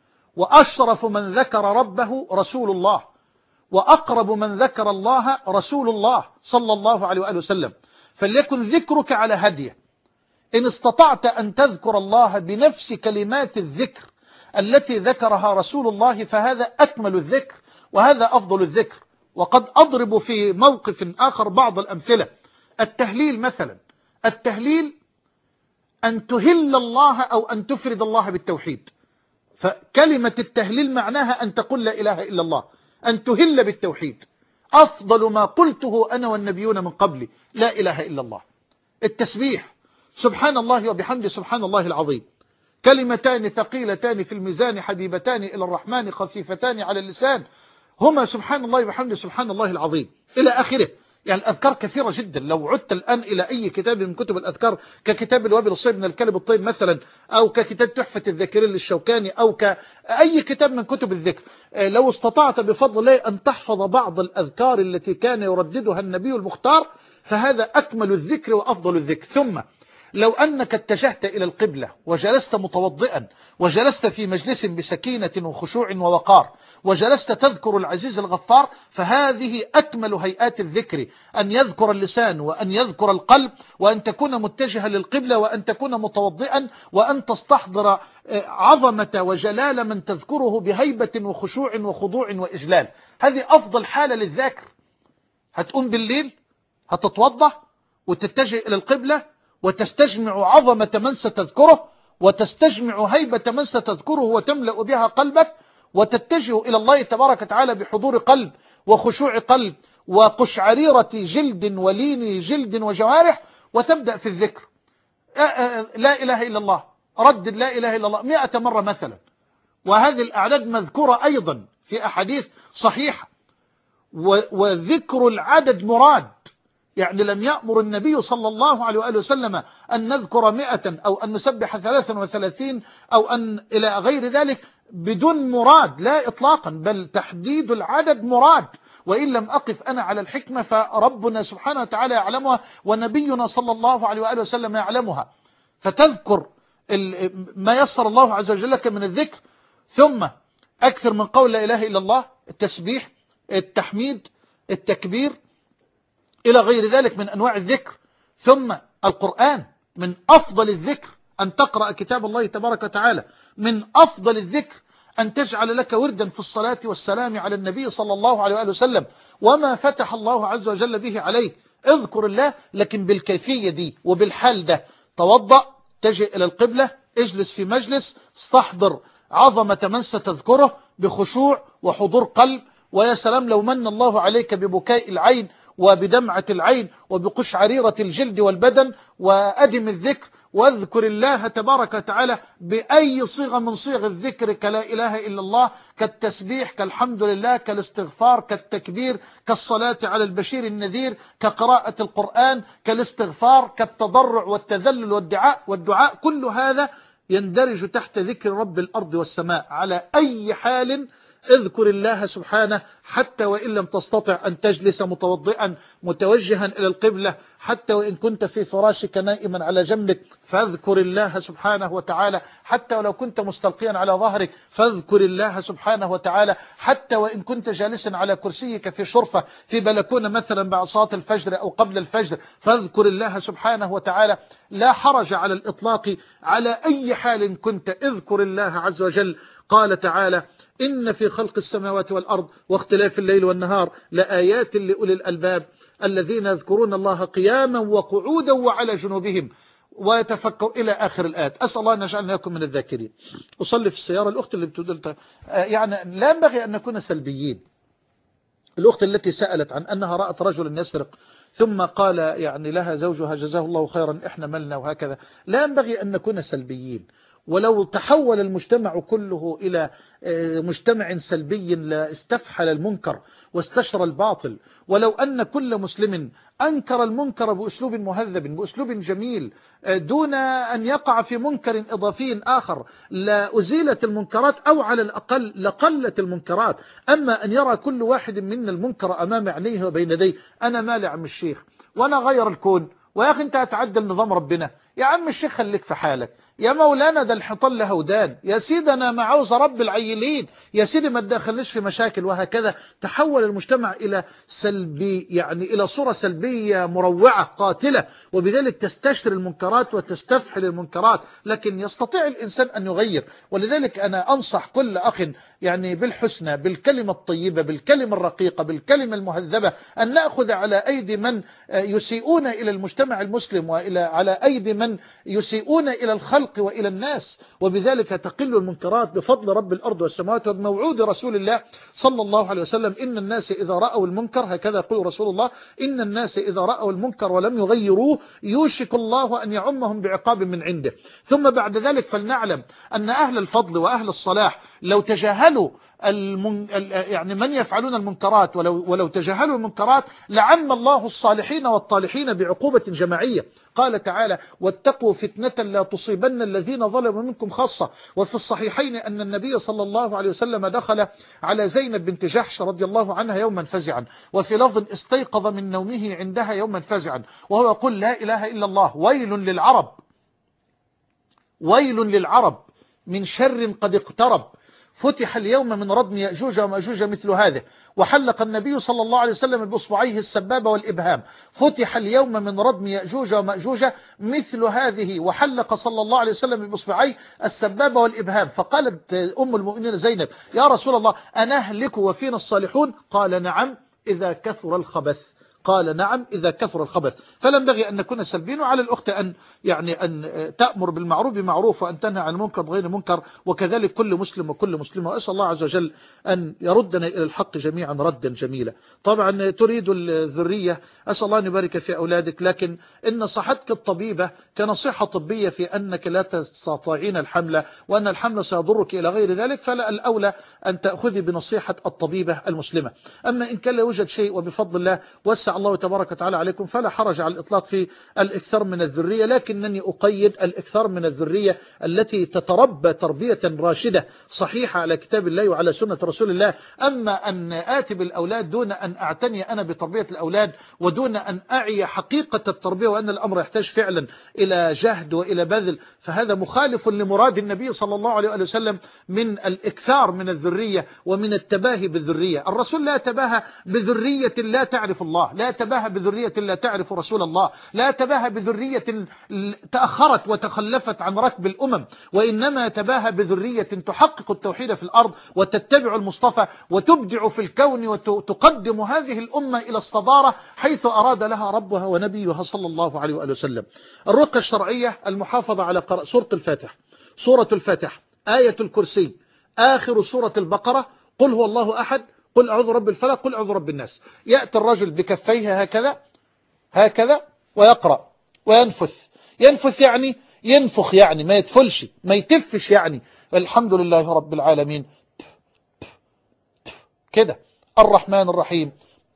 وأشرف من ذكر ربه رسول الله، وأقرب من ذكر الله رسول الله صلى الله عليه وآله وسلم. فليكن ذكرك على هديه. إن استطعت أن تذكر الله بنفس كلمات الذكر التي ذكرها رسول الله فهذا أكمل الذكر، وهذا أفضل الذكر. وقد أضرب في موقف آخر بعض الأمثلة. التهليل مثلا، التهليل أن تهل الله أو أن تفرد الله بالتوحيد. فكلمة التهليل معناها أن تقول لا إله إلا الله، أن تهل بالتوحيد. أفضل ما قلته أنا والنبيون من قبلي لا إله إلا الله. التسبيح سبحان الله وبحمده سبحان الله العظيم، كلمتان ثقيلتان في الميزان حبيبتان إلى الرحمن خفيفتان على اللسان، هما سبحان الله وبحمده سبحان الله العظيم إلى آخره. يعني الأذكار كثيرة جدا. لو عدت الآن إلى أي كتاب من كتب الأذكار ككتاب الوابل الصيب من الكلب الطيب مثلا، أو ككتاب تحفة الذاكرين للشوكاني، أو كأي كتاب من كتب الذكر، لو استطعت بفضل الله أن تحفظ بعض الأذكار التي كان يرددها النبي المختار فهذا أكمل الذكر وأفضل الذكر. ثم لو أنك اتجهت إلى القبلة وجلست متوضئا، وجلست في مجلس بسكينة وخشوع ووقار، وجلست تذكر العزيز الغفار، فهذه أكمل هيئات الذكر، أن يذكر اللسان وأن يذكر القلب، وأن تكون متجها للقبلة، وأن تكون متوضئا، وأن تستحضر عظمة وجلال من تذكره بهيبة وخشوع وخضوع وإجلال. هذه أفضل حالة للذاكر. هتقوم بالليل هتتوضأ وتتجه إلى القبلة وتستجمع عظمة من ستذكره، وتستجمع هيبة من ستذكره وتملأ بها قلبك، وتتجه إلى الله تبارك وتعالى بحضور قلب وخشوع قلب وقشعريرة جلد ولين جلد وجوارح، وتبدأ في الذكر. لا إله إلا الله، ردد لا إله إلا الله مئة مرة مثلا، وهذه الأعداد مذكورة أيضا في أحاديث صحيحة. وذكر العدد مراد، يعني لم يأمر النبي صلى الله عليه وآله وسلم أن نذكر مئة أو أن نسبح ثلاثا وثلاثين أو أن إلى غير ذلك بدون مراد، لا إطلاقا، بل تحديد العدد مراد. وإن لم أقف أنا على الحكمة فربنا سبحانه وتعالى يعلمها، ونبينا صلى الله عليه وآله وسلم يعلمها. فتذكر ما يسر الله عز وجل لك من الذكر، ثم أكثر من قول لا إله إلا الله، التسبيح، التحميد، التكبير، إلى غير ذلك من أنواع الذكر. ثم القرآن من أفضل الذكر أن تقرأ كتاب الله تبارك وتعالى، من أفضل الذكر أن تجعل لك وردا في الصلاة والسلام على النبي صلى الله عليه وآله وسلم، وما فتح الله عز وجل به عليك. اذكر الله لكن بالكيفية دي وبالحال ده. توضأ، تجي إلى القبلة، اجلس في مجلس، استحضر عظمة من ستذكره بخشوع وحضور قلب. ويا سلام لو من الله عليك ببكاء العين وبدمعة العين وبقشعريرة الجلد والبدن، وأدم الذكر واذكر الله تبارك وتعالى بأي صيغة من صيغ الذكر كلا إله إلا الله، كالتسبيح، كالحمد لله، كالاستغفار، كالتكبير، كالصلاة على البشير النذير، كقراءة القرآن، كالاستغفار، كالتضرع والتذلل والدعاء والدعاء كل هذا يندرج تحت ذكر رب الأرض والسماء. على أي حال اذكر الله سبحانه، حتى وإن لم تستطع أن تجلس متوضئا متوجها إلى القبلة، حتى وإن كنت في فراشك نائما على جنبك فاذكر الله سبحانه وتعالى، حتى ولو كنت مستلقيا على ظهرك فاذكر الله سبحانه وتعالى، حتى وإن كنت جالسا على كرسيك في شرفة في بلكونة مثلا بعد صلاة الفجر أو قبل الفجر فاذكر الله سبحانه وتعالى. لا حرج على الإطلاق، على أي حال كنت اذكر الله عز وجل. قال تعالى: إن في خلق السماوات والأرض واختلاف الليل والنهار لآيات لأولي الألباب الذين يذكرون الله قياما وقعودا وعلى جنوبهم ويتفكر إلى آخر الآيات. أسأل الله أن يجعلنا لكم من الذاكرين. أصلي في السيارة. الأخت اللي بتقول يعني لا ينبغي أن نكون سلبيين. الأخت التي سألت عن أنها رأت رجلا يسرق ثم قال يعني لها زوجها جزاه الله خيرا إحنا ملنا وهكذا، لا ينبغي أن نكون سلبيين. ولو تحول المجتمع كله إلى مجتمع سلبي لاستفحل المنكر واستشرى الباطل. ولو أن كل مسلم أنكر المنكر بأسلوب مهذب بأسلوب جميل دون أن يقع في منكر إضافي آخر لأزيلت المنكرات، أو على الأقل لقلت المنكرات. أما أن يرى كل واحد منا المنكر أمام عينيه وبين يديه، أنا مالي عم الشيخ وأنا غير الكون، ويا أخي أنت هتعدل نظام ربنا، يا عم الشيخ خليك في حالك، يا مولانا ده الحيطان له ودان، يا سيدي أنا ما عاوز رب العيلين، يا سيدي ما تدخلنيش في مشاكل. وهكذا تحول المجتمع إلى سلبي، يعني إلى صورة سلبية مروعة قاتلة، وبذلك تستشري المنكرات وتستفحل المنكرات. لكن يستطيع الإنسان أن يغير. ولذلك أنا أنصح كل أخ يعني بالحسنى، بالكلمة الطيبة، بالكلمة الرقيقة، بالكلمة المهذبة، أن نأخذ على أيدي من يسيئون إلى المجتمع المسلم، وإلى على أيدي من يسيئون إلى الخلق وإلى الناس، وبذلك تقل المنكرات بفضل رب الأرض والسماوات وبموعود رسول الله صلى الله عليه وسلم: إن الناس إذا رأوا المنكر، هكذا يقول رسول الله، إن الناس إذا رأوا المنكر ولم يغيروه يوشك الله أن يعمهم بعقاب من عنده. ثم بعد ذلك فلنعلم أن أهل الفضل وأهل الصلاح لو تجاهلوا المن... يعني من يفعلون المنكرات، ولو, ولو تجاهلوا المنكرات لعم الله الصالحين والطالحين بعقوبة جماعية. قال تعالى: واتقوا فتنة لا تصيبن الذين ظلموا منكم خاصة. وفي الصحيحين أن النبي صلى الله عليه وسلم دخل على زينب بنت جحش رضي الله عنها يوما فزعا، وفي لفظ استيقظ من نومه عندها يوما فزعا وهو يقول: لا إله إلا الله، ويل للعرب، ويل للعرب من شر قد اقترب، فتح اليوم من ردم يأجوج ومأجوج مثل هذا. وحلق النبي صلى الله عليه وسلم بأصبعيه السبابة والإبهام، فتح اليوم من ردم يأجوج ومأجوج مثل هذه. وحلق صلى الله عليه وسلم بأصبعيه السبابة والإبهام. فقالت أم المؤمنين زينب: يا رسول الله أنهلك وفينا الصالحون؟ قال: نعم إذا كثر الخبث. قال: نعم إذا كثر الخبث. فلا ينبغي أن نكون سلبيين. وعلى الأخت أن يعني أن تأمر بالمعروف بمعروف وأن تنهى عن المنكر بغير منكر، وكذلك كل مسلم وكل مسلمة. وأسأل الله عز وجل أن يردنا إلى الحق جميعا ردا جميلا. طبعا تريد الذرية، أسأل الله أن يبارك في أولادك، لكن إن نصحتك الطبيبة كنصيحة طبية في أنك لا تستطيعين الحملة وأن الحمل سيضرك إلى غير ذلك، فلا الأولى أن تأخذي بنصيحة الطبيبة المسلمة. أما إن كان لا يوجد شيء وبفضل الله وسع الله تبارك وتعالى عليكم فلا حرج على الإطلاق في الإكثار من الذرية، لكنني أقيد الإكثار من الذرية التي تتربى تربية راشدة صحيحة على كتاب الله وعلى سنة رسول الله. أما أن آتي بالأولاد دون أن أعتني أنا بتربية الأولاد ودون أن أعي حقيقة التربية وأن الأمر يحتاج فعلا إلى جهد وإلى بذل، فهذا مخالف لمراد النبي صلى الله عليه وسلم من الإكثار من الذرية ومن التباهي بالذرية. الرسول لا تباهى بذرية لا تعرف الله، لا تباهى بذرية لا تعرف رسول الله، لا تباهى بذرية تأخرت وتخلفت عن ركب الأمم، وإنما تباهى بذرية تحقق التوحيد في الأرض وتتبع المصطفى وتبدع في الكون وتقدم هذه الأمة إلى الصدارة حيث أراد لها ربها ونبيها صلى الله عليه وآله وسلم. الرقية الشرعية المحافظة على قراءة سورة الفاتحة، سورة الفاتحة، آية الكرسي، آخر سورة البقرة، قل هو الله أحد، قل أعوذ برب الفلق، قل أعوذ برب الناس. يأتي الرجل بكفيه هكذا هكذا ويقرأ وينفث. ينفث يعني ينفخ يعني ما يتفلش ما يتفش يعني. الحمد لله رب العالمين كده الرحمن الرحيم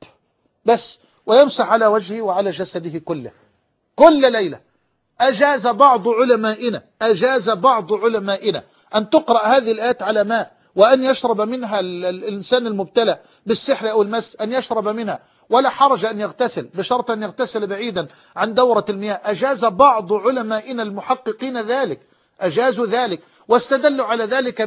بس، ويمسح على وجهه وعلى جسده كله كل ليلة. أجاز بعض علمائنا أجاز بعض علمائنا أن تقرأ هذه الآيات على ماء، وأن يشرب منها الإنسان المبتلى بالسحر أو المس أن يشرب منها ولا حرج أن يغتسل، بشرط أن يغتسل بعيدا عن دورة المياه. أجاز بعض علمائنا المحققين ذلك، أجازوا ذلك، واستدلوا على ذلك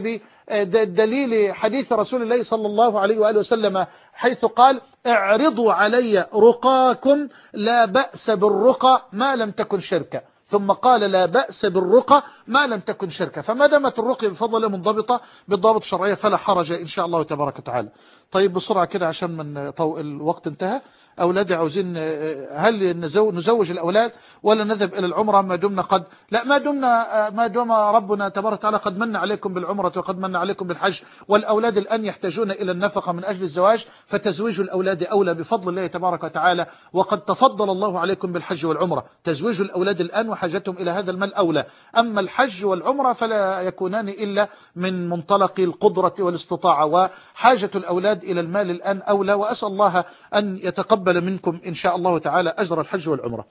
بدليل حديث رسول الله صلى الله عليه وآله وسلم حيث قال: اعرضوا علي رقاكم لا بأس بالرقى ما لم تكن شركا. ثم قال: لا بأس بالرقى ما لم تكن شركا. فما دامت الرقية بفضل منضبطة بالضابط الشرعية فلا حرج إن شاء الله تبارك وتعالى. طيب بسرعة كده عشان من طو... الوقت انتهى. أولادي عاوزين هل نزوج الأولاد ولا نذهب إلى العمرة ما دمنا قد لا ما دمنا ما دام ربنا تبارك وتعالى قد من عليكم بالعمرة وقد من عليكم بالحج، والأولاد الآن يحتاجون إلى النفقة من أجل الزواج، فتزويج الأولاد أولى بفضل الله تبارك وتعالى، وقد تفضل الله عليكم بالحج والعمرة. تزويج الأولاد الآن وحاجتهم إلى هذا المال أولى. أما الحج والعمرة فلا يكونان إلا من منطلق القدرة والاستطاعة، وحاجة الأولاد إلى المال الآن أولى. وأسأل الله أن يتقبل منكم إن شاء الله تعالى أجر الحج والعمرة.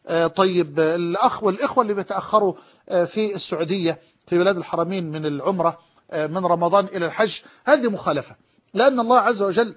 طيب الأخ والإخوة اللي بيتأخروا في السعودية في بلاد الحرمين من العمرة من رمضان إلى الحج، هذه مخالفة، لأن الله عز وجل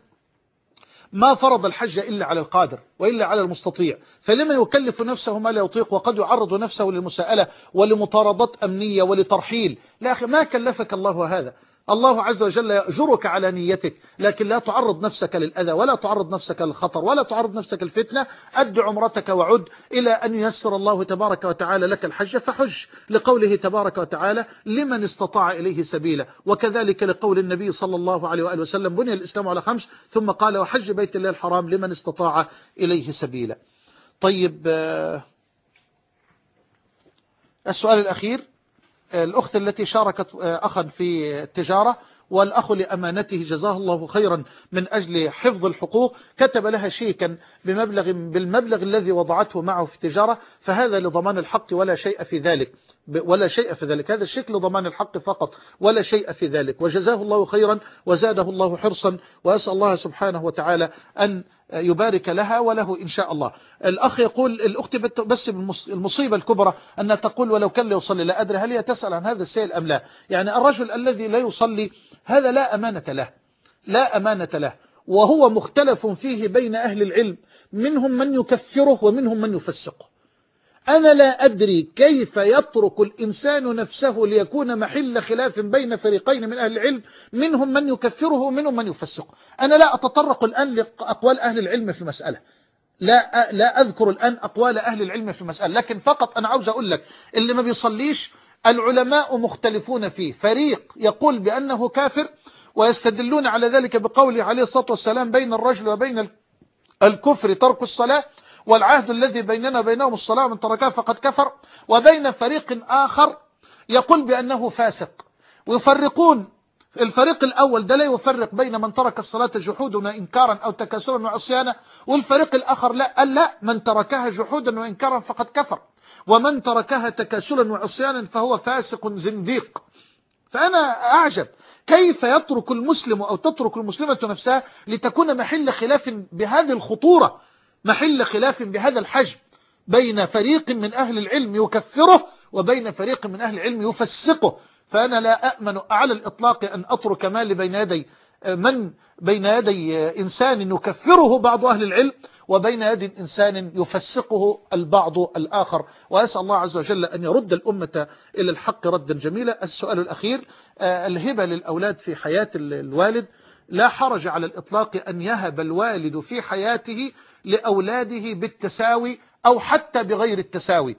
ما فرض الحج إلا على القادر وإلا على المستطيع، فلما يكلف نفسه ما لا يطيق، وقد يعرض نفسه للمساءلة ولمطاردات أمنية ولترحيل. لا أخي، ما كلفك الله هذا. الله عز وجل يأجرك على نيتك، لكن لا تعرض نفسك للأذى ولا تعرض نفسك للخطر ولا تعرض نفسك للفتنة. أد عمرتك وعد إلى أن ييسر الله تبارك وتعالى لك الحج فحج، لقوله تبارك وتعالى: لمن استطاع إليه سبيلا. وكذلك لقول النبي صلى الله عليه وآله وسلم: بني الإسلام على خمس، ثم قال: وحج بيت الله الحرام لمن استطاع إليه سبيلا. طيب السؤال الأخير، الأخت التي شاركت أخا في التجارة والأخ لأمانته جزاه الله خيرا من أجل حفظ الحقوق كتب لها شيكا بمبلغ بالمبلغ الذي وضعته معه في التجارة، فهذا لضمان الحق ولا شيء في ذلك ولا شيء في ذلك هذا الشيك لضمان الحق فقط ولا شيء في ذلك، وجزاه الله خيرا وزاده الله حرصا، وأسأل الله سبحانه وتعالى أن يبارك لها وله إن شاء الله. الأخ يقول: الأخت بس المصيبة الكبرى أنها تقول: ولو كان لا يصلي. لا أدري هل هي تسأل عن هذا السائل أم لا. يعني الرجل الذي لا يصلي هذا لا أمانة له لا أمانة له وهو مختلف فيه بين أهل العلم، منهم من يكفره ومنهم من يفسقه. أنا لا أدري كيف يترك الإنسان نفسه ليكون محل خلاف بين فريقين من أهل العلم، منهم من يكفره ومنهم من يفسقه. أنا لا أتطرق الآن لأقوال أهل العلم في مسألة، لا لا أذكر الآن أقوال أهل العلم في مسألة، لكن فقط أنا عاوز أقول لك اللي ما بيصليش العلماء مختلفون فيه. فريق يقول بأنه كافر ويستدلون على ذلك بقوله عليه الصلاة والسلام: بين الرجل وبين الكفر ترك الصلاة، والعهد الذي بيننا وبينهم الصلاة، من تركها فقد كفر. وبين فريق آخر يقول بأنه فاسق، ويفرقون. الفريق الأول ده لا يفرق بين من ترك الصلاة جحودا وإنكارا أو تكاسلا وعصيانا، والفريق الآخر لا قال لا، من تركها جحودا وإنكارا فقد كفر، ومن تركها تكاسلا وعصيانا فهو فاسق زنديق. فأنا أعجب كيف يترك المسلم أو تترك المسلمة نفسها لتكون محل خلاف بهذه الخطورة، محل خلاف بهذا الحجم، بين فريق من أهل العلم يكفره وبين فريق من أهل العلم يفسقه. فأنا لا أأمن على الإطلاق أن أترك مالي بين يدي من بين يدي إنسان يكفره بعض أهل العلم وبين يد إنسان يفسقه البعض الآخر. وأسأل الله عز وجل أن يرد الأمة إلى الحق ردا جميلا. السؤال الأخير، الهبة للأولاد في حياة الوالد. لا حرج على الإطلاق أن يهب الوالد في حياته لأولاده بالتساوي أو حتى بغير التساوي،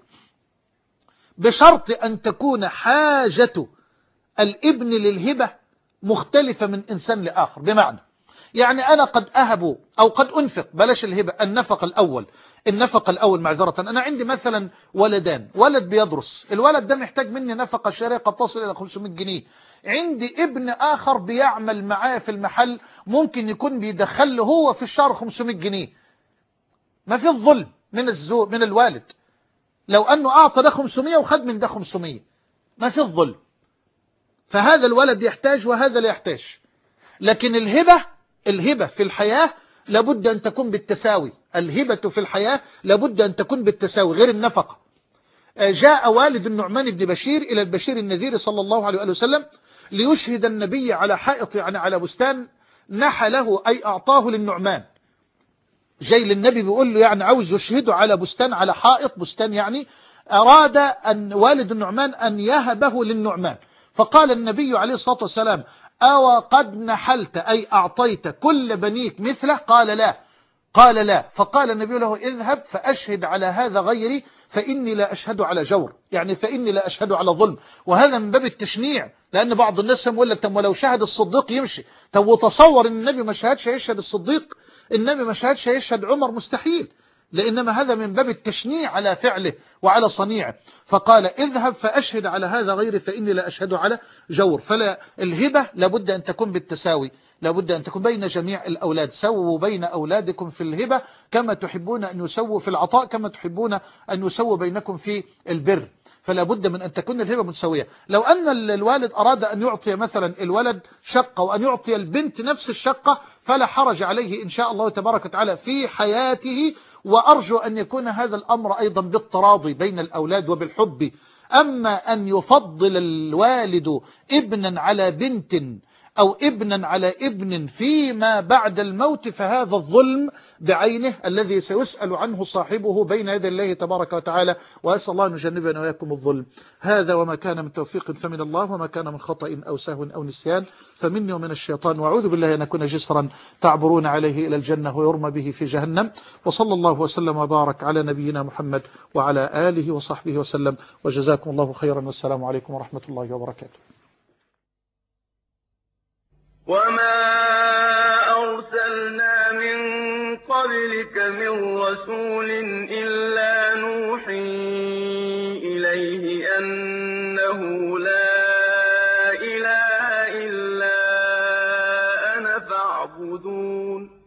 بشرط أن تكون حاجة الابن للهبة مختلفة من إنسان لآخر. بمعنى يعني أنا قد أهب أو قد أنفق، بلاش الهبة، النفق الأول النفق الأول معذرة. أنا عندي مثلا ولدان، ولد بيدرس، الولد ده محتاج مني نفقة شهرية قد تصل إلى خمسمائة جنيه. عندي ابن آخر بيعمل معاه في المحل ممكن يكون بيدخل له هو في الشهر خمسمائة جنيه. ما في الظلم من الزو من الوالد، لو أنه أعطى ده خمسمائة وخد من ده خمسمائة، ما في الظلم. فهذا الولد يحتاج وهذا لا يحتاج. لكن الهبة الهبة في الحياة لابد أن تكون بالتساوي. الهبة في الحياة لابد أن تكون بالتساوي غير النفقة. جاء والد النعمان بن بشير إلى البشير النذير صلى الله عليه وسلم ليشهد النبي على حائط، يعني على بستان نحى له أي أعطاه للنعمان. جاي للنبي بيقول له يعني عاوز يشهده على بستان، على حائط بستان، يعني أراد أن والد النعمان أن يهبه للنعمان. فقال النبي عليه الصلاة والسلام: أو قد نحلت أي أعطيت كل بنيك مثله؟ قال لا. قال لا. فقال النبي له: اذهب فأشهد على هذا غيري فإني لا أشهد على جور، يعني فإني لا أشهد على ظلم. وهذا من باب التشنيع، لأن بعض الناس يقول لك طب ولو شهد الصديق يمشي. طب وتصور أن النبي ما شهدش يشهد الصديق، النبي ما شهدش يشهد عمر، مستحيل. لإنما هذا من باب التشنيع على فعله وعلى صنيعه. فقال: اذهب فأشهد على هذا غيري فإني لا أشهد على جور. فلا الهبة لابد أن تكون بالتساوي، لابد أن تكون بين جميع الأولاد. سووا بين أولادكم في الهبة كما تحبون أن يسووا في العطاء، كما تحبون أن يسووا بينكم في البر. فلا بد من أن تكون الهبة متساوية. لو أن الوالد أراد أن يعطي مثلا الولد شقة وأن يعطي البنت نفس الشقة فلا حرج عليه إن شاء الله تبارك وتعالى في حياته. وأرجو أن يكون هذا الأمر أيضا بالتراضي بين الأولاد وبالحب. أما أن يفضل الوالد ابنا على بنت أو ابنا على ابن فيما بعد الموت فهذا الظلم بعينه الذي سيسأل عنه صاحبه بين يدي الله تبارك وتعالى. وأسأل الله أن يجنبنا وإياكم الظلم. هذا وما كان من توفيق فمن الله، وما كان من خطأ أو سهو أو نسيان فمني ومن الشيطان، وأعوذ بالله أن أكون جسرا تعبرون عليه إلى الجنة ويرمى به في جهنم. وصلى الله وسلم وبارك على نبينا محمد وعلى آله وصحبه وسلم، وجزاكم الله خيرا، والسلام عليكم ورحمة الله وبركاته. وما أرسلنا من قبلك من رسول إلا نوحي إليه أنه لا إله إلا أنا فاعبدون.